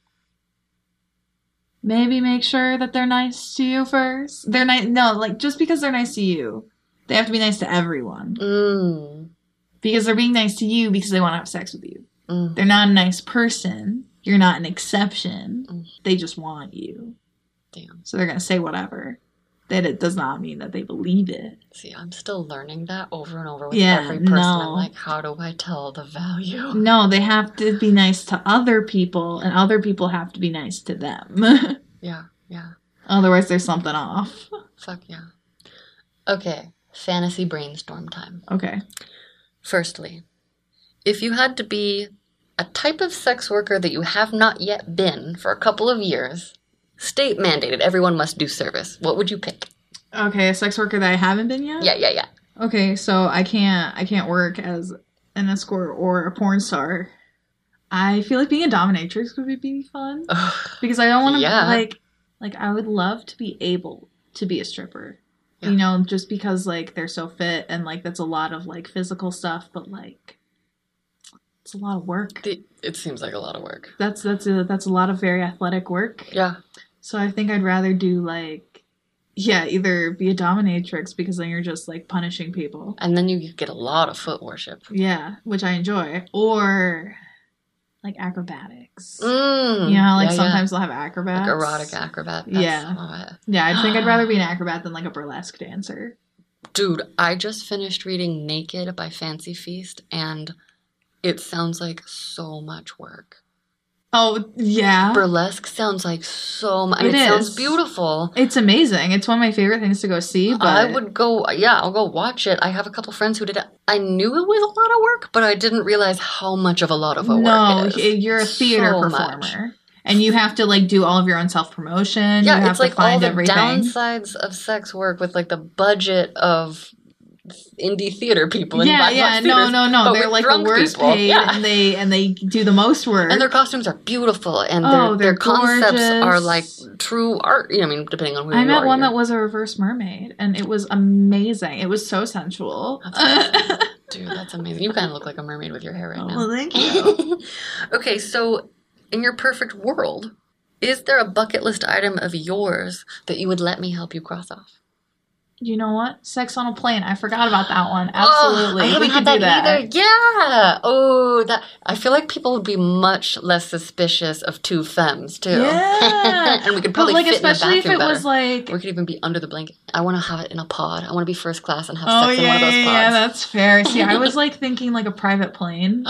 Speaker 2: maybe make sure that they're nice to you first. They're nice. No, like just because they're nice to you, they have to be nice to everyone.
Speaker 1: Mm.
Speaker 2: Because they're being nice to you because they want to have sex with you.
Speaker 1: Mm.
Speaker 2: They're not a nice person. You're not an exception.
Speaker 1: Mm.
Speaker 2: They just want you.
Speaker 1: Damn.
Speaker 2: So they're going to say whatever. That it does not mean that they believe it.
Speaker 1: See, I'm still learning that over and over with
Speaker 2: Yeah,
Speaker 1: every person.
Speaker 2: no.
Speaker 1: I'm like, how do I tell the value?
Speaker 2: No, they have to be nice to other people, and other people have to be nice to them.
Speaker 1: Yeah, yeah.
Speaker 2: Otherwise, there's something off.
Speaker 1: Fuck yeah. Okay, fantasy brainstorm time.
Speaker 2: Okay.
Speaker 1: Firstly, if you had to be a type of sex worker that you have not yet been for a couple of years, state mandated, everyone must do service, what would you pick?
Speaker 2: Okay, a sex worker that I haven't been yet?
Speaker 1: Yeah, yeah, yeah.
Speaker 2: Okay, so I can't I can't work as an escort or a porn star. I feel like being a dominatrix would be fun.
Speaker 1: Ugh,
Speaker 2: Because I don't want to,
Speaker 1: Yeah.
Speaker 2: like, like, I would love to be able to be a stripper.
Speaker 1: Yeah.
Speaker 2: You know, just because, like, they're so fit and, like, that's a lot of, like, physical stuff, but, like, it's a lot of work.
Speaker 1: the- it seems like a lot of work.
Speaker 2: That's, that's, a, that's a lot of very athletic work.
Speaker 1: Yeah.
Speaker 2: So I think I'd rather do, like, yeah, either be a dominatrix because then you're just, like, punishing people.
Speaker 1: And then you get a lot of foot worship.
Speaker 2: Yeah, which I enjoy. Or, like, acrobatics.
Speaker 1: Mm,
Speaker 2: You know, how, like,
Speaker 1: yeah,
Speaker 2: sometimes they'll have acrobats.
Speaker 1: yeah. Like erotic acrobat. That's,
Speaker 2: Yeah.
Speaker 1: oh,
Speaker 2: Yeah, I think I'd rather be an acrobat than, like, a burlesque dancer.
Speaker 1: Dude, I just finished reading Naked by Fancy Feast, and it sounds like so much work.
Speaker 2: Oh, yeah.
Speaker 1: Burlesque sounds like so much. I mean,
Speaker 2: It
Speaker 1: it sounds
Speaker 2: is.
Speaker 1: beautiful.
Speaker 2: It's amazing. It's one of my favorite things to go see. But
Speaker 1: I would go, yeah, I'll go watch it. I have a couple friends who did it. I knew it was a lot of work, but I didn't realize how much of a lot of a
Speaker 2: no,
Speaker 1: work it is.
Speaker 2: you're a theater
Speaker 1: So
Speaker 2: performer.
Speaker 1: much.
Speaker 2: And you have to, like, do all of your own self-promotion.
Speaker 1: Yeah,
Speaker 2: you have
Speaker 1: it's
Speaker 2: to
Speaker 1: like all
Speaker 2: find
Speaker 1: the
Speaker 2: everything.
Speaker 1: downsides of sex work with like the budget of indie theater people. In
Speaker 2: Yeah,
Speaker 1: Black
Speaker 2: yeah,
Speaker 1: Box
Speaker 2: no,
Speaker 1: theaters,
Speaker 2: no, no.
Speaker 1: but
Speaker 2: They're
Speaker 1: with
Speaker 2: like the
Speaker 1: drunk
Speaker 2: worst
Speaker 1: people.
Speaker 2: paid,
Speaker 1: Yeah.
Speaker 2: and they and they do the most work.
Speaker 1: And their costumes are beautiful, and their,
Speaker 2: Oh, they're
Speaker 1: their concepts
Speaker 2: gorgeous.
Speaker 1: are like true art. You know, I mean, depending on who
Speaker 2: I
Speaker 1: you
Speaker 2: met
Speaker 1: are.
Speaker 2: one
Speaker 1: you're-
Speaker 2: that was a reverse mermaid, and it was amazing. It was so sensual.
Speaker 1: Dude, that's amazing. You kind of look like a mermaid with your hair right now.
Speaker 2: Well, thank you.
Speaker 1: Okay, so in your perfect world, is there a bucket list item of yours that you would let me help you cross off?
Speaker 2: You know what? Sex on a plane. I forgot about that one.
Speaker 1: Oh,
Speaker 2: Absolutely.
Speaker 1: I haven't
Speaker 2: we
Speaker 1: had
Speaker 2: could
Speaker 1: that,
Speaker 2: do that.
Speaker 1: either. Yeah. Oh, that. I feel like people would be much less suspicious of two femmes too.
Speaker 2: Yeah.
Speaker 1: And we could probably
Speaker 2: but like,
Speaker 1: fit in the
Speaker 2: especially if
Speaker 1: bathroom
Speaker 2: it
Speaker 1: better.
Speaker 2: was like.
Speaker 1: Or we could even be under the blanket. I want to have it in a pod. I want to be first class and have
Speaker 2: Oh
Speaker 1: sex
Speaker 2: yeah,
Speaker 1: in one of those
Speaker 2: yeah,
Speaker 1: pods.
Speaker 2: yeah, that's fair. See, I was like thinking like a private plane.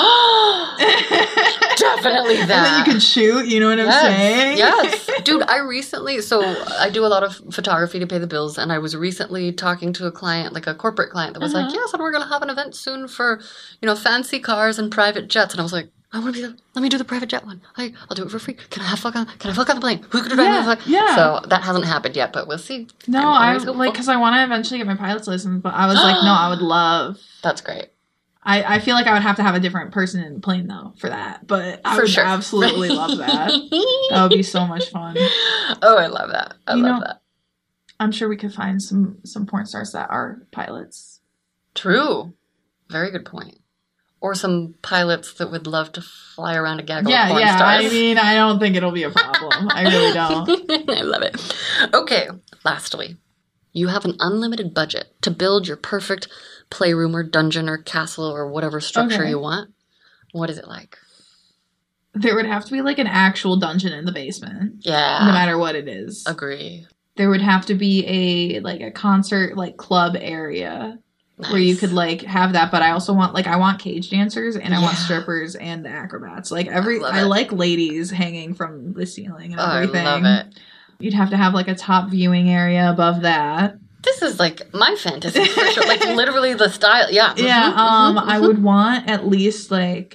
Speaker 1: Definitely that.
Speaker 2: And then you could shoot. You know what I'm
Speaker 1: Yes,
Speaker 2: saying?
Speaker 1: yes. Dude, I recently, so I do a lot of photography to pay the bills, and I was recently talking to a client, like a corporate client, that was
Speaker 2: Uh-huh.
Speaker 1: like, yes, and we're going to have an event soon for, you know, fancy cars and private jets. And I was like, I want to be the, let me do the private jet one. I, I'll do it for free. Can I have fuck on, can I fuck on the plane? Who could drive
Speaker 2: Yeah,
Speaker 1: me the fuck?
Speaker 2: yeah.
Speaker 1: So that hasn't happened yet, but we'll see.
Speaker 2: No,
Speaker 1: I'm
Speaker 2: I
Speaker 1: always hopeful.
Speaker 2: like because I want to eventually get my pilot's license, but I was like, no, I would love.
Speaker 1: That's great.
Speaker 2: I, I feel like I would have to have a different person in the plane though for that, but I
Speaker 1: For
Speaker 2: would
Speaker 1: sure.
Speaker 2: absolutely love that. That would be so much fun.
Speaker 1: Oh, I love that. I
Speaker 2: You
Speaker 1: love
Speaker 2: know-
Speaker 1: that.
Speaker 2: I'm sure we could find some some porn stars that are pilots.
Speaker 1: True. Very good point. Or some pilots that would love to fly around a gaggle
Speaker 2: Yeah,
Speaker 1: of porn
Speaker 2: yeah.
Speaker 1: stars.
Speaker 2: I mean, I don't think it'll be a problem. I really don't.
Speaker 1: I love it. Okay, lastly, you have an unlimited budget to build your perfect playroom or dungeon or castle or whatever structure
Speaker 2: Okay.
Speaker 1: you want. What is it like?
Speaker 2: There would have to be like an actual dungeon in the basement,
Speaker 1: Yeah.
Speaker 2: no matter what it is.
Speaker 1: Agree.
Speaker 2: There would have to be a like a concert like club area where you
Speaker 1: Nice.
Speaker 2: could like have that, but I also want like I want cage dancers and I want
Speaker 1: Yeah.
Speaker 2: strippers and acrobats. Like every
Speaker 1: I love
Speaker 2: I,
Speaker 1: it.
Speaker 2: like ladies hanging from the ceiling and
Speaker 1: Oh, I
Speaker 2: everything.
Speaker 1: love it.
Speaker 2: You'd have to have like a top viewing area above that.
Speaker 1: This is like my fantasy for sure. Like literally the style. Yeah.
Speaker 2: Yeah,
Speaker 1: Mhm,
Speaker 2: um
Speaker 1: mhm,
Speaker 2: I
Speaker 1: mhm.
Speaker 2: would want at least like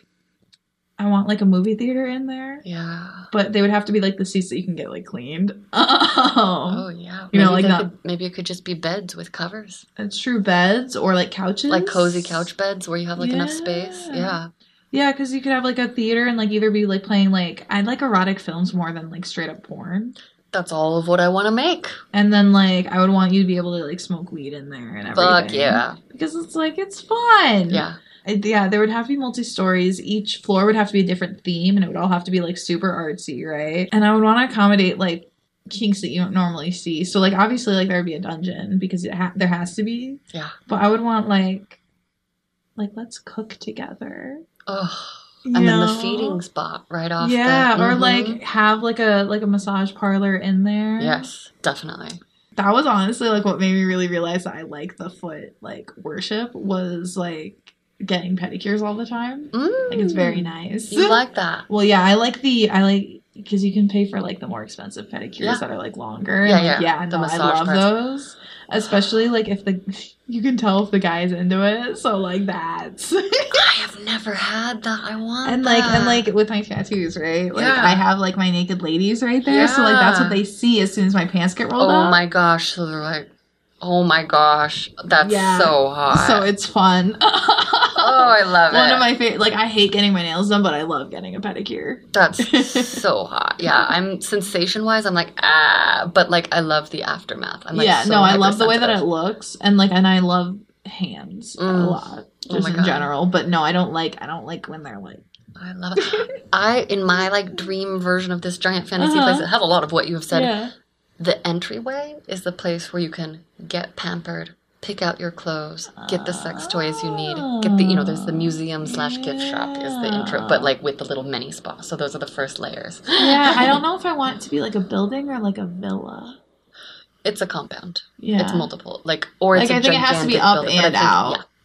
Speaker 2: I want like a movie theater in there.
Speaker 1: Yeah.
Speaker 2: But they would have to be like the seats that you can get like cleaned.
Speaker 1: Oh,
Speaker 2: Um,
Speaker 1: yeah.
Speaker 2: you know,
Speaker 1: Maybe
Speaker 2: like
Speaker 1: they
Speaker 2: not-
Speaker 1: could, maybe it could just be beds with covers.
Speaker 2: it's true beds or like couches.
Speaker 1: Like cozy couch beds where you have like enough space.
Speaker 2: Yeah.
Speaker 1: Yeah.
Speaker 2: Yeah, because you could have like a theater and like either be like playing like I like erotic films more than like straight up porn.
Speaker 1: That's all of what I want to make.
Speaker 2: And then like I would want you to be able to like smoke weed in there and everything.
Speaker 1: Fuck yeah.
Speaker 2: Because it's like it's fun.
Speaker 1: Yeah.
Speaker 2: It- yeah, there would have to be multi stories. Each floor would have to be a different theme, and it would all have to be like super artsy, right? And I would want to accommodate like kinks that you don't normally see. So like obviously like there would be a dungeon because it ha- there has to be.
Speaker 1: Yeah.
Speaker 2: But I would want like like let's cook together.
Speaker 1: Oh.
Speaker 2: you
Speaker 1: And then the
Speaker 2: know?
Speaker 1: feeding spot right off.
Speaker 2: Yeah,
Speaker 1: the,
Speaker 2: or
Speaker 1: Mhm.
Speaker 2: like have like a like a massage parlor in there.
Speaker 1: Yes, definitely.
Speaker 2: That was honestly like what made me really realize that I like the foot like worship was like getting pedicures all the time.
Speaker 1: Mm.
Speaker 2: Like it's very nice.
Speaker 1: You like that?
Speaker 2: Well, yeah, I like the I like because you can pay for like the more expensive pedicures
Speaker 1: Yeah.
Speaker 2: that are like longer.
Speaker 1: Yeah,
Speaker 2: and, like,
Speaker 1: yeah,
Speaker 2: yeah.
Speaker 1: the
Speaker 2: No, I
Speaker 1: massage
Speaker 2: love
Speaker 1: parts.
Speaker 2: those, especially like if the you can tell if the guy is into it. So like that's
Speaker 1: I have never had that. I want
Speaker 2: and like
Speaker 1: that.
Speaker 2: and like with my tattoos, right? Like
Speaker 1: Yeah.
Speaker 2: I have like my naked ladies right there. So like that's
Speaker 1: Yeah.
Speaker 2: what they see as soon as my pants get rolled
Speaker 1: Oh
Speaker 2: up.
Speaker 1: my gosh! So they're like, oh my gosh, that's
Speaker 2: Yeah.
Speaker 1: so hot.
Speaker 2: So it's fun.
Speaker 1: oh, I love it.
Speaker 2: One of my favorite. Like I hate getting my nails done, but I love getting a pedicure.
Speaker 1: That's so hot. Yeah, I'm sensation wise. I'm like ah, but like I love the aftermath. I'm like
Speaker 2: yeah,
Speaker 1: so
Speaker 2: no, I love the way that it
Speaker 1: hypersensitive.
Speaker 2: looks, and like, and I love hands a
Speaker 1: Mm.
Speaker 2: lot,
Speaker 1: Oh
Speaker 2: just
Speaker 1: my
Speaker 2: in
Speaker 1: God.
Speaker 2: general. But no, I don't like. I don't like when they're like.
Speaker 1: I love it. I in my like dream version of this giant fantasy
Speaker 2: Uh-huh.
Speaker 1: place that have a lot of what you have said.
Speaker 2: Yeah.
Speaker 1: The entryway is the place where you can get pampered, pick out your clothes, get the sex toys you need, get the you know there's the museum slash gift shop is the intro, but like with the little mini spa. So those are the first layers.
Speaker 2: Yeah, I don't know if I want it to be like a building or like a villa.
Speaker 1: It's a compound.
Speaker 2: Yeah,
Speaker 1: It's multiple, like or it's
Speaker 2: Like,
Speaker 1: a
Speaker 2: I think it has to be
Speaker 1: gigantic
Speaker 2: up
Speaker 1: building, but I
Speaker 2: and
Speaker 1: think-
Speaker 2: out.
Speaker 1: Yeah,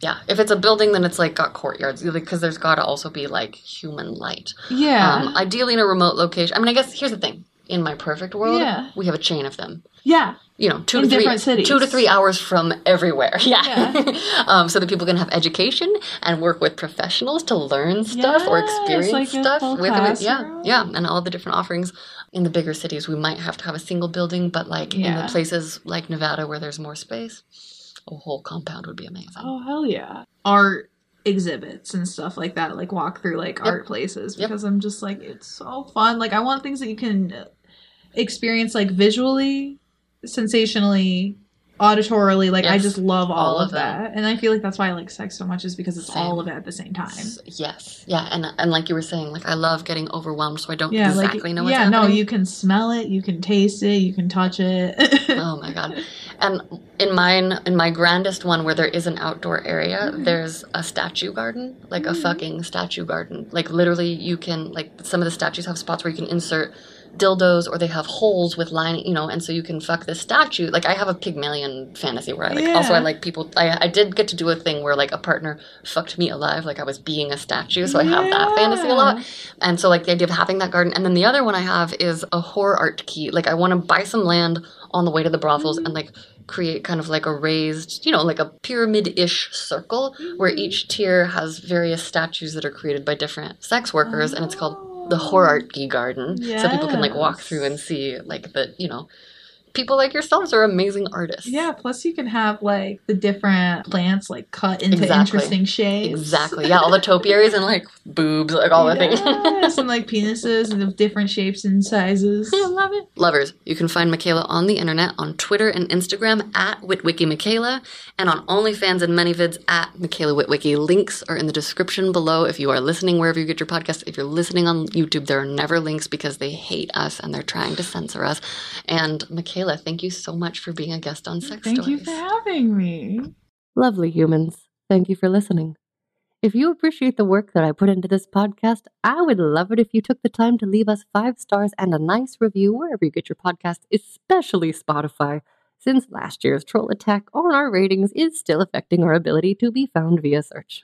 Speaker 1: Yeah, if it's a building, then it's like got courtyards because there's got to also be like human light.
Speaker 2: Yeah.
Speaker 1: Um, ideally in a remote location. I mean, I guess here's the thing. In my perfect world,
Speaker 2: Yeah.
Speaker 1: we have a chain of them.
Speaker 2: Yeah.
Speaker 1: You know, two
Speaker 2: in
Speaker 1: to three,
Speaker 2: different cities.
Speaker 1: two to three hours from everywhere. Yeah.
Speaker 2: Yeah.
Speaker 1: um, so that people can have education and work with professionals to learn stuff
Speaker 2: Yes,
Speaker 1: or experience
Speaker 2: like a
Speaker 1: stuff
Speaker 2: full
Speaker 1: with it. Yeah,
Speaker 2: classroom.
Speaker 1: yeah, and all the different offerings. In the bigger cities, we might have to have a single building, but like in
Speaker 2: Yeah.
Speaker 1: the places like Nevada where there's more space, a whole compound would be amazing.
Speaker 2: Oh, hell yeah. Art exhibits and stuff like that, like walk through like
Speaker 1: Yep.
Speaker 2: art places,
Speaker 1: Yep.
Speaker 2: because I'm just like, it's so fun. Like, I want things that you can experience like visually, sensationally, auditorily. Like, I
Speaker 1: Yes.
Speaker 2: just love all,
Speaker 1: All
Speaker 2: of
Speaker 1: of them.
Speaker 2: that. And I feel like that's why I like sex so much, is because it's
Speaker 1: Same.
Speaker 2: all of it at the same time.
Speaker 1: Yes, yeah, and and like you were saying, like I love getting overwhelmed, so I don't
Speaker 2: Yeah,
Speaker 1: exactly
Speaker 2: like,
Speaker 1: know what's
Speaker 2: yeah,
Speaker 1: happening.
Speaker 2: no, you can smell it, you can taste it, you can touch it.
Speaker 1: Oh my god! And in mine, in my grandest one, where there is an outdoor area,
Speaker 2: Mm.
Speaker 1: there's a statue garden, like a
Speaker 2: Mm.
Speaker 1: fucking statue garden. Like literally, you can like some of the statues have spots where you can insert dildos, or they have holes with lining, you know, and so you can fuck this statue. Like I have a Pygmalion fantasy where I like. Also, I
Speaker 2: Yeah.
Speaker 1: like people. I I did get to do a thing where like a partner fucked me alive, like I was being a statue. So I have that fantasy a lot. And so like the idea of having that garden, and then the other one I have is a horror art key. Like I want to buy some land on the way to the brothels and like create kind of like a raised, you know, like a pyramid-ish circle where each tier has various statues that are created by different sex workers, and it's called the horror art key garden. So people can like walk
Speaker 2: Yes.
Speaker 1: through and see like the, you know, people like yourselves are amazing artists.
Speaker 2: Yeah, plus you can have like the different plants like cut into
Speaker 1: Exactly.
Speaker 2: interesting shapes.
Speaker 1: Exactly. Yeah, all the topiaries and like boobs, like all the things.
Speaker 2: Yes, and like penises of different shapes and sizes.
Speaker 1: I love it. Lovers, you can find Michaela on the internet on Twitter and Instagram at WitWikiMichaela, and on OnlyFans and ManyVids at Michaela Witwiki. Links are in the description below if you are listening wherever you get your podcast. If you're listening on YouTube, there are never links because they hate us and they're trying to censor us. And Michaela, thank you so much for being a guest on Sex
Speaker 2: Thank
Speaker 1: Stories.
Speaker 2: you for having me.
Speaker 1: Lovely humans, thank you for listening. If you appreciate the work that I put into this podcast, I would love it if you took the time to leave us five stars and a nice review wherever you get your podcast, especially Spotify, since last year's troll attack on our ratings is still affecting our ability to be found via search.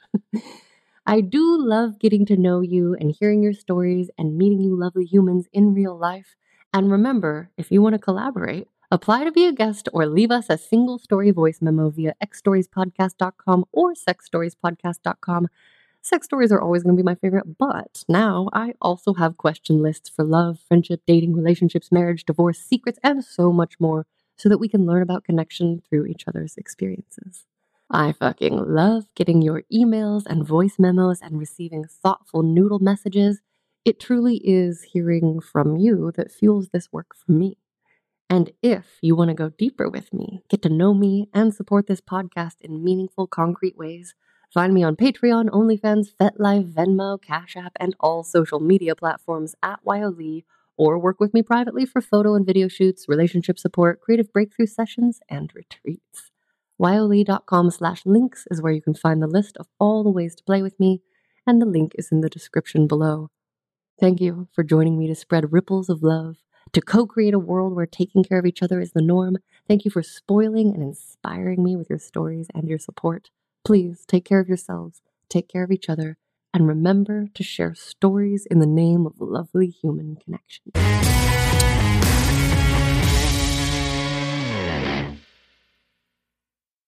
Speaker 1: I do love getting to know you and hearing your stories and meeting you lovely humans in real life. And remember, if you want to collaborate, apply to be a guest or leave us a single story voice memo via x stories podcast dot com or sex stories podcast dot com. Sex stories are always going to be my favorite, but now I also have question lists for love, friendship, dating, relationships, marriage, divorce, secrets, and so much more so that we can learn about connection through each other's experiences. I fucking love getting your emails and voice memos and receiving thoughtful noodle messages. It truly is hearing from you that fuels this work for me. And if you want to go deeper with me, get to know me, and support this podcast in meaningful, concrete ways, find me on Patreon, OnlyFans, FetLife, Venmo, Cash App, and all social media platforms at Wyolee, or work with me privately for photo and video shoots, relationship support, creative breakthrough sessions, and retreats. Wyolee.com slash links is where you can find the list of all the ways to play with me, and the link is in the description below. Thank you for joining me to spread ripples of love, to co-create a world where taking care of each other is the norm. Thank you for spoiling and inspiring me with your stories and your support. Please take care of yourselves, take care of each other, and remember to share stories in the name of lovely human connection.